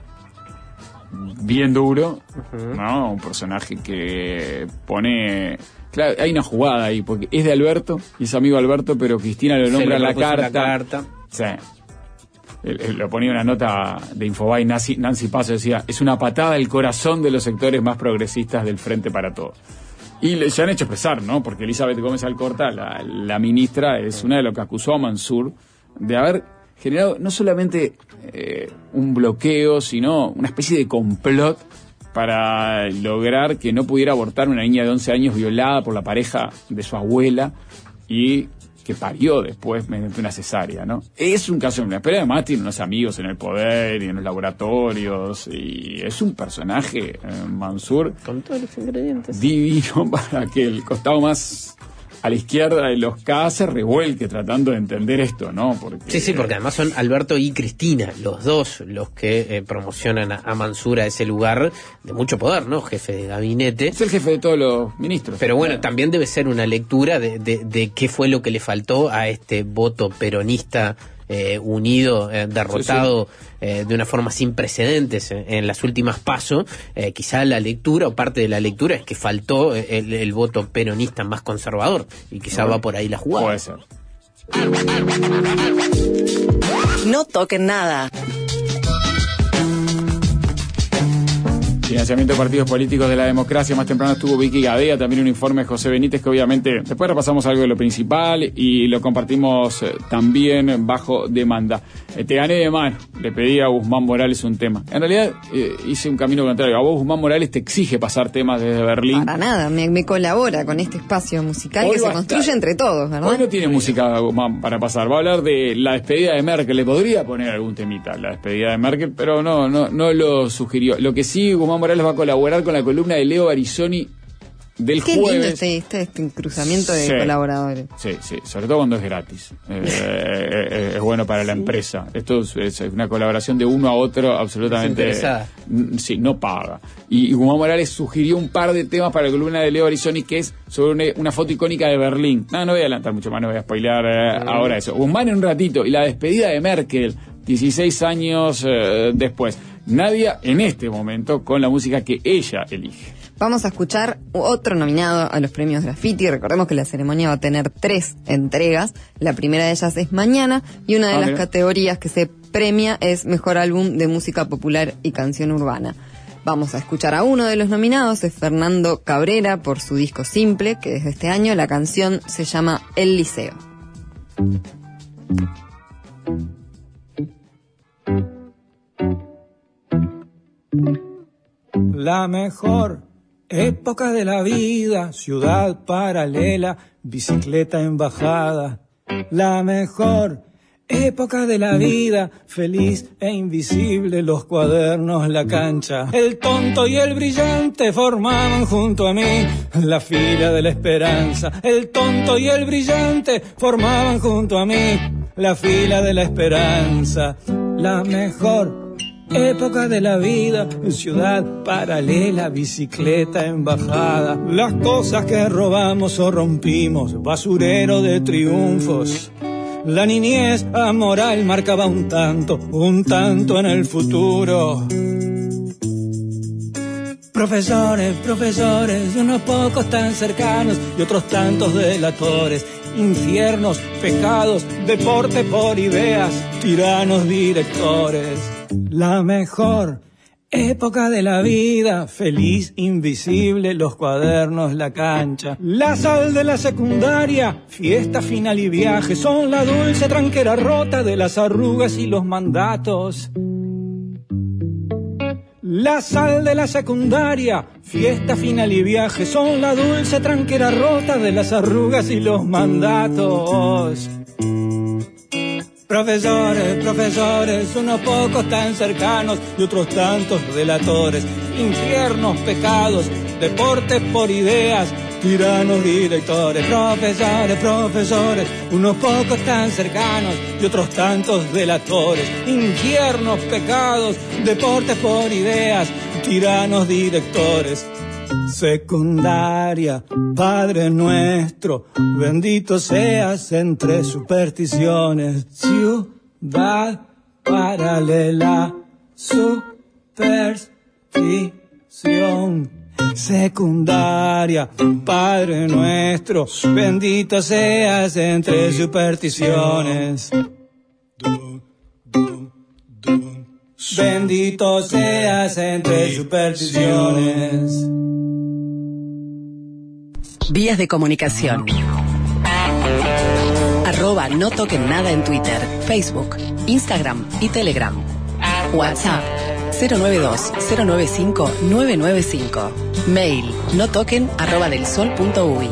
bien duro, ¿no? Un personaje que pone... Claro, hay una jugada ahí, porque es de Alberto, y es amigo de Alberto, pero Cristina lo nombra en la carta. Sí. Lo ponía una nota de Infobae, Nancy Paso decía, es una patada al corazón de los sectores más progresistas del Frente para Todos. Y se han hecho expresar, ¿no? Porque Elizabeth Gómez Alcorta, la ministra, es una de los que acusó a Mansur de haber generado no solamente un bloqueo, sino una especie de complot para lograr que no pudiera abortar una niña de 11 años violada por la pareja de su abuela y que parió después mediante una cesárea, ¿no? Es un caso, pero además tiene unos amigos en el poder y en los laboratorios, y es un personaje, Mansur, con todos los ingredientes, divino, para que el costado más a la izquierda de los K se revuelque tratando de entender esto, ¿no? Porque... Sí, porque además son Alberto y Cristina, los dos los que promocionan a Mansur a ese lugar de mucho poder, ¿no? Jefe de gabinete. Es el jefe de todos los ministros. Pero bueno, también debe ser una lectura de qué fue lo que le faltó a este voto peronista unido, derrotado de una forma sin precedentes en las últimas PASO. Quizá la lectura o parte de la lectura es que faltó el voto peronista más conservador, y quizá va por ahí la jugada. Puede ser. No toquen nada. financiamiento de partidos políticos de la democracia. Más temprano estuvo Vicky Gadea, también un informe de José Benítez, que obviamente después repasamos algo de lo principal y lo compartimos también bajo demanda. Te gané de mano, le pedí a Guzmán Morales un tema. En realidad hice un camino contrario. A vos Guzmán Morales te exige pasar temas desde Berlín. Para nada, me colabora con este espacio musical hoy que se construye entre todos, ¿verdad? Hoy no tiene música Guzmán para pasar. Va a hablar de la despedida de Merkel. Le podría poner algún temita, la despedida de Merkel, pero no lo sugirió. Lo que sí, Guzmán Morales va a colaborar con la columna de Leo Barizoni del Qué jueves. Lindo este cruzamiento de colaboradores. Sí, sobre todo cuando es gratis. Es bueno para la empresa. Esto es una colaboración de uno a otro absolutamente. Sí, no paga. Y Guzmán Morales sugirió un par de temas para la columna de Leo Barizoni, que es sobre una foto icónica de Berlín. No voy a adelantar mucho más, no voy a spoilear ahora eso. Guzmán en un ratito. Y la despedida de Merkel, 16 años después. Nadia en este momento con la música que ella elige. Vamos a escuchar otro nominado a los premios Graffiti. Recordemos que la ceremonia va a tener 3 entregas. La primera de ellas es mañana y una de las categorías que se premia es Mejor Álbum de Música Popular y Canción Urbana. Vamos a escuchar a uno de los nominados, es Fernando Cabrera, por su disco Simple, que es de este año. La canción se llama El Liceo. La mejor época de la vida, ciudad paralela, bicicleta en bajada. La mejor época de la vida, feliz e invisible, los cuadernos, la cancha. El tonto y el brillante formaban junto a mí la fila de la esperanza. El tonto y el brillante formaban junto a mí la fila de la esperanza. La mejor época de la vida, ciudad paralela, bicicleta en bajada. Las cosas que robamos o rompimos, basurero de triunfos. La niñez amoral marcaba un tanto en el futuro. Profesores, unos pocos tan cercanos y otros tantos delatores. Infiernos, pecados, deporte por ideas, tiranos directores. La mejor época de la vida, feliz, invisible, los cuadernos, la cancha. La sal de la secundaria, fiesta final y viaje, son la dulce tranquera rota de las arrugas y los mandatos. La sal de la secundaria, fiesta final y viaje, son la dulce tranquera rota de las arrugas y los mandatos. Profesores, unos pocos tan cercanos y otros tantos delatores. Infiernos, pecados, deportes por ideas, tiranos directores. Profesores, unos pocos tan cercanos y otros tantos delatores. Infiernos, pecados, deportes por ideas, tiranos directores. Secundaria, Padre nuestro, bendito seas entre supersticiones. Ciudad paralela, superstición. Secundaria, Padre nuestro, bendito seas entre supersticiones. Bendito seas entre supersticiones. Vías de comunicación. @no toquen nada en Twitter, Facebook, Instagram y Telegram. WhatsApp 092-095-995. Mail notoquen@delsol.uy.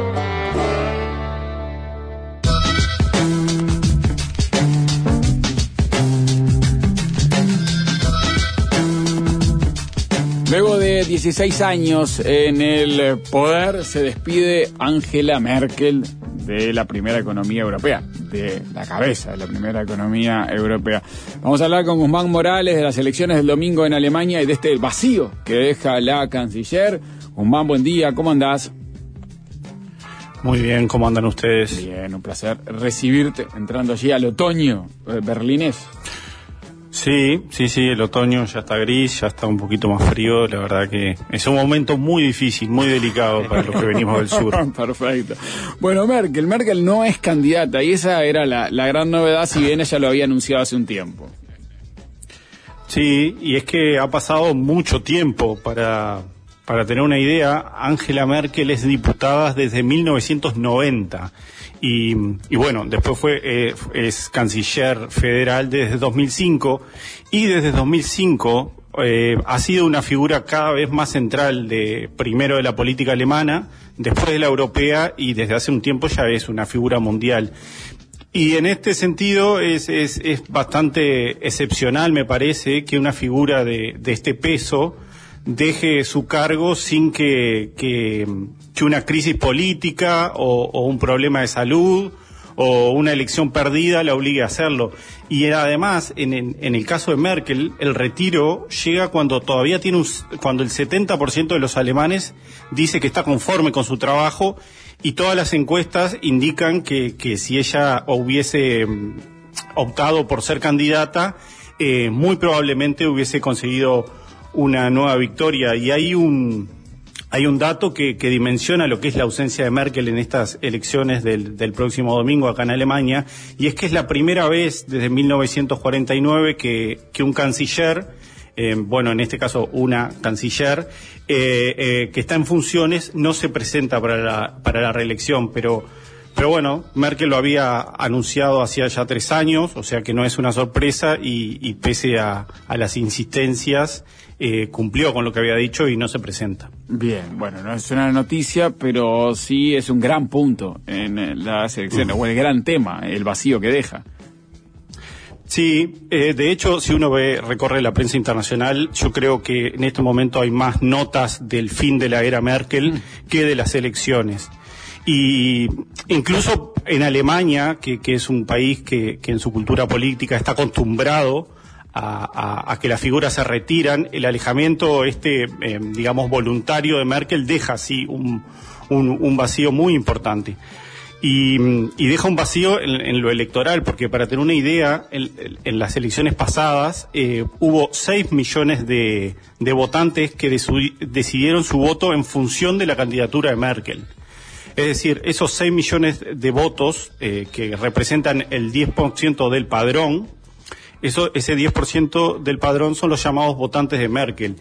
Luego de 16 años en el poder, se despide Angela Merkel de la primera economía europea, de la cabeza de la primera economía europea. Vamos a hablar con Guzmán Morales de las elecciones del domingo en Alemania y de este vacío que deja la canciller. Guzmán, buen día, ¿cómo andás? Muy bien, ¿cómo andan ustedes? Bien, un placer recibirte entrando allí al otoño berlinés. Sí, el otoño ya está gris, ya está un poquito más frío, la verdad que es un momento muy difícil, muy delicado para los que venimos del sur. Perfecto. Bueno, Merkel no es candidata y esa era la gran novedad, si bien ella lo había anunciado hace un tiempo. Sí, y es que ha pasado mucho tiempo. Para tener una idea, Angela Merkel es diputada desde 1990 y bueno, después es canciller federal desde 2005 y desde 2005 ha sido una figura cada vez más central primero de la política alemana, después de la europea y desde hace un tiempo ya es una figura mundial. Y en este sentido es bastante excepcional, me parece, que una figura de este peso deje su cargo sin que una crisis política o un problema de salud o una elección perdida la obligue a hacerlo. Y además, en el caso de Merkel, el retiro llega cuando todavía cuando el 70% de los alemanes dice que está conforme con su trabajo y todas las encuestas indican que si ella hubiese optado por ser candidata, muy probablemente hubiese conseguido una nueva victoria. Y hay un dato que dimensiona lo que es la ausencia de Merkel en estas elecciones del próximo domingo acá en Alemania, y es que es la primera vez desde 1949 que un canciller, en este caso una canciller, que está en funciones, no se presenta para la reelección, pero bueno, Merkel lo había anunciado hacía ya 3 años, o sea que no es una sorpresa y pese a las insistencias, cumplió con lo que había dicho y no se presenta. Bien, bueno, no es una noticia, pero sí es un gran punto en las elecciones, o el gran tema, el vacío que deja. Sí, de hecho, si uno recorre la prensa internacional, yo creo que en este momento hay más notas del fin de la era Merkel que de las elecciones. Y incluso en Alemania, que es un país que en su cultura política está acostumbrado a que las figuras se retiran, el alejamiento digamos voluntario de Merkel deja así un vacío muy importante. Y deja un vacío en lo electoral, porque para tener una idea, en las elecciones pasadas hubo 6 millones de votantes que decidieron su voto en función de la candidatura de Merkel. Es decir, esos 6 millones de votos que representan el 10% del padrón, ese 10% del padrón son los llamados votantes de Merkel.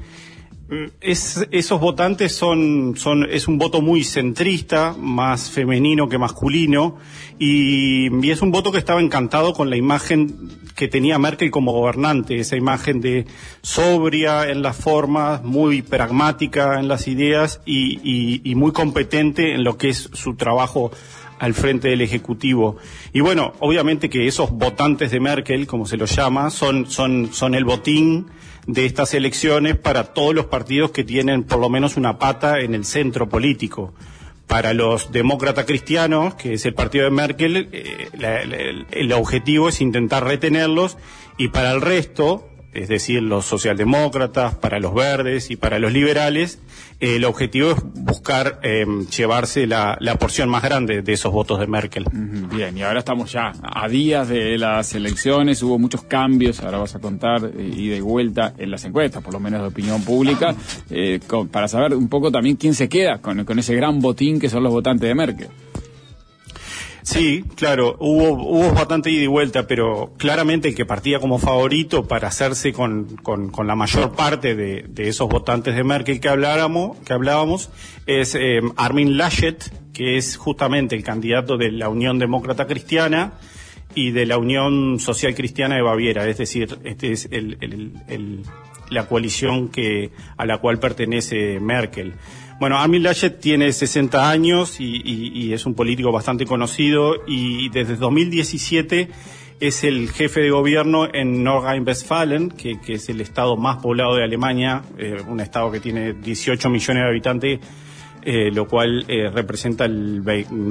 Esos votantes es un voto muy centrista, más femenino que masculino, y es un voto que estaba encantado con la imagen que tenía Merkel como gobernante, esa imagen de sobria en las formas, muy pragmática en las ideas y muy competente en lo que es su trabajo al frente del Ejecutivo. Y bueno, obviamente que esos votantes de Merkel, como se los llama, son el botín de estas elecciones para todos los partidos que tienen por lo menos una pata en el centro político. Para los demócratas cristianos, que es el partido de Merkel, el objetivo es intentar retenerlos, y para el resto, es decir, los socialdemócratas, para los verdes y para los liberales, el objetivo es buscar llevarse la porción más grande de esos votos de Merkel. Bien, y ahora estamos ya a días de las elecciones, hubo muchos cambios, ahora vas a contar, ida y vuelta en las encuestas, por lo menos de opinión pública, para saber un poco también quién se queda con ese gran botín que son los votantes de Merkel. Sí, claro, hubo bastante ida y vuelta, pero claramente el que partía como favorito para hacerse con la mayor parte de esos votantes de Merkel que hablábamos es Armin Laschet, que es justamente el candidato de la Unión Demócrata Cristiana y de la Unión Social Cristiana de Baviera, es decir, este es la coalición a la cual pertenece Merkel. Bueno, Armin Laschet tiene 60 años y es un político bastante conocido, y desde 2017 es el jefe de gobierno en Nordrhein-Westfalen, que es el estado más poblado de Alemania, un estado que tiene 18 millones de habitantes, lo cual representa el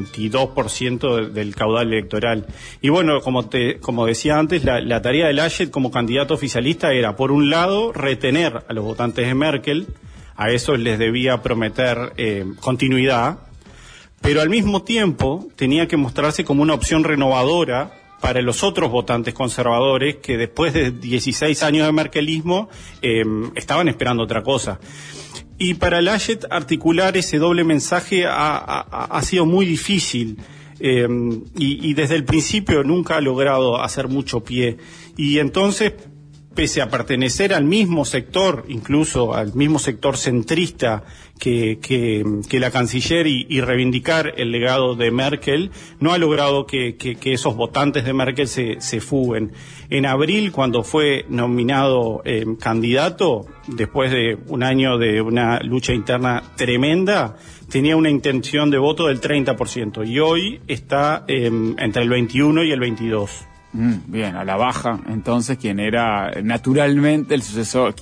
22% del caudal electoral. Y bueno, como decía antes, la tarea de Laschet como candidato oficialista era, por un lado, retener a los votantes de Merkel. A eso les debía prometer continuidad, pero al mismo tiempo tenía que mostrarse como una opción renovadora para los otros votantes conservadores que después de 16 años de merkelismo estaban esperando otra cosa. Y para Laschet articular ese doble mensaje ha sido muy difícil, y desde el principio nunca ha logrado hacer mucho pie. Y entonces, pese a pertenecer al mismo sector, incluso al mismo sector centrista que la canciller y reivindicar el legado de Merkel, no ha logrado que esos votantes de Merkel se fuguen. En abril, cuando fue nominado candidato, después de un año de una lucha interna tremenda, tenía una intención de voto del 30%, y hoy está entre el 21 y el 22%. Bien, a la baja, entonces, quien es naturalmente el sucesor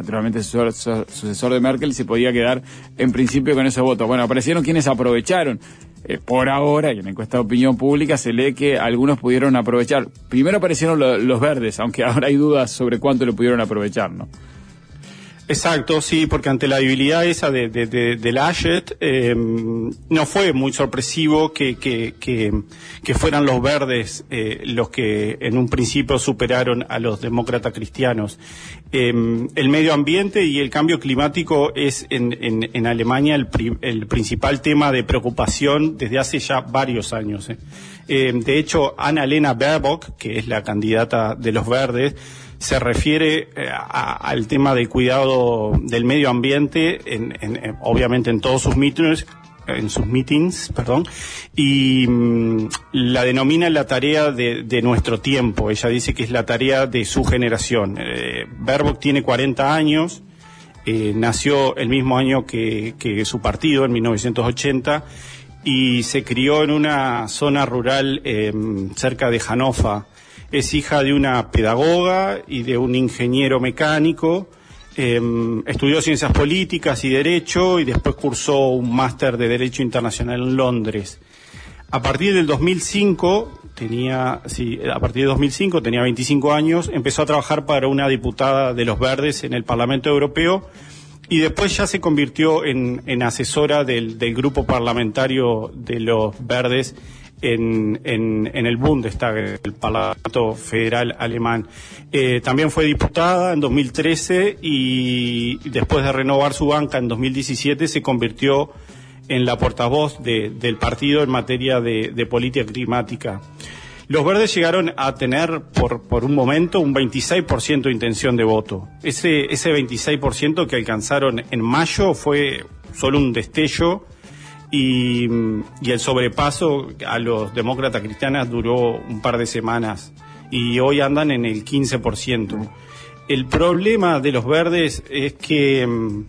de Merkel, se podía quedar en principio con esos votos. Bueno, aparecieron quienes aprovecharon. Por ahora, y en la encuesta de opinión pública se lee que algunos pudieron aprovechar. Primero aparecieron los verdes, aunque ahora hay dudas sobre cuánto lo pudieron aprovechar, ¿no? Exacto, sí, porque ante la debilidad esa de Laschet, no fue muy sorpresivo que fueran los verdes los que en un principio superaron a los demócratas cristianos. El medio ambiente y el cambio climático es en Alemania el principal tema de preocupación desde hace ya varios años. De hecho, Annalena Baerbock, que es la candidata de los verdes, se refiere al tema del cuidado del medio ambiente, obviamente en todos sus meetings, y la denomina la tarea de nuestro tiempo. Ella dice que es la tarea de su generación. Baerbock tiene 40 años, nació el mismo año que su partido, en 1980, y se crió en una zona rural cerca de Hannover. Es hija de una pedagoga y de un ingeniero mecánico. Estudió Ciencias Políticas y Derecho y después cursó un máster de Derecho Internacional en Londres. A partir del 2005, tenía 25 años, empezó a trabajar para una diputada de los Verdes en el Parlamento Europeo y después ya se convirtió en asesora del grupo parlamentario de los Verdes en el Bundestag, el Parlamento Federal Alemán. También fue diputada en 2013 y después de renovar su banca en 2017 se convirtió en la portavoz del partido en materia de política climática. Los verdes llegaron a tener por un momento un 26% de intención de voto. Ese 26% que alcanzaron en mayo fue solo un destello. Y el sobrepaso a los demócratas cristianos duró un par de semanas y hoy andan en el 15%. El problema de los verdes es que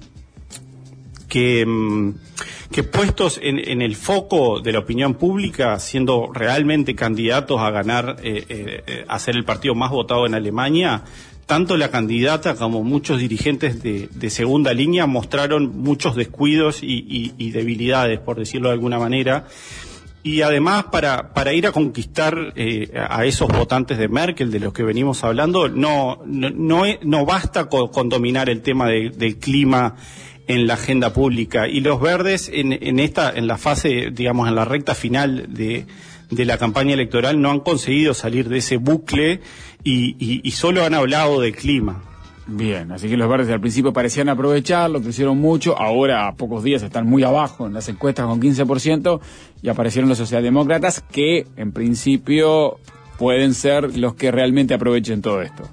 puestos en el foco de la opinión pública, siendo realmente candidatos a ganar, a ser el partido más votado en Alemania, tanto la candidata como muchos dirigentes de segunda línea mostraron muchos descuidos y debilidades, por decirlo de alguna manera. Y además, para ir a conquistar a esos votantes de Merkel, de los que venimos hablando, no basta con dominar el tema del clima en la agenda pública. Y los verdes en la fase, digamos, en la recta final de la campaña electoral no han conseguido salir de ese bucle y solo han hablado de clima. Bien, así que los verdes al principio parecían aprovecharlo, crecieron mucho, ahora a pocos días están muy abajo en las encuestas con 15% y aparecieron los socialdemócratas que en principio pueden ser los que realmente aprovechen todo esto.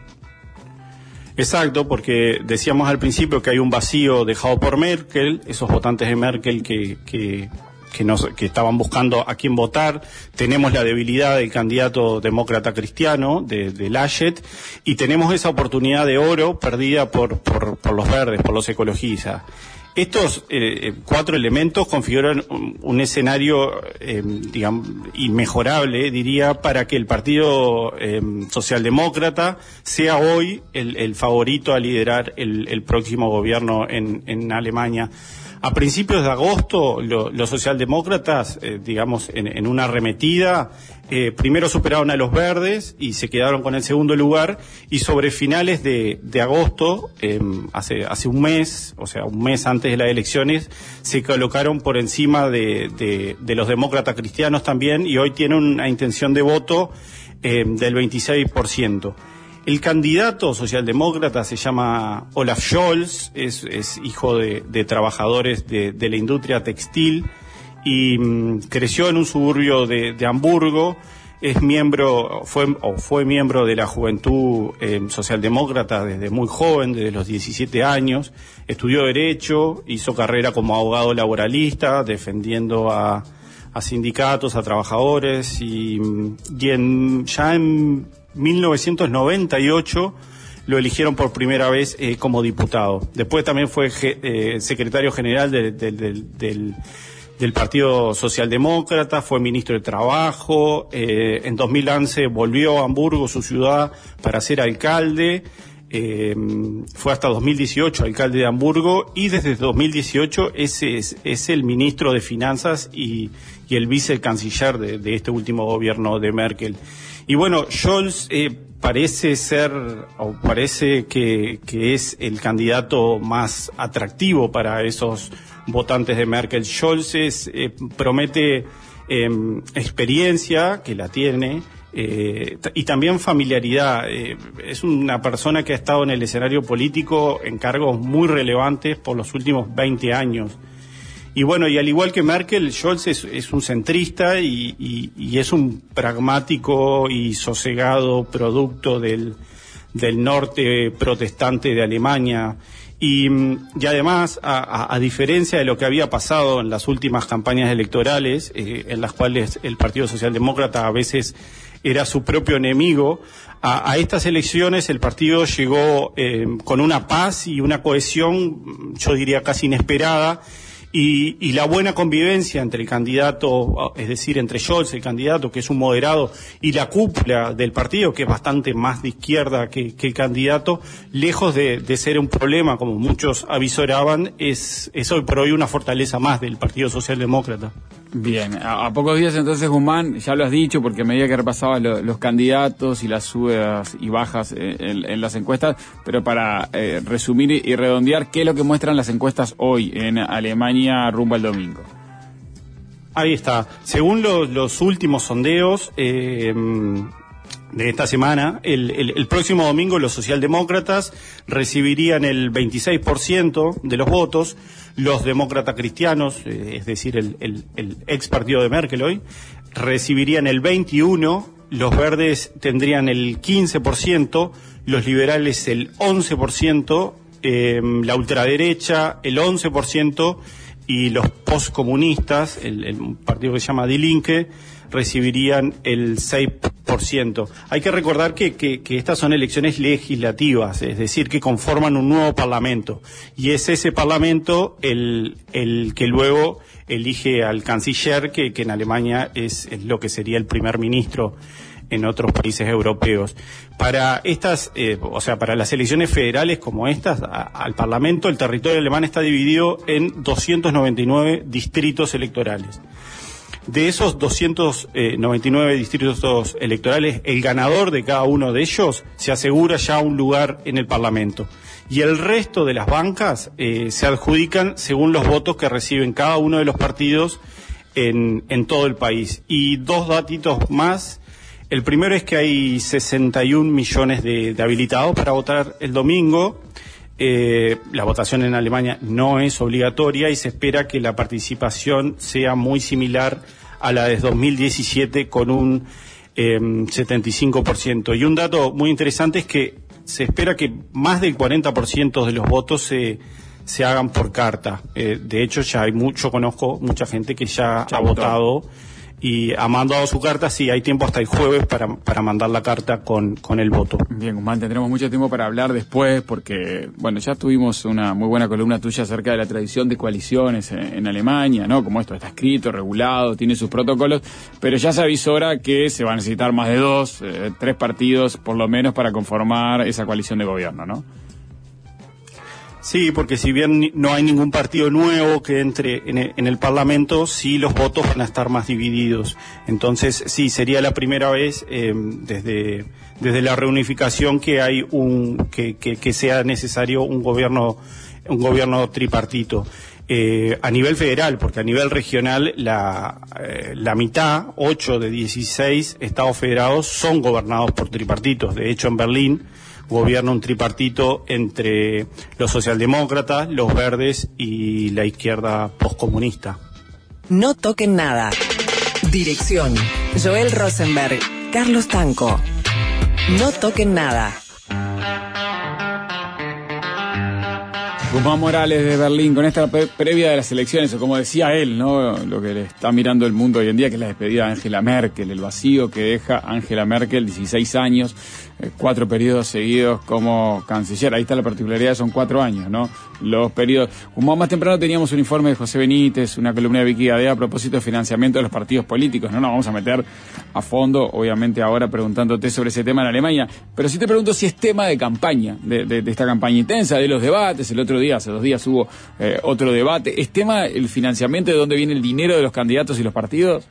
Exacto, porque decíamos al principio que hay un vacío dejado por Merkel, esos votantes de Merkel que estaban buscando a quién votar. Tenemos la debilidad del candidato demócrata cristiano, de Laschet, y tenemos esa oportunidad de oro perdida por los verdes, por los ecologistas. Estos 4 elementos configuran un escenario, digamos, inmejorable, diría, para que el Partido Socialdemócrata sea hoy el favorito a liderar el próximo gobierno en Alemania. A principios de agosto, los socialdemócratas, digamos, en una arremetida, primero superaron a los verdes y se quedaron con el segundo lugar, y sobre finales de agosto, hace un mes, o sea, un mes antes de las elecciones, se colocaron por encima de los demócratas cristianos también, y hoy tienen una intención de voto del 26%. El candidato socialdemócrata se llama Olaf Scholz, es hijo de trabajadores de la industria textil y creció en un suburbio de Hamburgo. fue miembro de la Juventud Socialdemócrata desde muy joven, desde los 17 años. Estudió Derecho, hizo carrera como abogado laboralista, defendiendo a sindicatos, a trabajadores, ya en 1998 lo eligieron por primera vez como diputado. Después también fue secretario general del Partido Socialdemócrata, fue ministro de Trabajo, en 2011 volvió a Hamburgo, su ciudad, para ser alcalde, fue hasta 2018 alcalde de Hamburgo, y desde 2018 es el ministro de Finanzas y el vicecanciller de este último gobierno de Merkel. Y bueno, Scholz parece que es el candidato más atractivo para esos votantes de Merkel. Scholz promete experiencia, que la tiene, y también familiaridad. Es una persona que ha estado en el escenario político en cargos muy relevantes por los últimos 20 años. Y bueno, y al igual que Merkel, Scholz es un centrista y es un pragmático y sosegado producto del norte protestante de Alemania. Y además, a diferencia de lo que había pasado en las últimas campañas electorales, en las cuales el Partido Socialdemócrata a veces era su propio enemigo, a estas elecciones el partido llegó con una paz y una cohesión, yo diría casi inesperada, y la buena convivencia entre el candidato, es decir, entre Scholz, el candidato, que es un moderado, y la cúpula del partido, que es bastante más de izquierda que el candidato, lejos de ser un problema, como muchos avisoraban, es hoy por hoy una fortaleza más del Partido Socialdemócrata. Bien, a pocos días entonces, Guzmán, ya lo has dicho, porque a medida que repasabas los candidatos y las subidas y bajas en las encuestas, pero para resumir y redondear, ¿qué es lo que muestran las encuestas hoy en Alemania rumbo al domingo? Ahí está. Según los últimos sondeos de esta semana, el próximo domingo los socialdemócratas recibirían el 26% de los votos, los demócratas cristianos, es decir, el ex partido de Merkel hoy, recibirían el 21%, los verdes tendrían el 15%, los liberales el 11%, la ultraderecha el 11%, y los postcomunistas, el partido que se llama Die Linke, recibirían el 6%. Hay que recordar que estas son elecciones legislativas, es decir, que conforman un nuevo parlamento, y es ese parlamento el que luego elige al canciller, que en Alemania es lo que sería el primer ministro en otros países europeos. Para estas, para las elecciones federales como estas, al Parlamento, el territorio alemán está dividido en 299 distritos electorales. De esos 299 distritos electorales, el ganador de cada uno de ellos se asegura ya un lugar en el Parlamento. Y el resto de las bancas se adjudican según los votos que reciben cada uno de los partidos en todo el país. Y dos datitos más. El primero es que hay 61 millones de habilitados para votar el domingo. La votación en Alemania no es obligatoria y se espera que la participación sea muy similar a la de 2017, con un 75%. Y un dato muy interesante es que se espera que más del 40% de los votos se hagan por carta. De hecho, yo conozco mucha gente que ya ha votado y ha mandado su carta. Sí, hay tiempo hasta el jueves para mandar la carta con el voto. Bien, Guzmán, tendremos mucho tiempo para hablar después, porque, bueno, ya tuvimos una muy buena columna tuya acerca de la tradición de coaliciones en Alemania, ¿no? Como esto está escrito, regulado, tiene sus protocolos, pero ya se avisora que se va a necesitar más de 3 partidos, por lo menos, para conformar esa coalición de gobierno, ¿no? Sí, porque si bien no hay ningún partido nuevo que entre en el Parlamento, sí los votos van a estar más divididos. Entonces, sí, sería la primera vez desde la reunificación que hay que sea necesario un gobierno tripartito. A nivel federal, porque a nivel regional la mitad, 8 de 16 estados federados, son gobernados por tripartitos. De hecho, en Berlín gobierna un tripartito entre los socialdemócratas, los verdes y la izquierda postcomunista. No toquen nada. Dirección: Joel Rosenberg, Carlos Tanco. No toquen nada. Guzmán Morales de Berlín, con esta previa de las elecciones, o como decía él, ¿no? Lo que le está mirando el mundo hoy en día, que es la despedida de Angela Merkel, el vacío que deja Angela Merkel, 16 años, 4 periodos seguidos como canciller. Ahí está la particularidad, son 4 años, ¿no? Los periodos. Como más temprano teníamos un informe de José Benítez, una columna de Vicky Gadea a propósito de financiamiento de los partidos políticos. No nos vamos a meter a fondo, obviamente, ahora preguntándote sobre ese tema en Alemania, pero sí te pregunto si es tema de campaña, de esta campaña intensa, de los debates. El otro día, hace 2 días, hubo otro debate. ¿Es tema el financiamiento, de dónde viene el dinero de los candidatos y los partidos?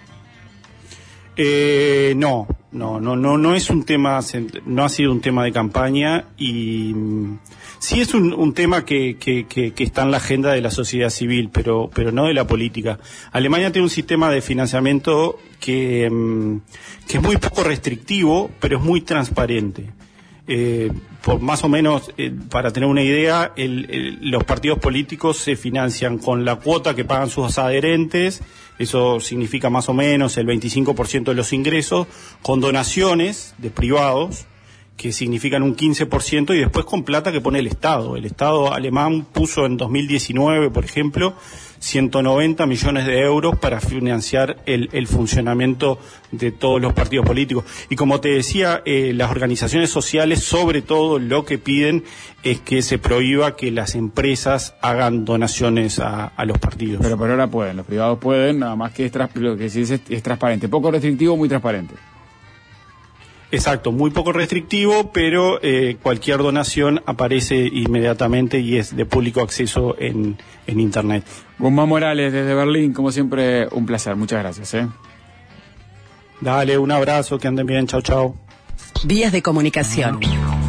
No es un tema, no ha sido un tema de campaña, y sí es un tema que está en la agenda de la sociedad civil, pero no de la política. Alemania tiene un sistema de financiamiento que es muy poco restrictivo, pero es muy transparente. Por más o menos, para tener una idea, los partidos políticos se financian con la cuota que pagan sus adherentes. Eso significa más o menos el 25% de los ingresos, con donaciones de privados, que significan un 15%, y después con plata que pone el Estado. El Estado alemán puso en 2019, por ejemplo, 190 millones de euros para financiar el funcionamiento de todos los partidos políticos. Y como te decía, las organizaciones sociales, sobre todo, lo que piden es que se prohíba que las empresas hagan donaciones a los partidos. Pero por ahora pueden, los privados pueden, nada más que lo que se dice es transparente. Poco restrictivo, muy transparente. Exacto, muy poco restrictivo, pero cualquier donación aparece inmediatamente y es de público acceso en Internet. Guzmán Morales, desde Berlín, como siempre, un placer. Muchas gracias. Dale, un abrazo, que anden bien, chau, chau. Vías de comunicación.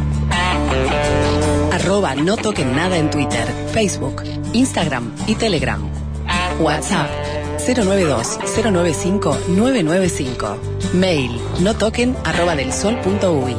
@ No Toquen Nada en Twitter, Facebook, Instagram y Telegram. WhatsApp 092-095-995. Mail notoquen@delsol.uy.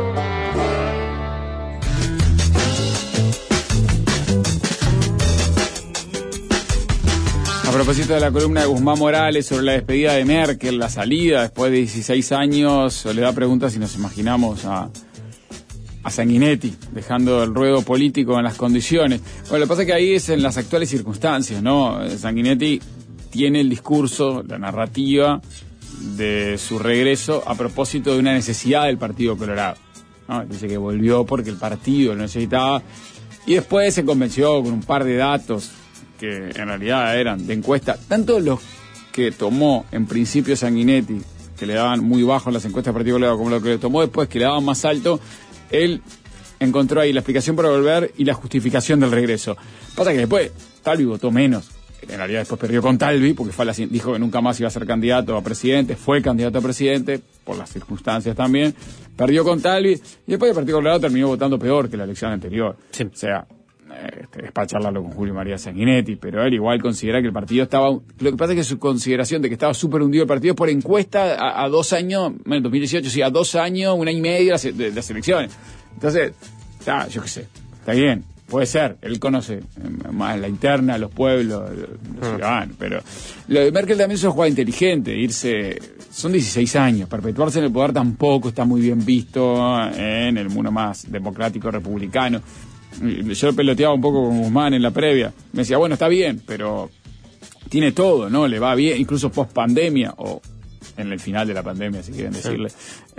A propósito de la columna de Guzmán Morales sobre la despedida de Merkel, la salida después de 16 años, le da preguntas si nos imaginamos a Sanguinetti, dejando el ruedo político en las condiciones. Bueno, lo que pasa es que ahí es en las actuales circunstancias, ¿no? Sanguinetti tiene el discurso, la narrativa de su regreso a propósito de una necesidad del Partido Colorado, ¿no? Dice que volvió porque el partido lo necesitaba, y después se convenció con un par de datos que en realidad eran de encuesta, tanto los que tomó en principio Sanguinetti, que le daban muy bajo las encuestas del Partido Colorado, como lo que tomó después, que le daban más alto. Él encontró ahí la explicación para volver y la justificación del regreso. Pasa que después Talvi votó menos. En realidad después perdió con Talvi, porque dijo que nunca más iba a ser candidato a presidente. Fue candidato a presidente, por las circunstancias también. Perdió con Talvi, y después el Partido Colorado terminó votando peor que la elección anterior. Sí. O sea, es para charlarlo con Julio María Sanguinetti, pero él igual considera que el partido estaba... Lo que pasa es que su consideración de que estaba súper hundido el partido por encuesta a 2 años, en 2018, sí, a 2 años, 1 año y medio de las elecciones. Entonces, yo qué sé, está bien, puede ser, él conoce más la interna, los pueblos, los ciudadanos, pero lo de Merkel también es una jugada inteligente, son 16 años, perpetuarse en el poder tampoco está muy bien visto en el mundo más democrático republicano. Yo peloteaba un poco con Guzmán en la previa, me decía, bueno, está bien, pero tiene todo, ¿no? Le va bien, incluso post pandemia, o en el final de la pandemia, si quieren decirle,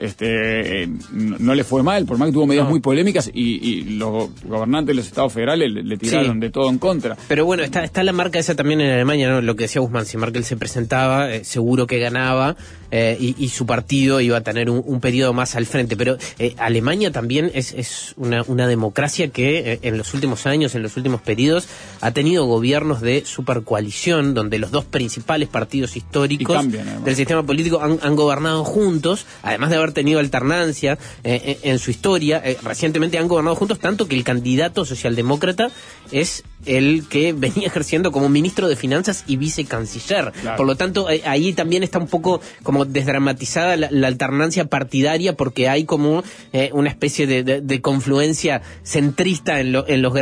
no le fue mal, por más que tuvo medidas muy polémicas, y los gobernantes de los estados federales le tiraron de todo en contra. Pero bueno, está la marca esa también en Alemania, ¿no? Lo que decía Guzmán, si Merkel se presentaba, seguro que ganaba, y su partido iba a tener un periodo más al frente. Pero Alemania también es una democracia que en los últimos años, en los últimos periodos, ha tenido gobiernos de supercoalición, donde los 2 principales partidos históricos del sistema político han gobernado juntos, además de haber tenido alternancia en su historia. Recientemente han gobernado juntos, tanto que el candidato socialdemócrata es el que venía ejerciendo como ministro de Finanzas y vicecanciller. Claro. Por lo tanto, ahí también está un poco como desdramatizada la alternancia partidaria, porque hay como una especie de confluencia centrista en los grandes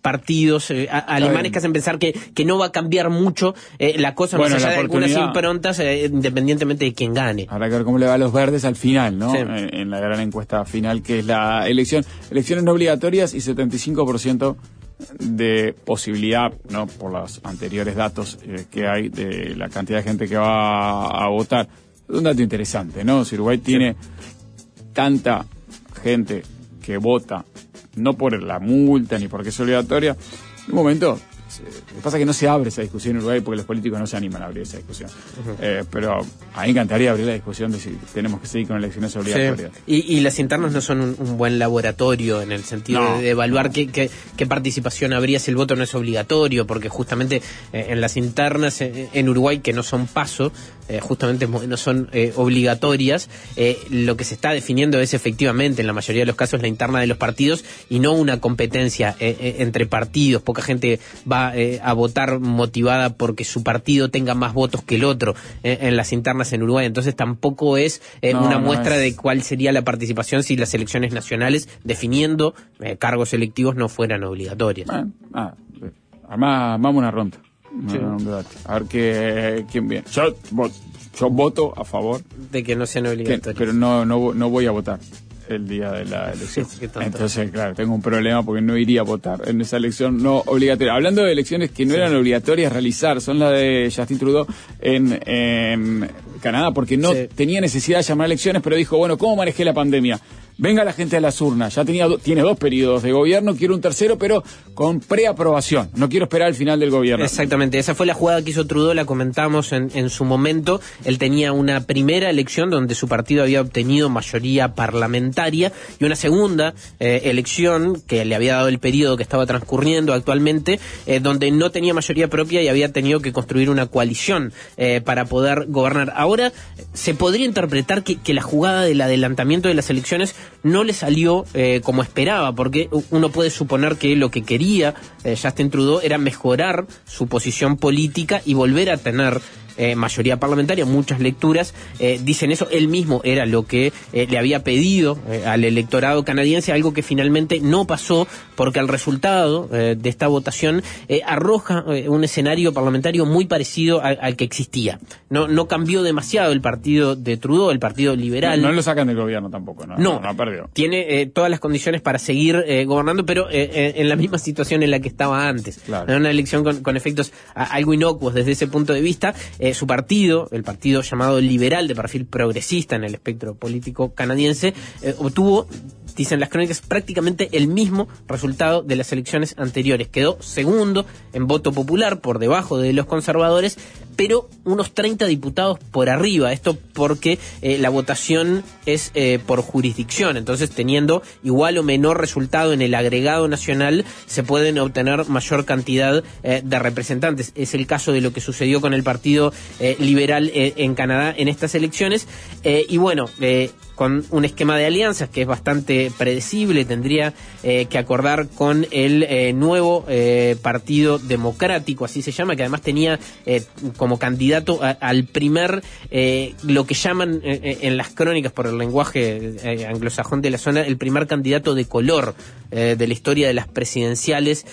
partidos alemanes que hacen pensar que no va a cambiar mucho la cosa, más allá de algunas improntas, independientemente de quién gane. Habrá que ver cómo le va a los verdes al final, ¿no? Sí. En la gran encuesta final, que es la elecciones no obligatorias y 75% de posibilidad, ¿no? Por los anteriores datos que hay de la cantidad de gente que va a votar. Es un dato interesante, ¿no? Si Uruguay tiene tanta gente que vota, no por la multa ni porque es obligatoria, en un momento, lo que pasa es que no se abre esa discusión en Uruguay porque los políticos no se animan a abrir esa discusión. Pero a mí me encantaría abrir la discusión de si tenemos que seguir con elecciones obligatorias. Sí. Y las internas no son un buen laboratorio en el sentido de evaluar qué participación habría si el voto no es obligatorio, porque justamente en las internas en Uruguay, que no son PASO, justamente no son obligatorias, lo que se está definiendo es efectivamente en la mayoría de los casos la interna de los partidos y no una competencia entre partidos. Poca gente va a votar motivada porque su partido tenga más votos que el otro en las internas en Uruguay, entonces tampoco es una muestra de cuál sería la participación si las elecciones nacionales definiendo cargos electivos no fueran obligatorias. Armamos una ronda. Sí. A ver quién viene. Yo voto a favor de que no sean obligatorios, pero no voy a votar el día de la elección. Entonces, claro, tengo un problema porque no iría a votar en esa elección no obligatoria. Hablando de elecciones que no eran obligatorias realizar, son las de Justin Trudeau en Canadá, porque no tenía necesidad de llamar a elecciones, pero dijo, bueno, ¿cómo manejé la pandemia? Venga la gente a las urnas, ya tiene 2 periodos de gobierno, quiero un tercero, pero con preaprobación, no quiero esperar al final del gobierno. Exactamente, esa fue la jugada que hizo Trudeau, la comentamos en su momento. Él tenía una primera elección donde su partido había obtenido mayoría parlamentaria y una segunda elección que le había dado el periodo que estaba transcurriendo actualmente, donde no tenía mayoría propia y había tenido que construir una coalición para poder gobernar. Ahora se podría interpretar que la jugada del adelantamiento de las elecciones no le salió como esperaba, porque uno puede suponer que lo que quería Justin Trudeau era mejorar su posición política y volver a tener mayoría parlamentaria. Muchas lecturas dicen eso. Él mismo era lo que le había pedido al electorado canadiense, algo que finalmente no pasó, porque el resultado de esta votación arroja un escenario parlamentario muy parecido al que existía. No cambió demasiado el partido de Trudeau, el partido liberal. No lo sacan del gobierno tampoco, no perdió. Tiene todas las condiciones para seguir gobernando, pero en la misma situación en la que estaba antes. Claro. Una elección con efectos algo inocuos desde ese punto de vista. Su partido, el partido llamado liberal de perfil progresista en el espectro político canadiense, obtuvo, dicen las crónicas, prácticamente el mismo resultado de las elecciones anteriores. Quedó segundo en voto popular, por debajo de los conservadores, pero unos 30 diputados por arriba. Esto porque la votación es por jurisdicción, entonces teniendo igual o menor resultado en el agregado nacional, se pueden obtener mayor cantidad de representantes. Es el caso de lo que sucedió con el Partido Liberal en Canadá en estas elecciones. Y bueno, con un esquema de alianzas que es bastante predecible, tendría que acordar con el nuevo Partido Democrático, así se llama, que además tenía como candidato al primer, lo que llaman en las crónicas por el lenguaje anglosajón de la zona, el primer candidato de color de la historia de las presidenciales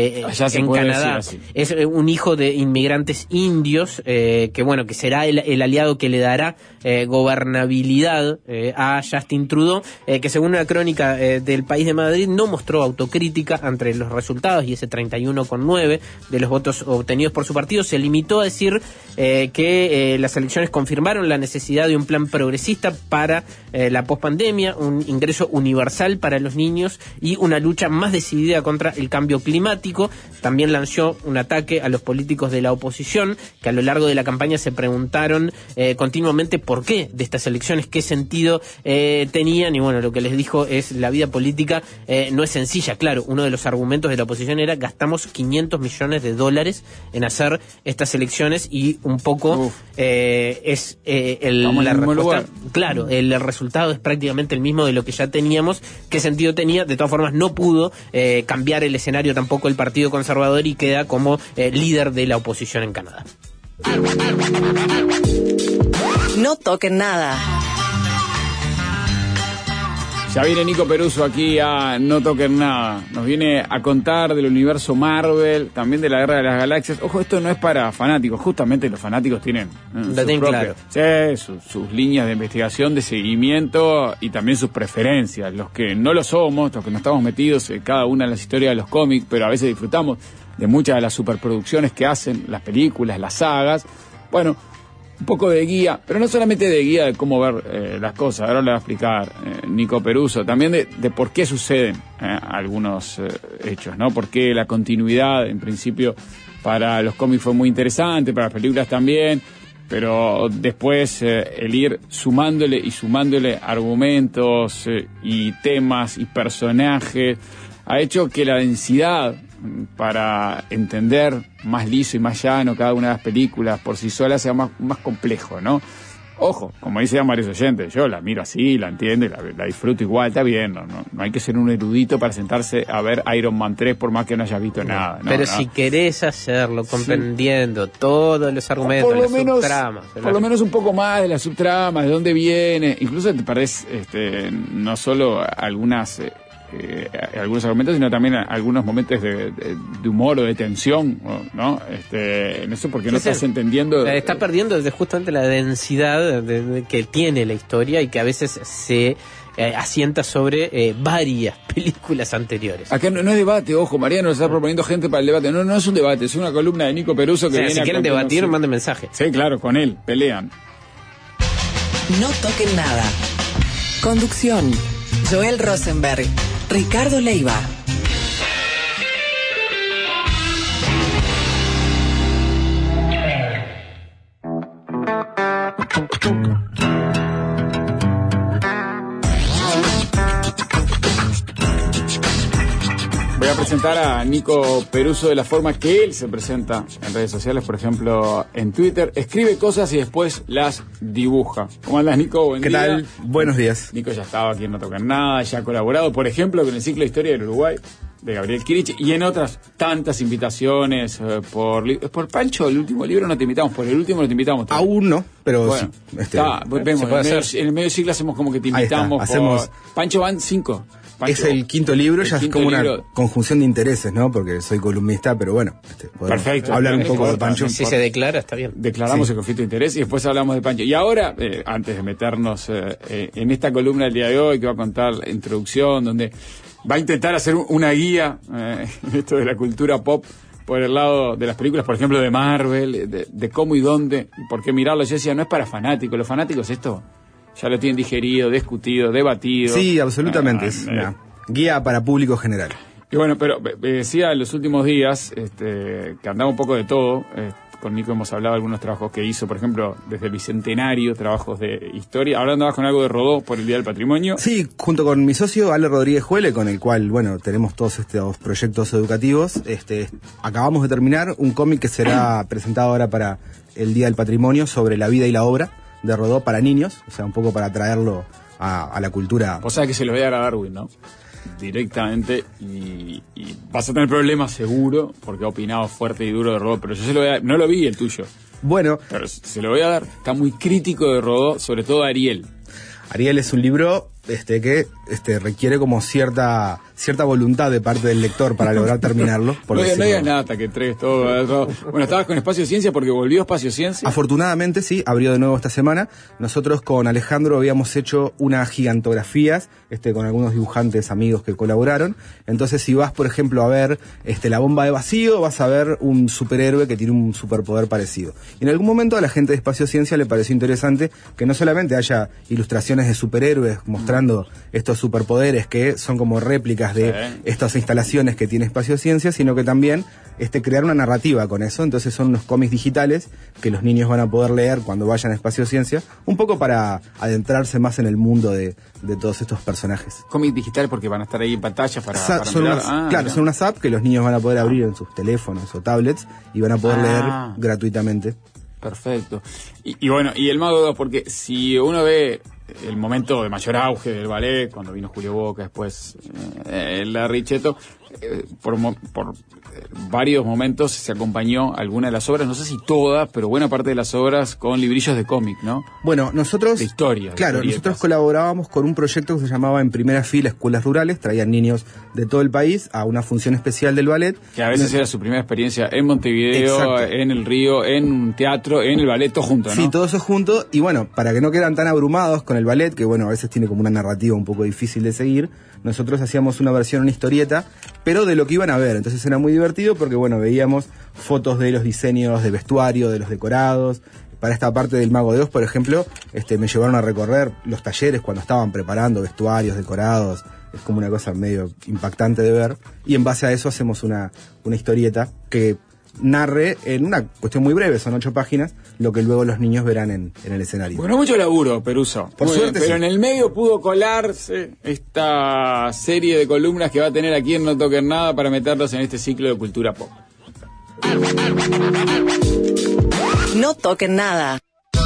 en Canadá. Es un hijo de inmigrantes indios, que será el aliado que le dará gobernabilidad a Justin Trudeau, que según una crónica del País de Madrid no mostró autocrítica ante los resultados y ese 31,9% de los votos obtenidos por su partido. Se limitó a decir que las elecciones confirmaron la necesidad de un plan progresista para la pospandemia, un ingreso universal para los niños y una lucha más decidida contra el cambio climático. También lanzó un ataque a los políticos de la oposición, que a lo largo de la campaña se preguntaron continuamente por qué de estas elecciones, qué sentido tenían, y bueno, lo que les dijo es: la vida política no es sencilla. Claro, uno de los argumentos de la oposición era: gastamos $500 millones en hacer estas elecciones, y un poco es la respuesta. Claro, el resultado es prácticamente el mismo de lo que ya teníamos. ¿Qué sentido tenía? De todas formas, no pudo cambiar el escenario tampoco el Partido Conservador, y queda como líder de la oposición en Canadá. No toquen nada. Ya viene Nico Peruso aquí a No Toquen Nada. Nos viene a contar del universo Marvel, también de la Guerra de las Galaxias. Ojo, esto no es para fanáticos. Justamente los fanáticos tienen sus líneas de investigación, de seguimiento y también sus preferencias. Los que no lo somos, los que no estamos metidos en cada una de las historias de los cómics, pero a veces disfrutamos de muchas de las superproducciones que hacen, las películas, las sagas. Bueno, un poco de guía, pero no solamente de guía de cómo ver las cosas, ahora le va a explicar Nico Peruso, también de por qué suceden algunos hechos, ¿no? Porque la continuidad, en principio, para los cómics fue muy interesante, para las películas también, pero después el ir sumándole argumentos y temas y personajes ha hecho que la densidad para entender más liso y más llano cada una de las películas por sí sola sea más complejo, ¿no? Ojo, como dice varios oyentes, yo la miro así, la entiendo y la disfruto igual, está bien, no hay que ser un erudito para sentarse a ver Iron Man 3 por más que no hayas visto nada. Pero si querés hacerlo comprendiendo todos los argumentos, las subtramas. Por lo menos un poco más de las subtramas, de dónde viene, incluso te perdés no solo algunos argumentos, sino también algunos momentos de humor o de tensión, ¿no? En eso porque no estás entendiendo. Está perdiendo justamente la densidad que tiene la historia y que a veces se asienta sobre varias películas anteriores. Acá no es debate, ojo, Mariano nos está proponiendo gente para el debate. No es un debate, es una columna de Nico Peruso que viene si quieren debatir, manden mensaje. Sí, claro, con él, pelean. No Toquen Nada. Conducción: Joel Rosenberg, Ricardo Leiva. Voy a presentar a Nico Peruso de la forma que él se presenta en redes sociales, por ejemplo, en Twitter. Escribe cosas y después las dibuja. ¿Cómo andas, Nico? Buen día. ¿Qué tal? Buenos días. Nico ya estaba aquí en No Toquen Nada, ya ha colaborado, por ejemplo, con el ciclo de Historia del Uruguay de Gabriel Kirich y en otras tantas invitaciones por Pancho. El último libro no te invitamos, por el último no te invitamos. Aún no, pero bueno, vemos, en el medio siglo hacemos como que te invitamos. Hacemos... Pancho van 5. Pancho, es el quinto libro, ya es como una conjunción de intereses, ¿no? Porque soy columnista, pero bueno, perfecto, hablar un poco de Pancho. Si se declara, está bien. Declaramos el conflicto de interés y después hablamos de Pancho. Y ahora, antes de meternos en esta columna del día de hoy, que va a contar la introducción, donde va a intentar hacer una guía en esto de la cultura pop por el lado de las películas, por ejemplo, de Marvel, de cómo y dónde, y por qué mirarlo. Yo decía, no es para fanáticos, los fanáticos esto ya lo tienen digerido, discutido, debatido. Sí, absolutamente, es una guía para público general. Y bueno, pero me decía en los últimos días que andaba un poco de todo. Con Nico hemos hablado de algunos trabajos que hizo, por ejemplo, desde el Bicentenario, trabajos de historia. Ahora andabas con algo de Rodó por el Día del Patrimonio. Sí, junto con mi socio Ale Rodríguez Juele, con el cual, bueno, tenemos todos estos proyectos educativos. Acabamos de terminar un cómic que será presentado ahora para el Día del Patrimonio sobre la vida y la obra de Rodó para niños, o sea, un poco para traerlo a la cultura. Vos sabés que se lo voy a dar a Darwin, ¿no? Directamente, y vas a tener problemas seguro, porque ha opinado fuerte y duro de Rodó, pero yo se lo voy a dar, no lo vi el tuyo. Bueno. Pero se lo voy a dar, está muy crítico de Rodó, sobre todo Ariel. Ariel es un libro que requiere como cierta voluntad de parte del lector para lograr terminarlo. No digas nada hasta que entregues todo. Bueno, estabas con Espacio Ciencia porque volvió Espacio Ciencia. Afortunadamente, sí, abrió de nuevo esta semana. Nosotros con Alejandro habíamos hecho unas gigantografías con algunos dibujantes amigos que colaboraron. Entonces, si vas, por ejemplo, a ver La bomba de vacío, vas a ver un superhéroe que tiene un superpoder parecido. Y en algún momento a la gente de Espacio Ciencia le pareció interesante que no solamente haya ilustraciones de superhéroes mostrando estos superpoderes que son como réplicas de estas instalaciones que tiene Espacio Ciencia, sino que también crear una narrativa con eso. Entonces son unos cómics digitales que los niños van a poder leer cuando vayan a Espacio Ciencia, un poco para adentrarse más en el mundo de todos estos personajes. Cómics digitales porque van a estar ahí en pantalla para son unas apps que los niños van a poder abrir en sus teléfonos o tablets y van a poder leer gratuitamente. Perfecto. Y bueno, y el Mago 2, porque si uno ve el momento de mayor auge del ballet, cuando vino Julio Boca, después Larry Cheto, por varios momentos se acompañó alguna de las obras, no sé si todas, pero buena parte de las obras con librillos de cómic, ¿no? Bueno, nosotros... De historia. Claro, nosotros colaborábamos con un proyecto que se llamaba En Primera Fila Escuelas Rurales, traían niños de todo el país a una función especial del ballet. Que a veces era su primera experiencia en Montevideo, exacto, en el Río, en un teatro, en el ballet, todo junto, ¿no? Sí, todo eso junto, y bueno, para que no quedan tan abrumados con el ballet, que bueno, a veces tiene como una narrativa un poco difícil de seguir, nosotros hacíamos una versión, una historieta, pero de lo que iban a ver. Entonces era muy divertido porque, bueno, veíamos fotos de los diseños de vestuario, de los decorados. Para esta parte del Mago de Oz, por ejemplo, me llevaron a recorrer los talleres cuando estaban preparando vestuarios, decorados. Es como una cosa medio impactante de ver. Y en base a eso hacemos una historieta que narre en una cuestión muy breve, son 8 páginas, lo que luego los niños verán en el escenario. Bueno, mucho laburo, Peruso. Por suerte, pero sí. En el medio pudo colarse esta serie de columnas que va a tener aquí en No Toquen Nada para meterlos en este ciclo de cultura pop. No toquen nada.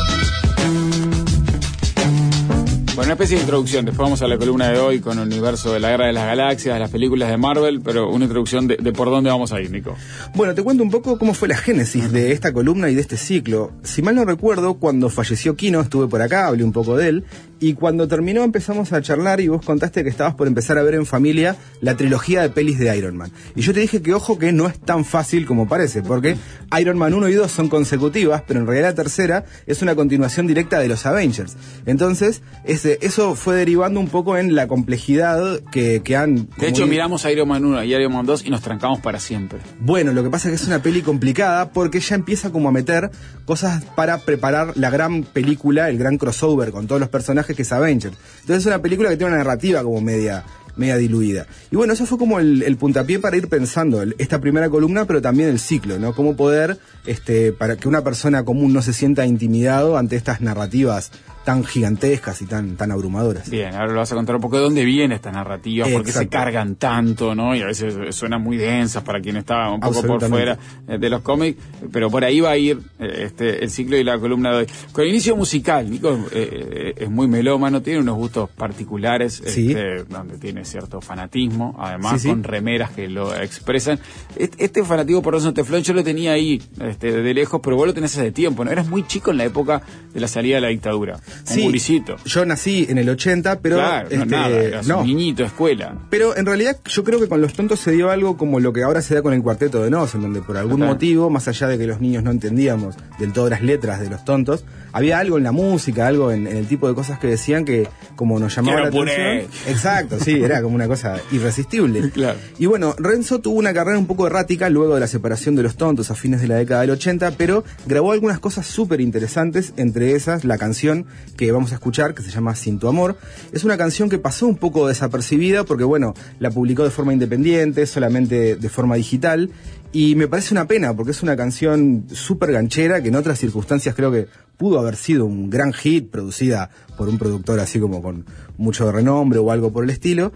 Bueno, una especie de introducción. Después vamos a la columna de hoy con el universo de la Guerra de las Galaxias, las películas de Marvel, pero una introducción de por dónde vamos a ir, Nico. Bueno, te cuento un poco cómo fue la génesis de esta columna y de este ciclo. Si mal no recuerdo, cuando falleció Kino, estuve por acá, hablé un poco de él, y cuando terminó empezamos a charlar y vos contaste que estabas por empezar a ver en familia la trilogía de pelis de Iron Man. Y yo te dije que ojo que no es tan fácil como parece, porque Iron Man 1 y 2 son consecutivas, pero en realidad la tercera es una continuación directa de los Avengers. Entonces, eso fue derivando un poco en la complejidad que han... De hecho, miramos a Iron Man 1 y Iron Man 2 y nos trancamos para siempre. Bueno, lo que pasa es que es una peli complicada porque ya empieza como a meter cosas para preparar la gran película, el gran crossover con todos los personajes que es Avengers. Entonces es una película que tiene una narrativa como media diluida. Y bueno, eso fue como el puntapié para ir pensando esta primera columna, pero también el ciclo, ¿no? Cómo poder, para que una persona común no se sienta intimidado ante estas narrativas tan gigantescas y tan abrumadoras. Bien, ahora lo vas a contar un poco de dónde viene esta narrativa, por qué se cargan tanto, ¿no? Y a veces suenan muy densas para quien está un poco por fuera de los cómics, pero por ahí va a ir el ciclo y la columna de hoy. Con el inicio musical, Nico es muy melómano, tiene unos gustos particulares, ¿sí? Donde tiene cierto fanatismo, además, sí, con remeras que lo expresan. Este fanatismo por Rosen Teflón yo lo tenía ahí de lejos, pero vos lo tenés hace tiempo, ¿no? Eras muy chico en la época de la salida de la dictadura. Sí, guricito. Yo nací en el 80, pero... Claro, eras un niñito, escuela. Pero en realidad yo creo que con Los Tontos se dio algo como lo que ahora se da con el Cuarteto de Nos, en donde por algún motivo, más allá de que los niños no entendíamos del todo las letras de Los Tontos, había algo en la música, algo en el tipo de cosas que decían que como nos llamaba la atención. Exacto, sí, era como una cosa irresistible. Claro. Y bueno, Renzo tuvo una carrera un poco errática luego de la separación de Los Tontos a fines de la década del 80, pero grabó algunas cosas súper interesantes, entre esas la canción que vamos a escuchar, que se llama Sin tu amor. Es una canción que pasó un poco desapercibida porque, bueno, la publicó de forma independiente, solamente de forma digital, y me parece una pena porque es una canción súper ganchera que en otras circunstancias creo que pudo haber sido un gran hit, producida por un productor así como con mucho renombre o algo por el estilo,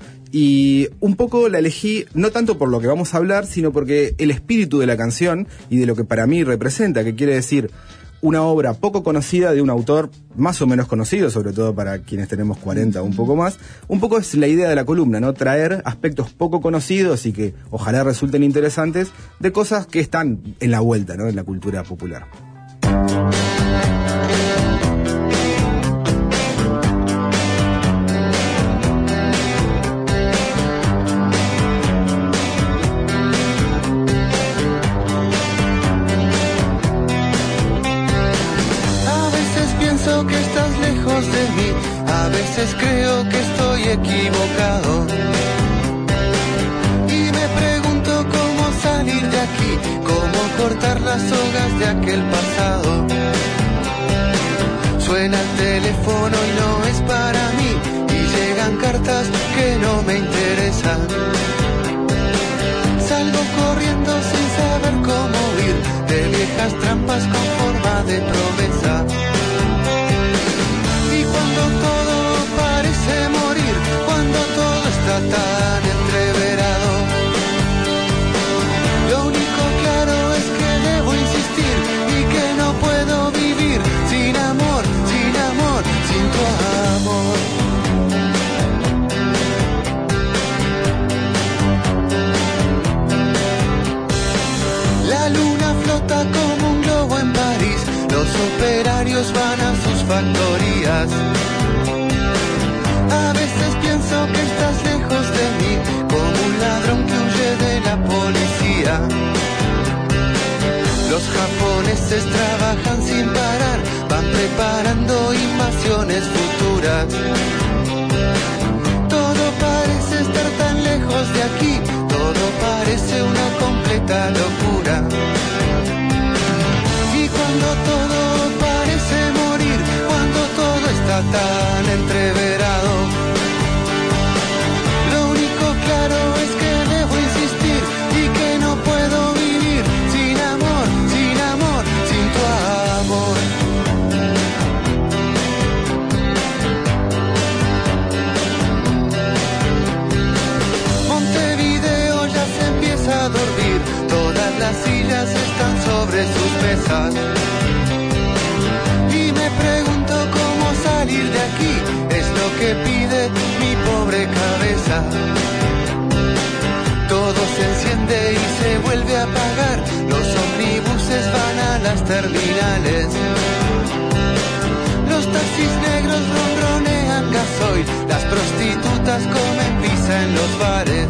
y un poco la elegí no tanto por lo que vamos a hablar, sino porque el espíritu de la canción y de lo que para mí representa, que quiere decir una obra poco conocida de un autor más o menos conocido, sobre todo para quienes tenemos 40 o un poco más. Un poco es la idea de la columna, ¿no? Traer aspectos poco conocidos y que ojalá resulten interesantes de cosas que están en la vuelta, ¿no? En la cultura popular. A veces creo que estoy equivocado y me pregunto cómo salir de aquí, cómo cortar las sogas de aquel pasado. Suena el teléfono y no es para mí y llegan cartas que no me interesan. Salgo corriendo sin saber cómo huir de viejas trampas con forma de promesa. Cuando todo parece morir, cuando todo está tan entreverado, lo único claro es que debo insistir y que no puedo vivir sin amor, sin tu amor. operarios van a sus factorías. A veces pienso que estás lejos de mí, como un ladrón que huye de la policía. Los japoneses trabajan sin parar, van preparando invasiones futuras. Todo parece estar tan lejos de aquí, todo parece una completa locura. Y cuando todo parece morir, cuando todo está tan entreverado, lo único claro es que debo insistir y que no puedo vivir sin amor, sin tu amor. Montevideo ya se empieza a dormir, todas las sillas están sobre sus mesas. Y me pregunto cómo salir de aquí, es lo que pide mi pobre cabeza. Todo se enciende y se vuelve a apagar, los ómnibuses van a las terminales. Los taxis negros ronronean gasoil, las prostitutas comen pizza en los bares.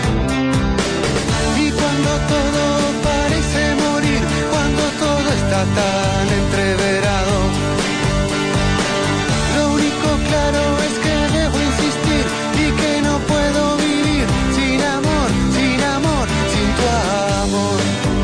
Y cuando todo parece morir, cuando todo está tan entreverado, lo único claro es que debo insistir y que no puedo vivir sin amor, sin tu amor.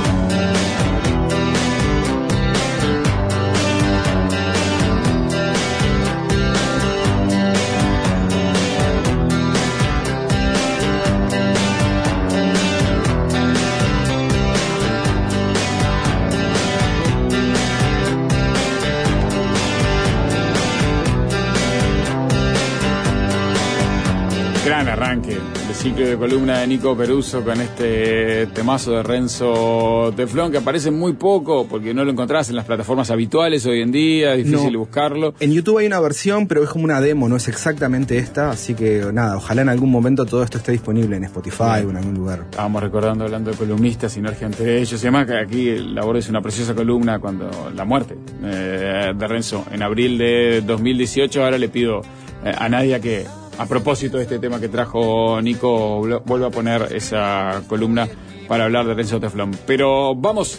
Gran arranque del ciclo de columna de Nico Peruso con este temazo de Renzo Teflón, que aparece muy poco porque no lo encontrás en las plataformas habituales hoy en día, es difícil buscarlo. En YouTube hay una versión, pero es como una demo, no es exactamente esta, así que nada, ojalá en algún momento todo esto esté disponible en Spotify o en algún lugar. Estábamos recordando, hablando de columnistas, sinergia entre ellos, y además que aquí Labor es una preciosa columna cuando la muerte de Renzo en abril de 2018. Ahora le pido a Nadia que, a propósito de este tema que trajo Nico, vuelvo a poner esa columna para hablar de Renzo Teflón. Pero vamos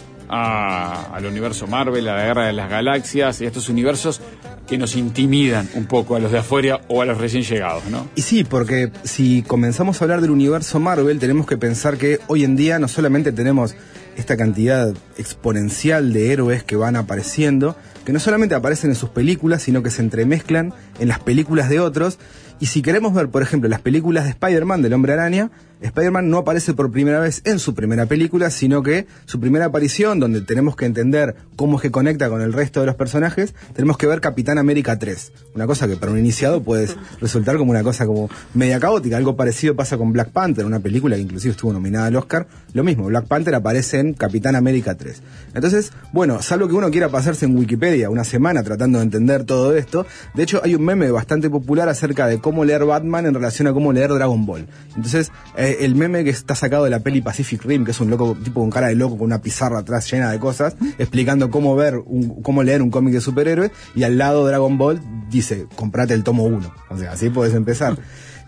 al universo Marvel, a la Guerra de las Galaxias y a estos universos que nos intimidan un poco a los de afuera o a los recién llegados, ¿no? Y sí, porque si comenzamos a hablar del universo Marvel, tenemos que pensar que hoy en día no solamente tenemos esta cantidad exponencial de héroes que van apareciendo, que no solamente aparecen en sus películas, sino que se entremezclan en las películas de otros. Y si queremos ver, por ejemplo, las películas de Spider-Man, del Hombre Araña, Spider-Man no aparece por primera vez en su primera película, sino que su primera aparición, donde tenemos que entender cómo es que conecta con el resto de los personajes, tenemos que ver Capitán América 3. Una cosa que para un iniciado puede resultar como una cosa como media caótica. Algo parecido pasa con Black Panther, una película que inclusive estuvo nominada al Oscar. Lo mismo, Black Panther aparece en Capitán América 3. Entonces, bueno, salvo que uno quiera pasarse en Wikipedia una semana tratando de entender todo esto, de hecho hay un meme bastante popular acerca de cómo leer Batman en relación a cómo leer Dragon Ball. Entonces, el meme que está sacado de la peli Pacific Rim, que es un loco, tipo con cara de loco, con una pizarra atrás llena de cosas, explicando cómo leer un cómic de superhéroes, y al lado Dragon Ball dice, comprate el tomo 1. O sea, así podés empezar.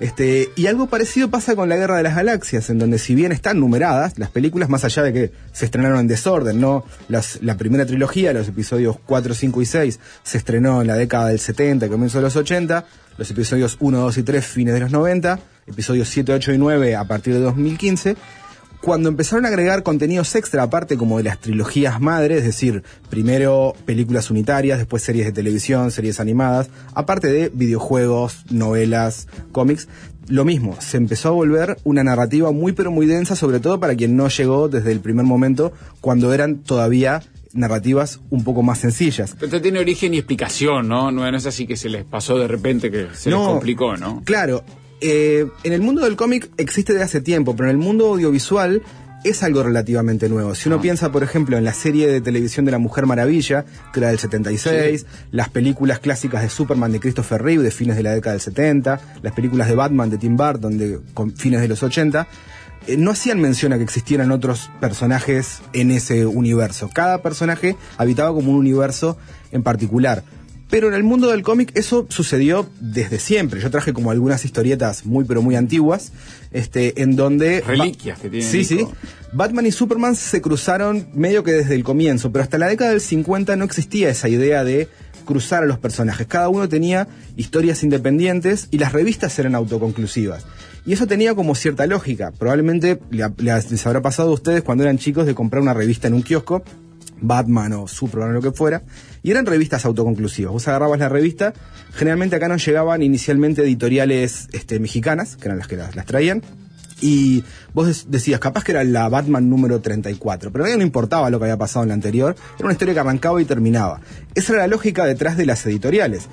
Y algo parecido pasa con la Guerra de las Galaxias, en donde si bien están numeradas las películas, más allá de que se estrenaron en desorden, ¿no? La primera trilogía, los episodios 4, 5 y 6, se estrenó en la década del 70, comienzo de los 80, los episodios 1, 2 y 3, fines de los 90, episodios 7, 8 y 9 a partir de 2015, cuando empezaron a agregar contenidos extra aparte como de las trilogías madres, es decir, primero películas unitarias, después series de televisión, series animadas, aparte de videojuegos, novelas, cómics, lo mismo, se empezó a volver una narrativa muy pero muy densa, sobre todo para quien no llegó desde el primer momento, cuando eran todavía narrativas un poco más sencillas. Pero esto tiene origen y explicación, ¿no? No es así que se les pasó de repente, que se les complicó, ¿no? Claro. En el mundo del cómic existe de hace tiempo, pero en el mundo audiovisual es algo relativamente nuevo. Si uno piensa, por ejemplo, en la serie de televisión de la Mujer Maravilla, que era del 76, las películas clásicas de Superman de Christopher Reeve de fines de la década del 70, las películas de Batman de Tim Burton de fines de los 80, no hacían mención a que existieran otros personajes en ese universo. Cada personaje habitaba como un universo en particular. Pero en el mundo del cómic eso sucedió desde siempre. Yo traje como algunas historietas muy pero muy antiguas, en donde... Reliquias que tienen. Sí. Batman y Superman se cruzaron medio que desde el comienzo, pero hasta la década del 50 no existía esa idea de cruzar a los personajes. Cada uno tenía historias independientes y las revistas eran autoconclusivas. Y eso tenía como cierta lógica. Probablemente les habrá pasado a ustedes cuando eran chicos de comprar una revista en un kiosco, Batman o Superman o lo que fuera, y eran revistas autoconclusivas. Vos agarrabas la revista, generalmente acá nos llegaban inicialmente editoriales mexicanas, que eran las que las traían, y vos decías, capaz que era la Batman número 34, pero a mí no importaba lo que había pasado en la anterior, era una historia que arrancaba y terminaba. Esa era la lógica detrás de las editoriales.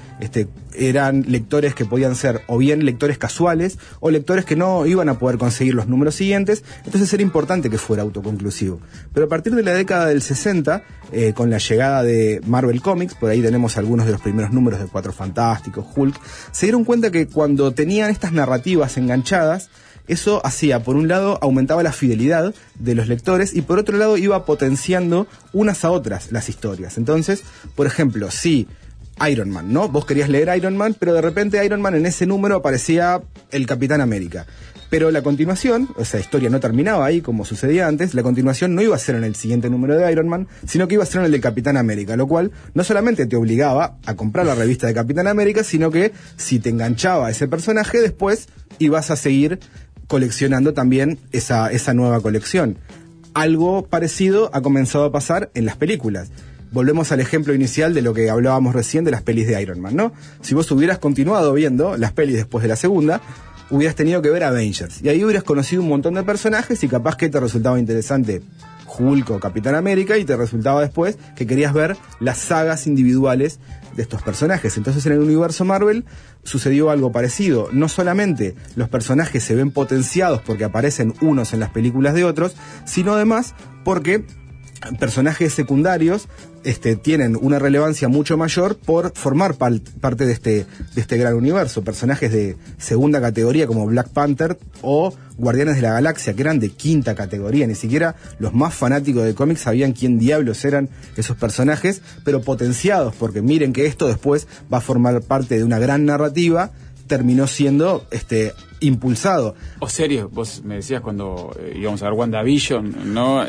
Eran lectores que podían ser o bien lectores casuales o lectores que no iban a poder conseguir los números siguientes, entonces era importante que fuera autoconclusivo. Pero a partir de la década del 60, con la llegada de Marvel Comics, por ahí tenemos algunos de los primeros números de Cuatro Fantásticos, Hulk, se dieron cuenta que cuando tenían estas narrativas enganchadas, eso hacía, por un lado, aumentaba la fidelidad de los lectores y por otro lado iba potenciando unas a otras las historias. Entonces, por ejemplo, si Iron Man, ¿no? Vos querías leer Iron Man, pero de repente Iron Man en ese número aparecía el Capitán América. Pero la continuación, o sea, la historia no terminaba ahí como sucedía antes, la continuación no iba a ser en el siguiente número de Iron Man, sino que iba a ser en el de Capitán América, lo cual no solamente te obligaba a comprar la revista de Capitán América, sino que si te enganchaba a ese personaje, después ibas a seguir coleccionando también esa nueva colección. Algo parecido ha comenzado a pasar en las películas. Volvemos al ejemplo inicial de lo que hablábamos recién de las pelis de Iron Man, ¿no? Si vos hubieras continuado viendo las pelis después de la segunda, hubieras tenido que ver Avengers. Y ahí hubieras conocido un montón de personajes y capaz que te resultaba interesante Hulk o Capitán América y te resultaba después que querías ver las sagas individuales de estos personajes. Entonces en el universo Marvel sucedió algo parecido. No solamente los personajes se ven potenciados porque aparecen unos en las películas de otros, sino además porque personajes secundarios tienen una relevancia mucho mayor por formar parte de este gran universo. Personajes de segunda categoría como Black Panther o Guardianes de la Galaxia, que eran de quinta categoría. Ni siquiera los más fanáticos de cómics sabían quién diablos eran esos personajes, pero potenciados, porque miren que esto después va a formar parte de una gran narrativa, terminó siendo impulsado. O serio, vos me decías cuando íbamos a ver WandaVision, ¿no?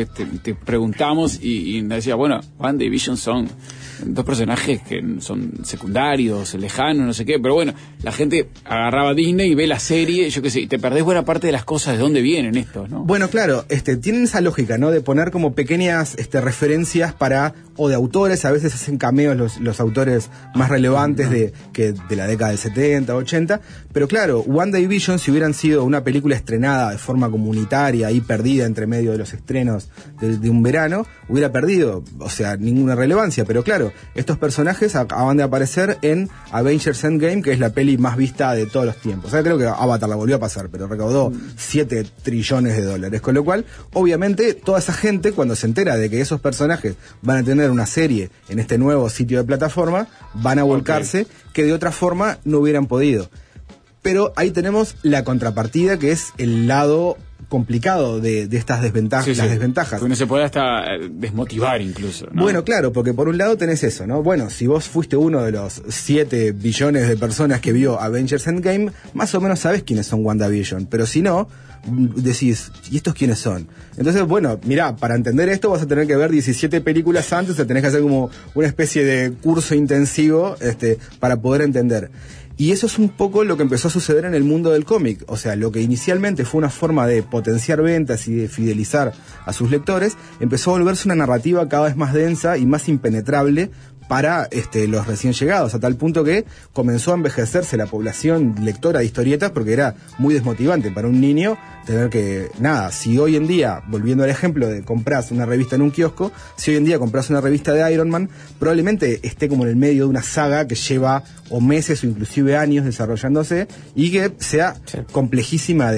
Te preguntamos y me decías, bueno, Wanda y Vision son dos personajes que son secundarios, lejanos, no sé qué, pero bueno, la gente agarraba Disney y ve la serie, yo qué sé, y te perdés buena parte de las cosas de dónde vienen estos, ¿no? Bueno, claro, tienen esa lógica, ¿no? De poner como pequeñas referencias o de autores, a veces hacen cameos los autores más relevantes de la década del 70, 80, pero claro, Wanda y Vision, si hubieran sido una película estrenada de forma comunitaria y perdida entre medio de los estrenos de un verano, hubiera perdido, o sea, ninguna relevancia, pero claro, estos personajes acaban de aparecer en Avengers Endgame, que es la peli más vista de todos los tiempos. O sea, creo que Avatar la volvió a pasar, pero recaudó 7 trillones de dólares, con lo cual, obviamente, toda esa gente, cuando se entera de que esos personajes van a tener una serie en este nuevo sitio de plataforma, van a volcarse que de otra forma no hubieran podido. Pero ahí tenemos la contrapartida, que es el lado complicado de estas desventajas, las desventajas. Uno se puede hasta desmotivar incluso, ¿no? Bueno, claro, porque por un lado tenés eso, ¿no? Bueno, si vos fuiste uno de los 7 billones de personas que vio Avengers Endgame, más o menos sabés quiénes son WandaVision, pero si no, decís, ¿y estos quiénes son? Entonces, bueno, mirá, para entender esto vas a tener que ver 17 películas antes, o sea, tenés que hacer como una especie de curso intensivo para poder entender. Y eso es un poco lo que empezó a suceder en el mundo del cómic. O sea, lo que inicialmente fue una forma de potenciar ventas y de fidelizar a sus lectores, empezó a volverse una narrativa cada vez más densa y más impenetrable para los recién llegados, a tal punto que comenzó a envejecerse la población lectora de historietas, porque era muy desmotivante para un niño tener que, si hoy en día, volviendo al ejemplo de compras una revista en un kiosco, si hoy en día compras una revista de Iron Man, probablemente esté como en el medio de una saga que lleva o meses o inclusive años desarrollándose y que sea complejísima de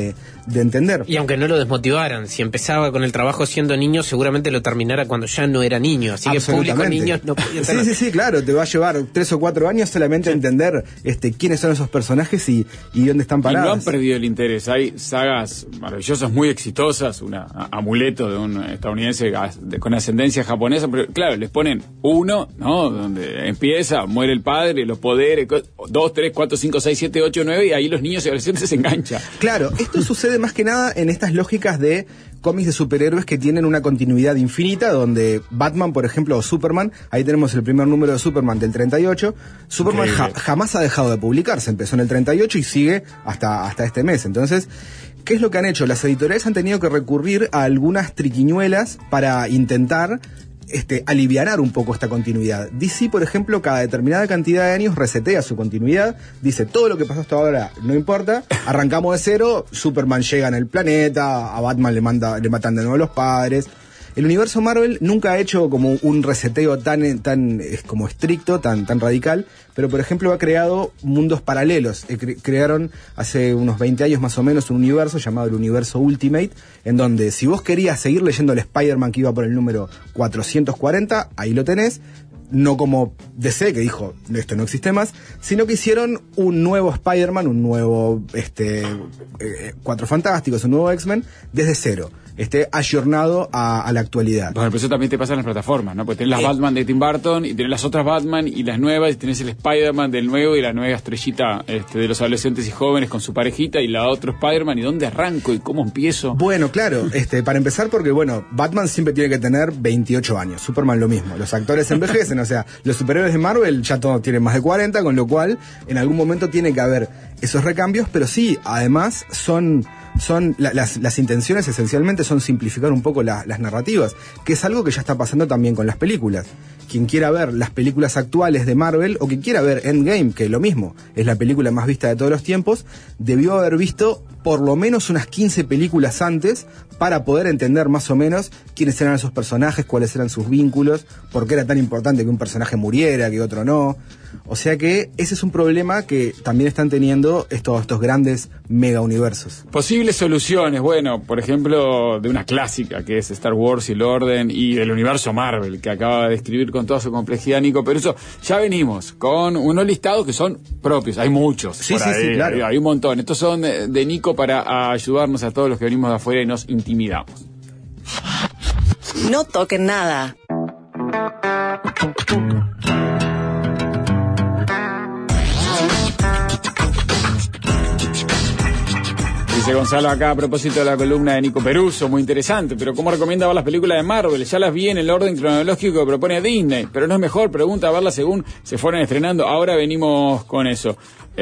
entender. Y aunque no lo desmotivaran, si empezaba con el trabajo siendo niño, seguramente lo terminara cuando ya no era niño. Así que público niños no podía tener. Sí, claro, te va a llevar 3 o 4 años solamente a entender quiénes son esos personajes y dónde están parados. Y no han perdido el interés. Hay sagas maravillosas, muy exitosas, un amuleto de un estadounidense con ascendencia japonesa, pero claro, les ponen 1, ¿no? Donde empieza, muere el padre, los poderes, 2, 3, 4, 5, 6, 7, 8, 9, y ahí los niños y adolescentes se enganchan. Claro, esto sucede más que nada en estas lógicas de cómics de superhéroes que tienen una continuidad infinita, donde Batman, por ejemplo, o Superman, ahí tenemos el primer número de Superman del 38, Superman jamás ha dejado de publicarse, empezó en el 38 y sigue hasta este mes. Entonces, ¿qué es lo que han hecho? Las editoriales han tenido que recurrir a algunas triquiñuelas para intentar alivianar un poco esta continuidad. DC, por ejemplo, cada determinada cantidad de años resetea su continuidad, dice todo lo que pasó hasta ahora no importa, arrancamos de cero, Superman llega en el planeta, a Batman le matan de nuevo a los padres. El universo Marvel nunca ha hecho como un reseteo tan como estricto, tan radical, pero por ejemplo ha creado mundos paralelos. Crearon hace unos 20 años más o menos un universo llamado el universo Ultimate, en donde si vos querías seguir leyendo el Spider-Man que iba por el número 440, ahí lo tenés. No como DC, que dijo, esto no existe más, sino que hicieron un nuevo Spider-Man, un nuevo Cuatro Fantásticos, un nuevo X-Men, desde cero. Ayornado a la actualidad. Bueno, pero eso también te pasa en las plataformas, ¿no? Porque tenés las Batman de Tim Burton y tenés las otras Batman y las nuevas, y tenés el Spider-Man del nuevo y la nueva estrellita de los adolescentes y jóvenes con su parejita y la otro Spider-Man. ¿Y dónde arranco y cómo empiezo? Bueno, claro, para empezar porque, Batman siempre tiene que tener 28 años, Superman lo mismo. Los actores envejecen, o sea, los superhéroes de Marvel ya todos tienen más de 40, con lo cual en algún momento tiene que haber esos recambios, pero sí, además son las intenciones esencialmente son simplificar un poco las narrativas, que es algo que ya está pasando también con las películas. Quien quiera ver las películas actuales de Marvel o quien quiera ver Endgame, que lo mismo, es la película más vista de todos los tiempos, debió haber visto por lo menos unas 15 películas antes para poder entender más o menos quiénes eran esos personajes, cuáles eran sus vínculos, por qué era tan importante que un personaje muriera, que otro no. O sea que ese es un problema que también están teniendo estos grandes mega universos. Posibles soluciones, bueno, por ejemplo, de una clásica que es Star Wars y el Orden, y del universo Marvel, que acaba de describir con toda su complejidad Nico Peruso. Ya venimos con unos listados que son propios, hay muchos. Sí, claro. Hay un montón. Estos son de Nico para ayudarnos a todos los que venimos de afuera y nos intimidamos. No toquen nada. Dice Gonzalo acá a propósito de la columna de Nico Peruso, muy interesante, pero ¿cómo recomienda ver las películas de Marvel? Ya las vi en el orden cronológico que propone Disney, pero no es mejor, pregunta, verlas según se fueron estrenando. Ahora venimos con eso.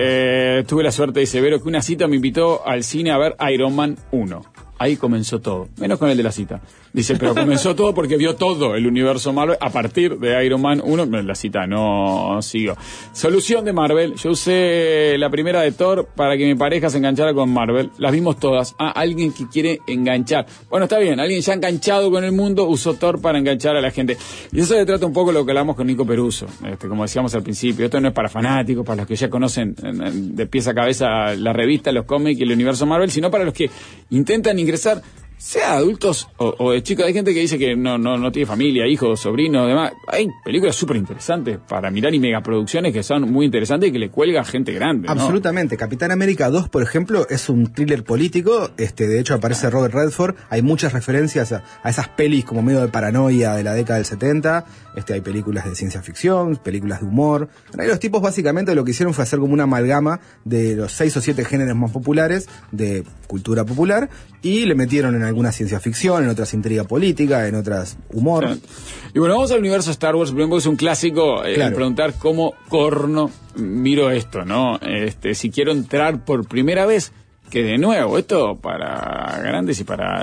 Tuve la suerte, dice Vero, que una cita me invitó al cine a ver Iron Man 1. Ahí comenzó todo, menos con el de la cita. Dice, pero comenzó todo porque vio todo el universo Marvel a partir de Iron Man 1. La cita no siguió. Solución de Marvel. Yo usé la primera de Thor para que mi pareja se enganchara con Marvel. Las vimos todas. Alguien que quiere enganchar. Bueno, está bien. Alguien ya enganchado con el mundo usó Thor para enganchar a la gente. Y eso se trata un poco de lo que hablamos con Nico Peruso. Como decíamos al principio, esto no es para fanáticos, para los que ya conocen de pies a cabeza la revista, los cómics y el universo Marvel, sino para los que intentan ingresar, sea adultos o de chicos. Hay gente que dice que no tiene familia, hijos, sobrinos, demás. Hay películas súper interesantes para mirar y megaproducciones que son muy interesantes y que le cuelga a gente grande, ¿no? Absolutamente. Capitán América 2, por ejemplo, es un thriller político. De hecho aparece Robert Redford. Hay muchas referencias a esas pelis como medio de paranoia de la década del 70. Hay películas de ciencia ficción, películas de humor. Los tipos básicamente lo que hicieron fue hacer como una amalgama de los 6 o 7 géneros más populares de cultura popular y le metieron en alguna ciencia ficción, en otras intriga política, en otras humor. Sí. Y bueno, vamos al universo Star Wars, primero es un clásico, claro. Preguntar cómo corno miro esto, ¿no? Si quiero entrar por primera vez, que de nuevo, esto para grandes y para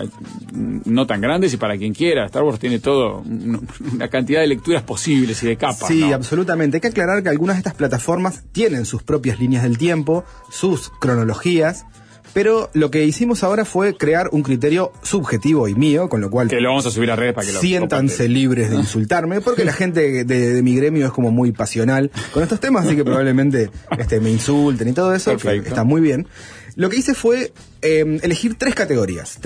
no tan grandes y para quien quiera. Star Wars tiene todo, una cantidad de lecturas posibles y de capas. Sí, ¿no? Absolutamente. Hay que aclarar que algunas de estas plataformas tienen sus propias líneas del tiempo, sus cronologías, pero lo que hicimos ahora fue crear un criterio subjetivo y mío, con lo cual... Que lo vamos a subir a redes para que lo siéntanse comparten. Libres de insultarme, porque la gente de mi gremio es como muy pasional con estos temas, así que probablemente me insulten y todo eso, que está muy bien. Lo que hice fue elegir tres categorías.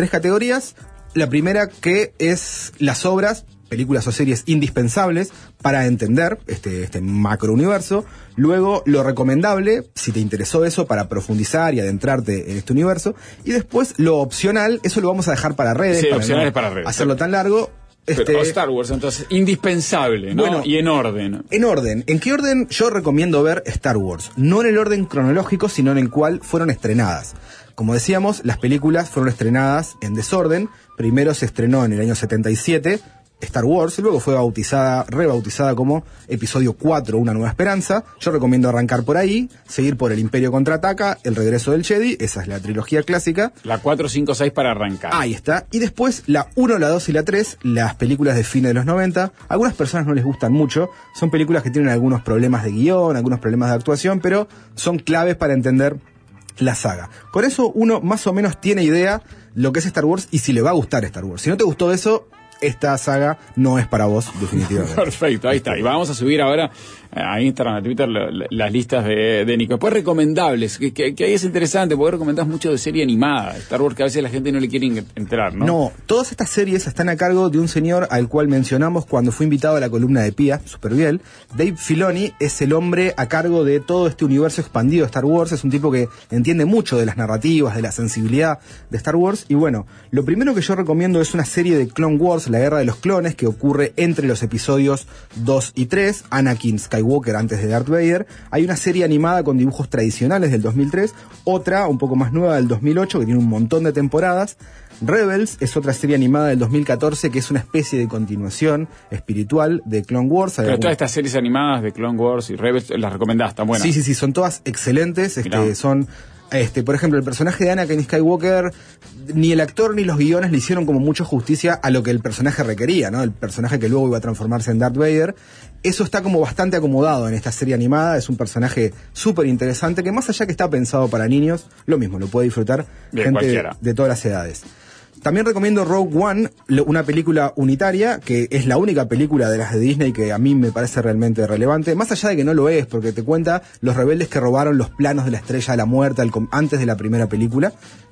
La primera, que es las obras, películas o series indispensables para entender este macrouniverso. Luego, lo recomendable, si te interesó eso, para profundizar y adentrarte en este universo. Y después, lo opcional, eso lo vamos a dejar para redes. Sí, opcionales para redes. Hacerlo tan largo. Pero Star Wars, entonces, indispensable, ¿no? Bueno, y en orden. En orden. ¿En qué orden yo recomiendo ver Star Wars? No en el orden cronológico, sino en el cual fueron estrenadas. Como decíamos, las películas fueron estrenadas en desorden. Primero se estrenó en el año 77 Star Wars, luego fue rebautizada como Episodio 4, Una Nueva Esperanza. Yo recomiendo arrancar por ahí, seguir por El Imperio Contraataca, El Regreso del Jedi, esa es la trilogía clásica. La 4, 5, 6 para arrancar. Ahí está. Y después la 1, la 2 y la 3, las películas de fines de los 90. A algunas personas no les gustan mucho, son películas que tienen algunos problemas de guión, algunos problemas de actuación, pero son claves para entender la saga. Con eso uno más o menos tiene idea lo que es Star Wars y si le va a gustar Star Wars. Si no te gustó eso, esta saga no es para vos, definitivamente. Perfecto, ahí está. Y vamos a subir ahora a Instagram, a Twitter, las listas de Nico. Después recomendables, que ahí es interesante, porque recomendás mucho de serie animada, Star Wars, que a veces la gente no le quiere entrar, ¿no? No, todas estas series están a cargo de un señor al cual mencionamos cuando fue invitado a la columna de Pía, Superbiel. Dave Filoni es el hombre a cargo de todo este universo expandido de Star Wars, es un tipo que entiende mucho de las narrativas, de la sensibilidad de Star Wars, y bueno, lo primero que yo recomiendo es una serie de Clone Wars, la Guerra de los Clones, que ocurre entre los episodios 2 y 3, Anakin Skywalker antes de Darth Vader. Hay una serie animada con dibujos tradicionales del 2003, otra un poco más nueva del 2008 que tiene un montón de temporadas. Rebels es otra serie animada del 2014 que es una especie de continuación espiritual de Clone Wars. Pero todas estas series animadas de Clone Wars y Rebels las recomendás, están buenas. Sí, son todas excelentes, son... por ejemplo, el personaje de Anakin Skywalker, ni el actor ni los guiones le hicieron como mucha justicia a lo que el personaje requería, ¿no? El personaje que luego iba a transformarse en Darth Vader. Eso está como bastante acomodado en esta serie animada. Es un personaje súper interesante que, más allá que está pensado para niños, lo mismo, lo puede disfrutar gente de todas las edades. También recomiendo Rogue One, una película unitaria, que es la única película de las de Disney que a mí me parece realmente relevante, más allá de que no lo es, porque te cuenta los rebeldes que robaron los planos de la Estrella de la Muerte antes de la primera película.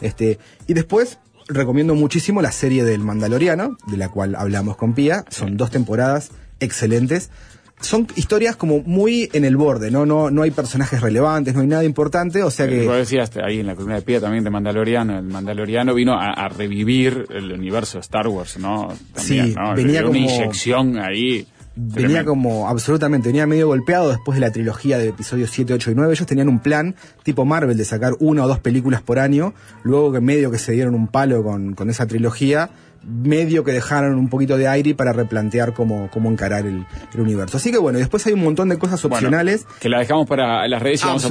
Y después recomiendo muchísimo la serie del Mandaloriano, de la cual hablamos con Pía. Son 2 temporadas excelentes. Son historias como muy en el borde, no hay personajes relevantes, no hay nada importante, o sea que... Vos decías ahí en la columna de Pía también de Mandaloriano, el Mandaloriano vino a revivir el universo de Star Wars, ¿no? También, sí, ¿no? Venía como... una inyección ahí... Venía como, absolutamente, venía medio golpeado después de la trilogía de episodios 7, 8 y 9. Ellos tenían un plan tipo Marvel de sacar 1 o 2 películas por año, luego que medio que se dieron un palo con esa trilogía, medio que dejaron un poquito de aire para replantear cómo encarar el universo. Así que bueno, y después hay un montón de cosas opcionales. Bueno, que la dejamos para las redes y vamos a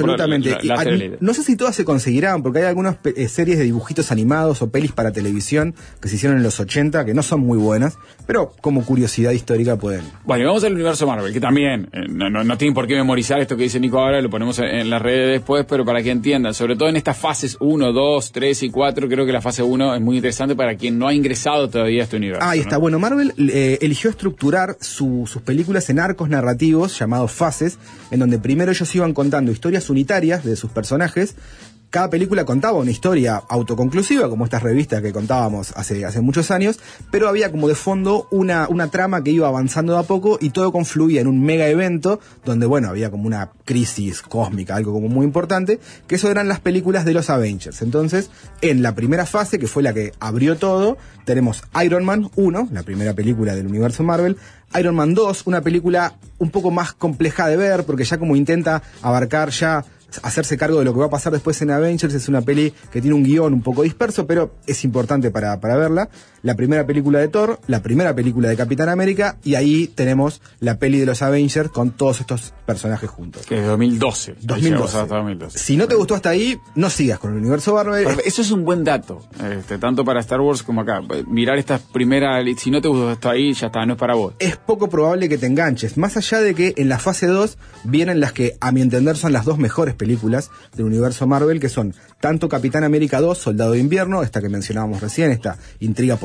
poner no sé si todas se conseguirán, porque hay algunas series de dibujitos animados o pelis para televisión que se hicieron en los 80, que no son muy buenas, pero como curiosidad histórica pueden. Bueno, y vamos al universo Marvel, que también no tienen por qué memorizar esto que dice Nico ahora, lo ponemos en las redes después, pero para que entiendan, sobre todo en estas fases 1, 2, 3 y 4, creo que la fase 1 es muy interesante para quien no ha ingresado todavía a este universo. Ahí está. Bueno, Marvel eligió estructurar sus películas en arcos narrativos llamados fases, en donde primero ellos iban contando historias unitarias de sus personajes. Cada película contaba una historia autoconclusiva, como estas revistas que contábamos hace muchos años, pero había como de fondo una trama que iba avanzando de a poco y todo confluía en un mega evento donde, bueno, había como una crisis cósmica, algo como muy importante, que eso eran las películas de los Avengers. Entonces, en la primera fase, que fue la que abrió todo, tenemos Iron Man 1, la primera película del universo Marvel, Iron Man 2, una película un poco más compleja de ver, porque ya como intenta abarcar hacerse cargo de lo que va a pasar después en Avengers. Es una peli que tiene un guión un poco disperso, pero es importante para verla. La primera película de Thor, la primera película de Capitán América, y ahí tenemos la peli de los Avengers con todos estos personajes juntos. Que es 2012. 2012. Si no te gustó hasta ahí, no sigas con el universo Marvel. Eso es un buen dato, tanto para Star Wars como acá. Mirar estas primeras, si no te gustó hasta ahí, ya está, no es para vos. Es poco probable que te enganches, más allá de que en la fase 2 vienen las que, a mi entender, son las 2 mejores películas del universo Marvel, que son tanto Capitán América 2, Soldado de Invierno, esta que mencionábamos recién, esta intriga política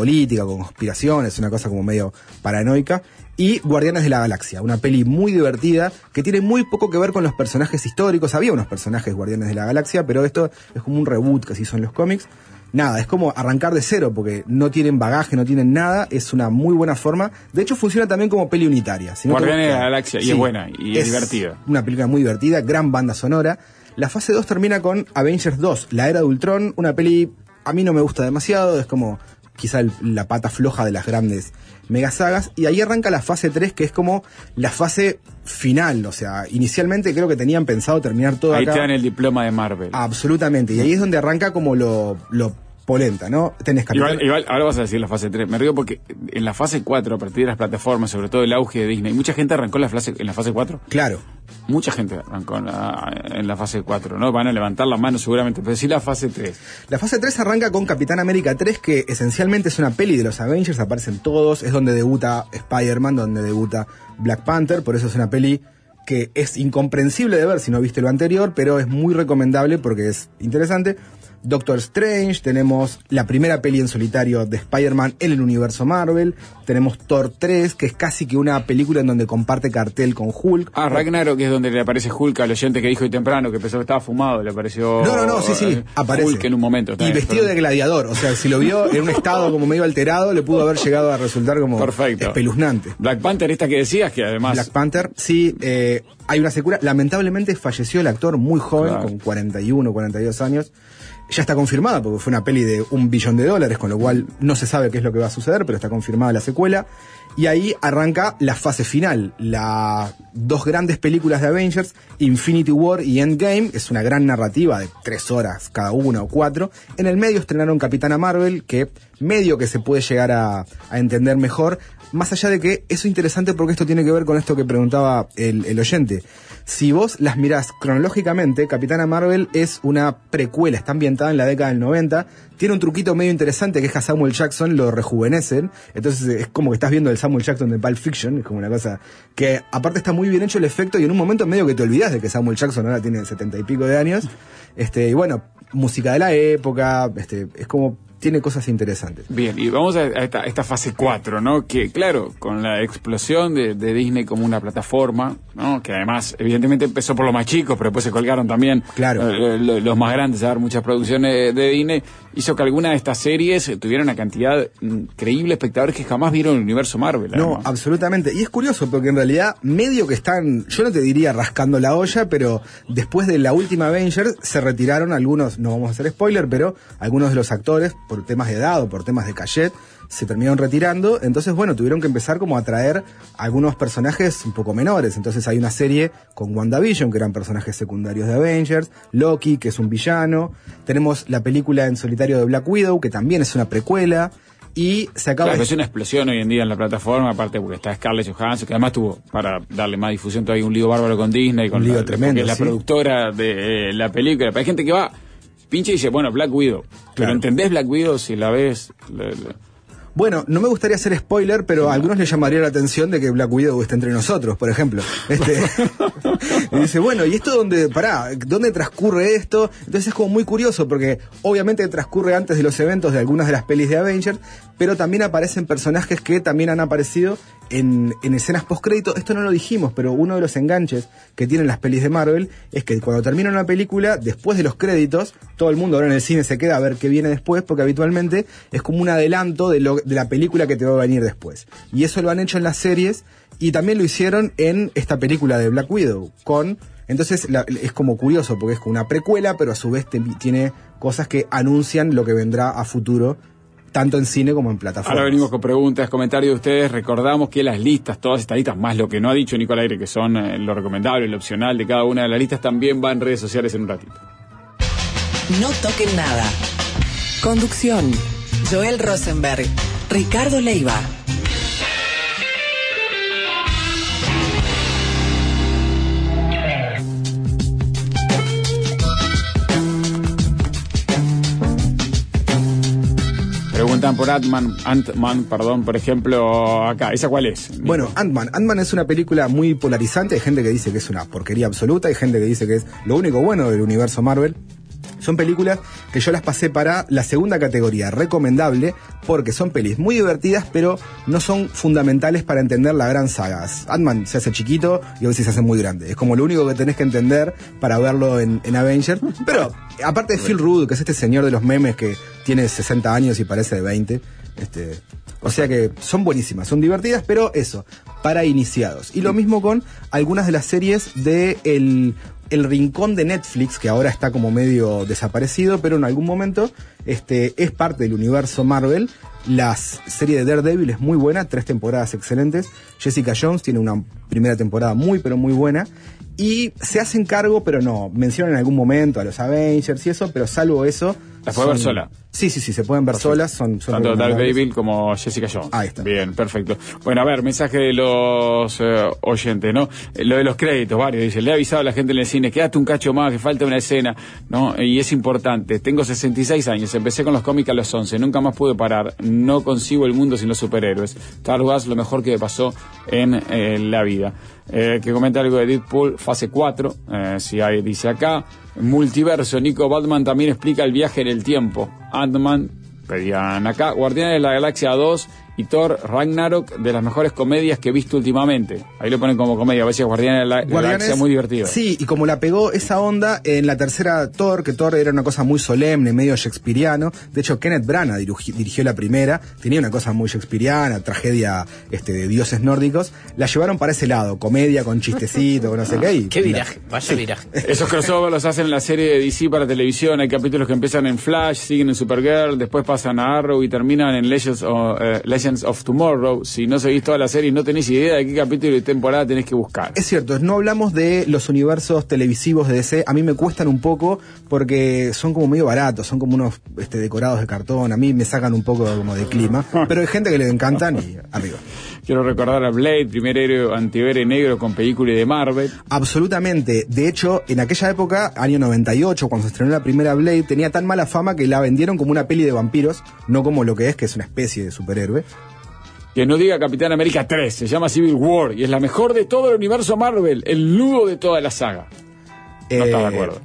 política, con conspiraciones, una cosa como medio paranoica. Y Guardianes de la Galaxia, una peli muy divertida que tiene muy poco que ver con los personajes históricos. Había unos personajes Guardianes de la Galaxia, pero esto es como un reboot que así son los cómics. Nada, es como arrancar de cero porque no tienen bagaje, no tienen nada. Es una muy buena forma. De hecho, funciona también como peli unitaria. Si no Guardianes de la Galaxia, y sí, es buena, y es divertida. Una película muy divertida, gran banda sonora. La fase 2 termina con Avengers 2, La Era de Ultron, una peli a mí no me gusta demasiado, es como quizá la pata floja de las grandes megasagas, y ahí arranca la fase 3, que es como la fase final, o sea, inicialmente creo que tenían pensado terminar todo ahí acá. Ahí te dan el diploma de Marvel. Absolutamente, y ahí es donde arranca como lo polenta, ¿no? Tenés igual, ahora vas a decir la fase 3. Me río porque en la fase 4, a partir de las plataformas, sobre todo el auge de Disney, mucha gente arrancó en la fase 4. Claro. Mucha gente arrancó en la fase 4, ¿no? Van a levantar la mano seguramente, pero sí la fase 3. La fase 3 arranca con Capitán América 3, que esencialmente es una peli de los Avengers, aparecen todos, es donde debuta Spider-Man, donde debuta Black Panther, por eso es una peli que es incomprensible de ver si no viste lo anterior, pero es muy recomendable porque es interesante. Doctor Strange, tenemos la primera peli en solitario de Spider-Man en el universo Marvel, tenemos Thor 3, que es casi que una película en donde comparte cartel con Hulk. Ragnarok, que es donde le aparece Hulk al oyente que dijo hoy temprano, que pensó que estaba fumado, le apareció... No, sí, aparece. Hulk en un momento. Y vestido de gladiador, o sea, si lo vio en un estado como medio alterado, le pudo haber llegado a resultar como perfecto, espeluznante. Black Panther, esta que decías, que además... Black Panther, sí, hay una secuela, lamentablemente falleció el actor muy joven, con 41, 42 años. Ya está confirmada porque fue una peli de $1 billón, con lo cual no se sabe qué es lo que va a suceder, pero está confirmada la secuela. Y ahí arranca la fase final, las dos grandes películas de Avengers, Infinity War y Endgame. Es una gran narrativa de 3 horas cada una o 4. En el medio estrenaron Capitana Marvel, que medio que se puede llegar a entender mejor, más allá de que eso es interesante porque esto tiene que ver con esto que preguntaba el oyente. Si vos las mirás cronológicamente, Capitana Marvel es una precuela, está ambientada en la década del 90, tiene un truquito medio interesante que es que a Samuel Jackson lo rejuvenecen, entonces es como que estás viendo el Samuel Jackson de Pulp Fiction, es como una cosa que aparte está muy bien hecho el efecto y en un momento medio que te olvidás de que Samuel Jackson ahora tiene 70 y pico de años, y bueno, música de la época, es como... tiene cosas interesantes. Bien, y vamos a esta fase 4, ¿no? Que, claro, con la explosión de Disney como una plataforma, ¿no? Que además, evidentemente, empezó por los más chicos, pero después se colgaron también los más grandes a dar muchas producciones de Disney, hizo que algunas de estas series tuvieran una cantidad increíble de espectadores que jamás vieron el universo Marvel. No, además. Absolutamente. Y es curioso, porque en realidad, medio que están, yo no te diría rascando la olla, pero después de la última Avengers, se retiraron algunos, no vamos a hacer spoiler, pero algunos de los actores, por temas de edad o por temas de cachet, se terminaron retirando, entonces bueno, tuvieron que empezar como a traer algunos personajes un poco menores, entonces hay una serie con WandaVision, que eran personajes secundarios de Avengers, Loki, que es un villano, tenemos la película en solitario de Black Widow, que también es una precuela, y se acaba es una explosión hoy en día en la plataforma, aparte porque está Scarlett Johansson, que además tuvo, para darle más difusión, todavía un lío bárbaro con Disney, con un lío tremendo, porque es la productora de la película, pero hay gente que va pinche y dice, bueno, Black Widow. Claro. Pero ¿entendés Black Widow si la ves? Bueno, no me gustaría hacer spoiler, pero a algunos les llamaría la atención de que Black Widow esté entre nosotros, por ejemplo. Y dice, bueno, ¿y esto dónde transcurre esto? Entonces es como muy curioso, porque obviamente transcurre antes de los eventos de algunas de las pelis de Avengers, pero también aparecen personajes que también han aparecido en escenas postcrédito. Esto no lo dijimos, pero uno de los enganches que tienen las pelis de Marvel es que cuando termina una película, después de los créditos, todo el mundo ahora en el cine se queda a ver qué viene después, porque habitualmente es como un adelanto de la película que te va a venir después. Y eso lo han hecho en las series, y también lo hicieron en esta película de Black Widow, entonces es como curioso, porque es como una precuela, pero a su vez tiene cosas que anuncian lo que vendrá a futuro, tanto en cine como en plataformas. Ahora venimos con preguntas, comentarios de ustedes. Recordamos que las listas, todas estas listas, más lo que no ha dicho Nicolás Aire, que son lo recomendable, lo opcional de cada una de las listas, también va en redes sociales en un ratito. No toquen nada. Conducción: Joel Rosenberg, Ricardo Leiva. Preguntan por Ant-Man, por ejemplo, acá. ¿Esa cuál es? Bueno, Ant-Man es una película muy polarizante. Hay gente que dice que es una porquería absoluta, hay gente que dice que es lo único bueno del universo Marvel. son películas que yo las pasé para la segunda categoría, recomendable, porque son pelis muy divertidas, pero no son fundamentales para entender la gran saga. Ant-Man se hace chiquito y a veces se hace muy grande. Es como lo único que tenés que entender para verlo en Avengers. Pero, aparte de Phil Rudd, que es este señor de los memes que tiene 60 años y parece de 20, o sea que son buenísimas, son divertidas, pero eso, para iniciados. Y lo mismo con algunas de las series de el rincón de Netflix, que ahora está como medio desaparecido, pero en algún momento es parte del universo Marvel. La serie de Daredevil es muy buena, 3 temporadas excelentes. Jessica Jones tiene una primera temporada muy, pero muy buena. Y se hacen cargo, pero no, mencionan en algún momento a los Avengers y eso, pero salvo eso... ¿Las puede ver sola? Sí, se pueden ver solas. Son tanto Daredevil como Jessica Jones. Ahí está. Bien, perfecto. Bueno, a ver, mensaje de los oyentes, ¿no? Lo de los créditos, varios. Dice, le he avisado a la gente en el cine, quédate un cacho más, que falta una escena, ¿no? Y es importante. Tengo 66 años, empecé con los cómics a los 11, nunca más pude parar. No concibo el mundo sin los superhéroes. Star Wars, lo mejor que me pasó en la vida. Que comenta algo de Deadpool, fase 4, si hay, dice acá. Multiverso, Nico Batman también explica el viaje en el tiempo. Ant-Man, pedían acá. Guardianes de la Galaxia 2 y Thor Ragnarok, de las mejores comedias que he visto últimamente. Ahí lo ponen como comedia, a veces Guardianes de la Galaxia muy divertido. Sí, y como la pegó esa onda en la tercera Thor, que Thor era una cosa muy solemne, medio shakespeariano. De hecho, Kenneth Branagh dirigió la primera, tenía una cosa muy shakespeariana, tragedia de dioses nórdicos. La llevaron para ese lado, comedia con chistecito, no sé qué. Qué viraje, vaya viraje. Esos crossovers los hacen en la serie de DC para televisión. Hay capítulos que empiezan en Flash, siguen en Supergirl, después pasan a Arrow y terminan en Legends of Tomorrow. Si no seguís toda la serie y no tenés idea de qué capítulo y temporada tenés que buscar. Es cierto, no hablamos de los universos televisivos de DC. A mí me cuestan un poco porque son como medio baratos, son como unos decorados de cartón. A mí me sacan un poco como de clima, pero hay gente que le encantan y arriba. Quiero recordar a Blade, primer héroe antihéroe negro con película de Marvel. Absolutamente. De hecho, en aquella época, año 98, cuando se estrenó la primera Blade, tenía tan mala fama que la vendieron como una peli de vampiros, no como lo que es una especie de superhéroe. Que no diga Capitán América 3, se llama Civil War y es la mejor de todo el universo Marvel, el nudo de toda la saga. No estás de acuerdo.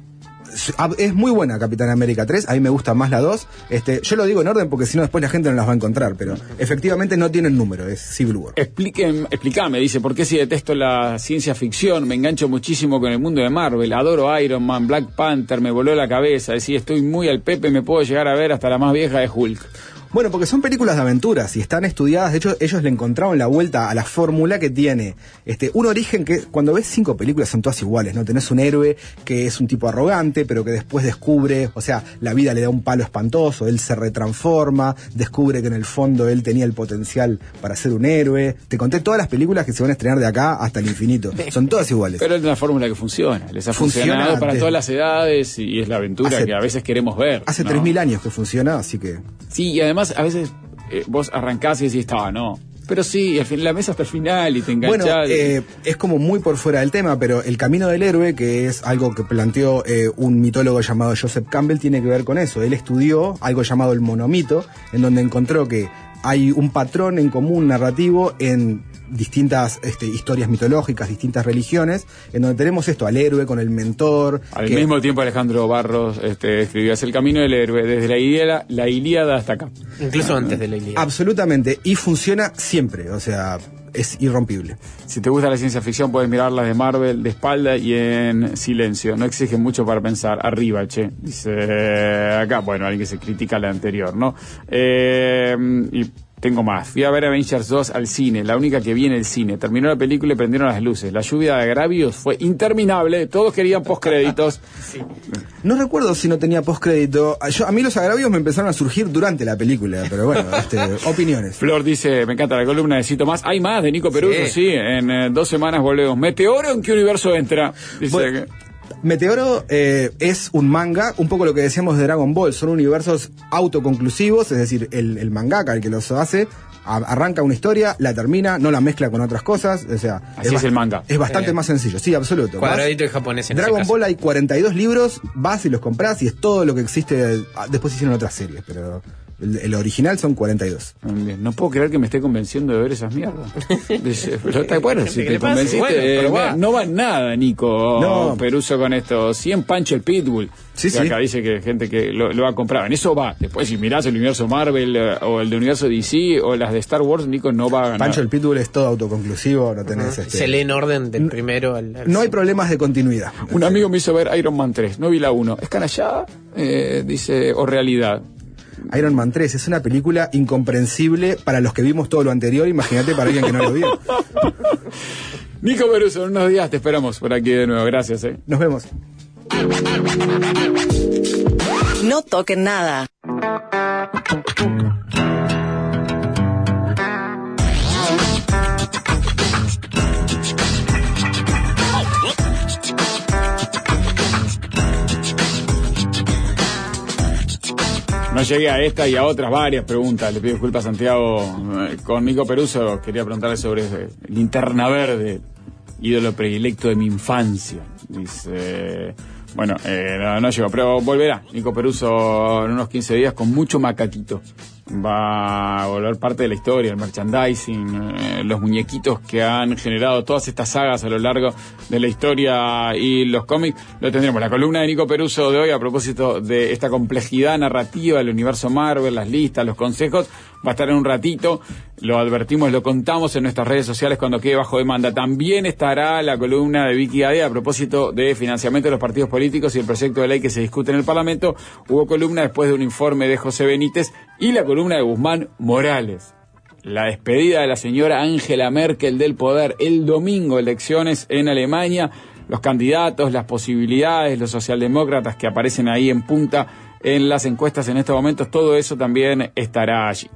Es muy buena Capitán América 3, a mí me gusta más la 2. Yo lo digo en orden porque si no después la gente no las va a encontrar, pero efectivamente no tienen número, es Civil War. Explícame, dice, ¿por qué si detesto la ciencia ficción? Me engancho muchísimo con el mundo de Marvel, adoro Iron Man, Black Panther, me voló la cabeza, decía, estoy muy al pepe, me puedo llegar a ver hasta la más vieja de Hulk. Bueno, porque son películas de aventuras y están estudiadas. De hecho, ellos le encontraron la vuelta a la fórmula que tiene un origen que cuando ves 5 películas son todas iguales, ¿no? Tenés un héroe que es un tipo arrogante, pero que después descubre, o sea, la vida le da un palo espantoso, él se retransforma, descubre que en el fondo él tenía el potencial para ser un héroe. Te conté todas las películas que se van a estrenar de acá hasta el infinito. Son todas iguales. Pero es una fórmula que funciona. Les ha funcionado para todas las edades y es la aventura que a veces queremos ver. Hace 3.000 años que funciona, así que... Sí, y además a veces vos arrancás y decís, no. Pero sí, la mesa hasta el final y te enganchás. Bueno, es como muy por fuera del tema, pero el camino del héroe, que es algo que planteó un mitólogo llamado Joseph Campbell, tiene que ver con eso. Él estudió algo llamado el monomito, en donde encontró que hay un patrón en común narrativo en distintas historias mitológicas, distintas religiones, en donde tenemos esto, al héroe con el mentor. Al mismo tiempo Alejandro Barros escribió Es el camino del héroe, desde la Ilíada hasta acá. Incluso antes de la Ilíada. Absolutamente, y funciona siempre, o sea, es irrompible. Si te gusta la ciencia ficción puedes mirarlas de Marvel de espalda y en silencio, no exigen mucho para pensar, arriba, dice acá, bueno, alguien que se critica la anterior, ¿no? Y tengo más. Fui a ver Avengers 2 al cine, la única que vi en el cine. Terminó la película y prendieron las luces. La lluvia de agravios fue interminable. Todos querían postcréditos. Sí. No recuerdo si no tenía postcrédito. A mí los agravios me empezaron a surgir durante la película, pero bueno, opiniones. Flor dice, me encanta la columna, necesito más. Hay más de Nico Peruso, sí. En 2 semanas volvemos. ¿Meteoro en qué universo entra? Dice bueno, Meteoro es un manga, un poco lo que decíamos de Dragon Ball, son universos autoconclusivos, es decir, el mangaka, el que los hace, arranca una historia, la termina, no la mezcla con otras cosas, o sea... Así es el manga. Es bastante más sencillo, sí, absoluto. Cuadradito y japonés en Dragon Ball hay 42 libros, vas y los comprás y es todo lo que existe, después hicieron otras series, pero El original son 42. Bien. No puedo creer que me esté convenciendo de ver esas mierdas. Pero está bueno, si te convenciste. No va nada, Nico Peruso, con esto. 100 Pancho el Pitbull. Sí. Acá dice que gente que lo va a comprar. En eso va. Después, si mirás el universo Marvel o el de universo DC o las de Star Wars, Nico no va a ganar. Pancho el Pitbull es todo autoconclusivo. No tenés Se lee en orden del primero al no hay problemas de continuidad. Un amigo me hizo ver Iron Man 3. No vi la 1. ¿Es canallada? Dice, o realidad. Iron Man 3 es una película incomprensible para los que vimos todo lo anterior. Imagínate para alguien que no lo vio. Nico Peruso, en unos días te esperamos por aquí de nuevo. Gracias. Nos vemos. No toquen nada. No llegué a esta y a otras varias preguntas. Le pido disculpas a Santiago. Con Nico Peruso quería preguntarle sobre Linterna Verde, ídolo predilecto de mi infancia. Dice... Bueno, no llegó, pero volverá Nico Peruso en unos 15 días con mucho macaquito. Va a volver parte de la historia, el merchandising, los muñequitos que han generado todas estas sagas a lo largo de la historia y los cómics. Lo tendremos. La columna de Nico Peruso de hoy, a propósito de esta complejidad narrativa del universo Marvel, las listas, los consejos, va a estar en un ratito. Lo advertimos, lo contamos en nuestras redes sociales cuando quede bajo demanda. También estará la columna de Vicky Gadea a propósito de financiamiento de los partidos políticos y el proyecto de ley que se discute en el Parlamento. Hubo columna después de un informe de José Benítez y la columna de Guzmán Morales. La despedida de la señora Angela Merkel del poder el domingo, elecciones en Alemania, los candidatos, las posibilidades, los socialdemócratas que aparecen ahí en punta en las encuestas en estos momentos, todo eso también estará allí.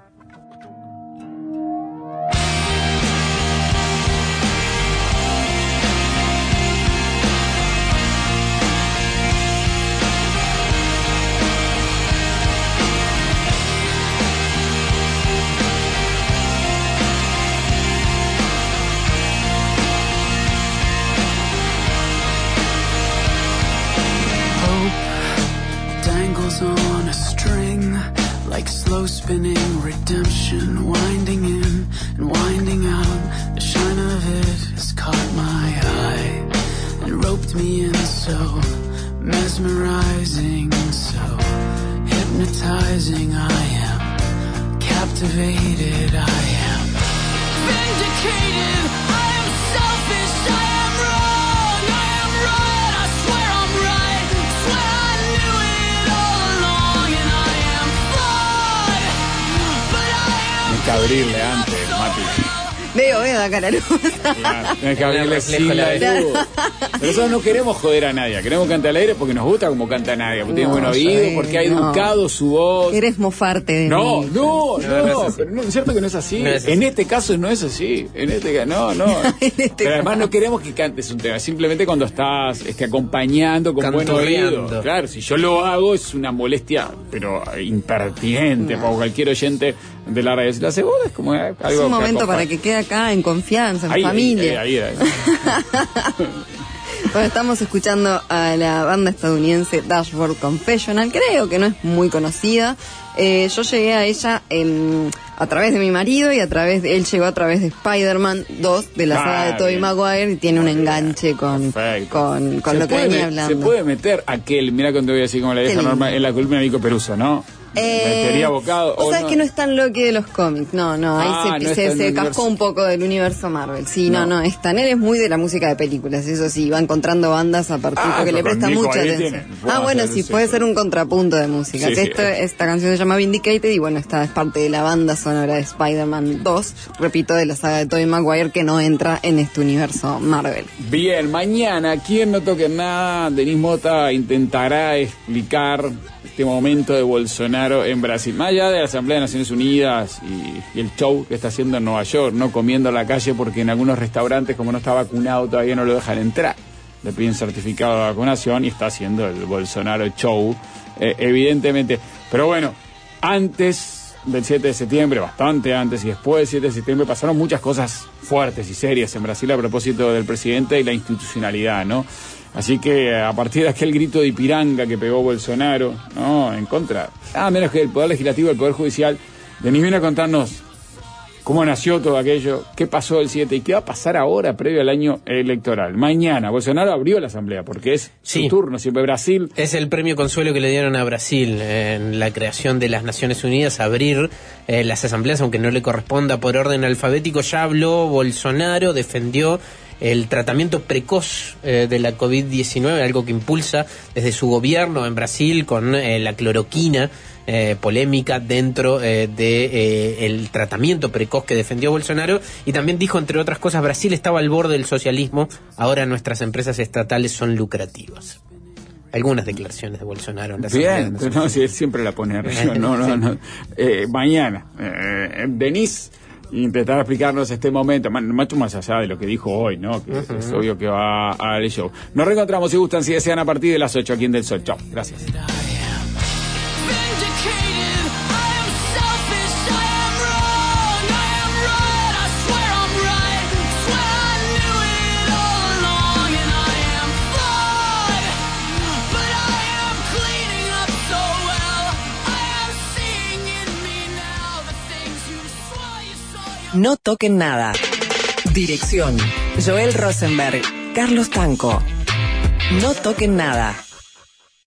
Spinning redemption, winding in and winding out. The shine of it has caught my eye and roped me in, so mesmerizing, so hypnotizing. I am captivated, I am vindicated. I am selfish, I am wrong, I am right, I swear I'm right, swear I knew it all along, and I am flawed, but I am. Hay que abrirle antes, Mati. Veo, da cara luz. Claro, tienes que abrirle sin la luz. Pero nosotros no queremos joder a nadie, queremos cantar al aire porque nos gusta como canta nadie, porque tiene buen oído, porque ha educado su voz. Querés mofarte de mí. No, pero no, es cierto que no es así. No es así. En este caso no es así. No. Pero además no queremos que cantes un tema, simplemente cuando estás acompañando con buen oído. Claro, si yo lo hago es una molestia, pero impertinente para cualquier oyente de la radio. Si la hace vos es como algo. Es un momento para que quede acá en confianza, en familia. Ahí. Bueno, estamos escuchando a la banda estadounidense Dashboard Confessional. Creo que no es muy conocida. Yo llegué a ella a través de mi marido y él llegó a través de Spider-Man 2 de la saga de Tobey Maguire y tiene un enganche con lo que venía hablando. Se puede meter aquel, mira cuando voy a decir como la vieja norma, en la columna de Nico Peruso, ¿no? Metería bocado. O sea, que no es tan Loki de los cómics. No, ahí se cascó un poco del universo Marvel. Sí, no, es tan. Él es muy de la música de películas. Eso sí, va encontrando bandas a partir porque le presta mucha atención. Bueno, sí, puede ser un contrapunto de música. Sí, esta canción se llama Vindicated y bueno, esta es parte de la banda sonora de Spider-Man 2, repito, de la saga de Tobey Maguire, que no entra en este universo Marvel. Bien, mañana, quien no toque nada, Denis Mota intentará explicar este momento de Bolsonaro en Brasil, más allá de la Asamblea de Naciones Unidas y el show que está haciendo en Nueva York, no comiendo en la calle porque en algunos restaurantes, como no está vacunado, todavía no lo dejan entrar, le piden certificado de vacunación y está haciendo el Bolsonaro show, evidentemente. Pero bueno, antes del 7 de septiembre, bastante antes y después del 7 de septiembre, pasaron muchas cosas fuertes y serias en Brasil a propósito del presidente y la institucionalidad, ¿no? Así que a partir de aquel grito de Ipiranga que pegó Bolsonaro, ¿no? En contra, menos que el Poder Legislativo y el Poder Judicial, Denis viene a contarnos cómo nació todo aquello, qué pasó el 7 y qué va a pasar ahora previo al año electoral. Mañana, Bolsonaro abrió la asamblea porque es su turno, siempre Brasil. Es el premio consuelo que le dieron a Brasil en la creación de las Naciones Unidas, abrir las asambleas, aunque no le corresponda por orden alfabético. Ya habló Bolsonaro, defendió el tratamiento precoz de la COVID-19, algo que impulsa desde su gobierno en Brasil con la cloroquina, polémica dentro el tratamiento precoz que defendió Bolsonaro, y también dijo, entre otras cosas, Brasil estaba al borde del socialismo, ahora nuestras empresas estatales son lucrativas. Algunas declaraciones de Bolsonaro en la Bien, no, si él siempre la pone arriba. No. Mañana, Denis intentar explicarnos este momento, mucho más allá de lo que dijo hoy, ¿no? Que es obvio que va al show. Nos reencontramos, si gustan, si desean, a partir de las 8 aquí en Del Sol. Chao, gracias. No toquen nada. Dirección: Joel Rosenberg, Carlos Tanco. No toquen nada.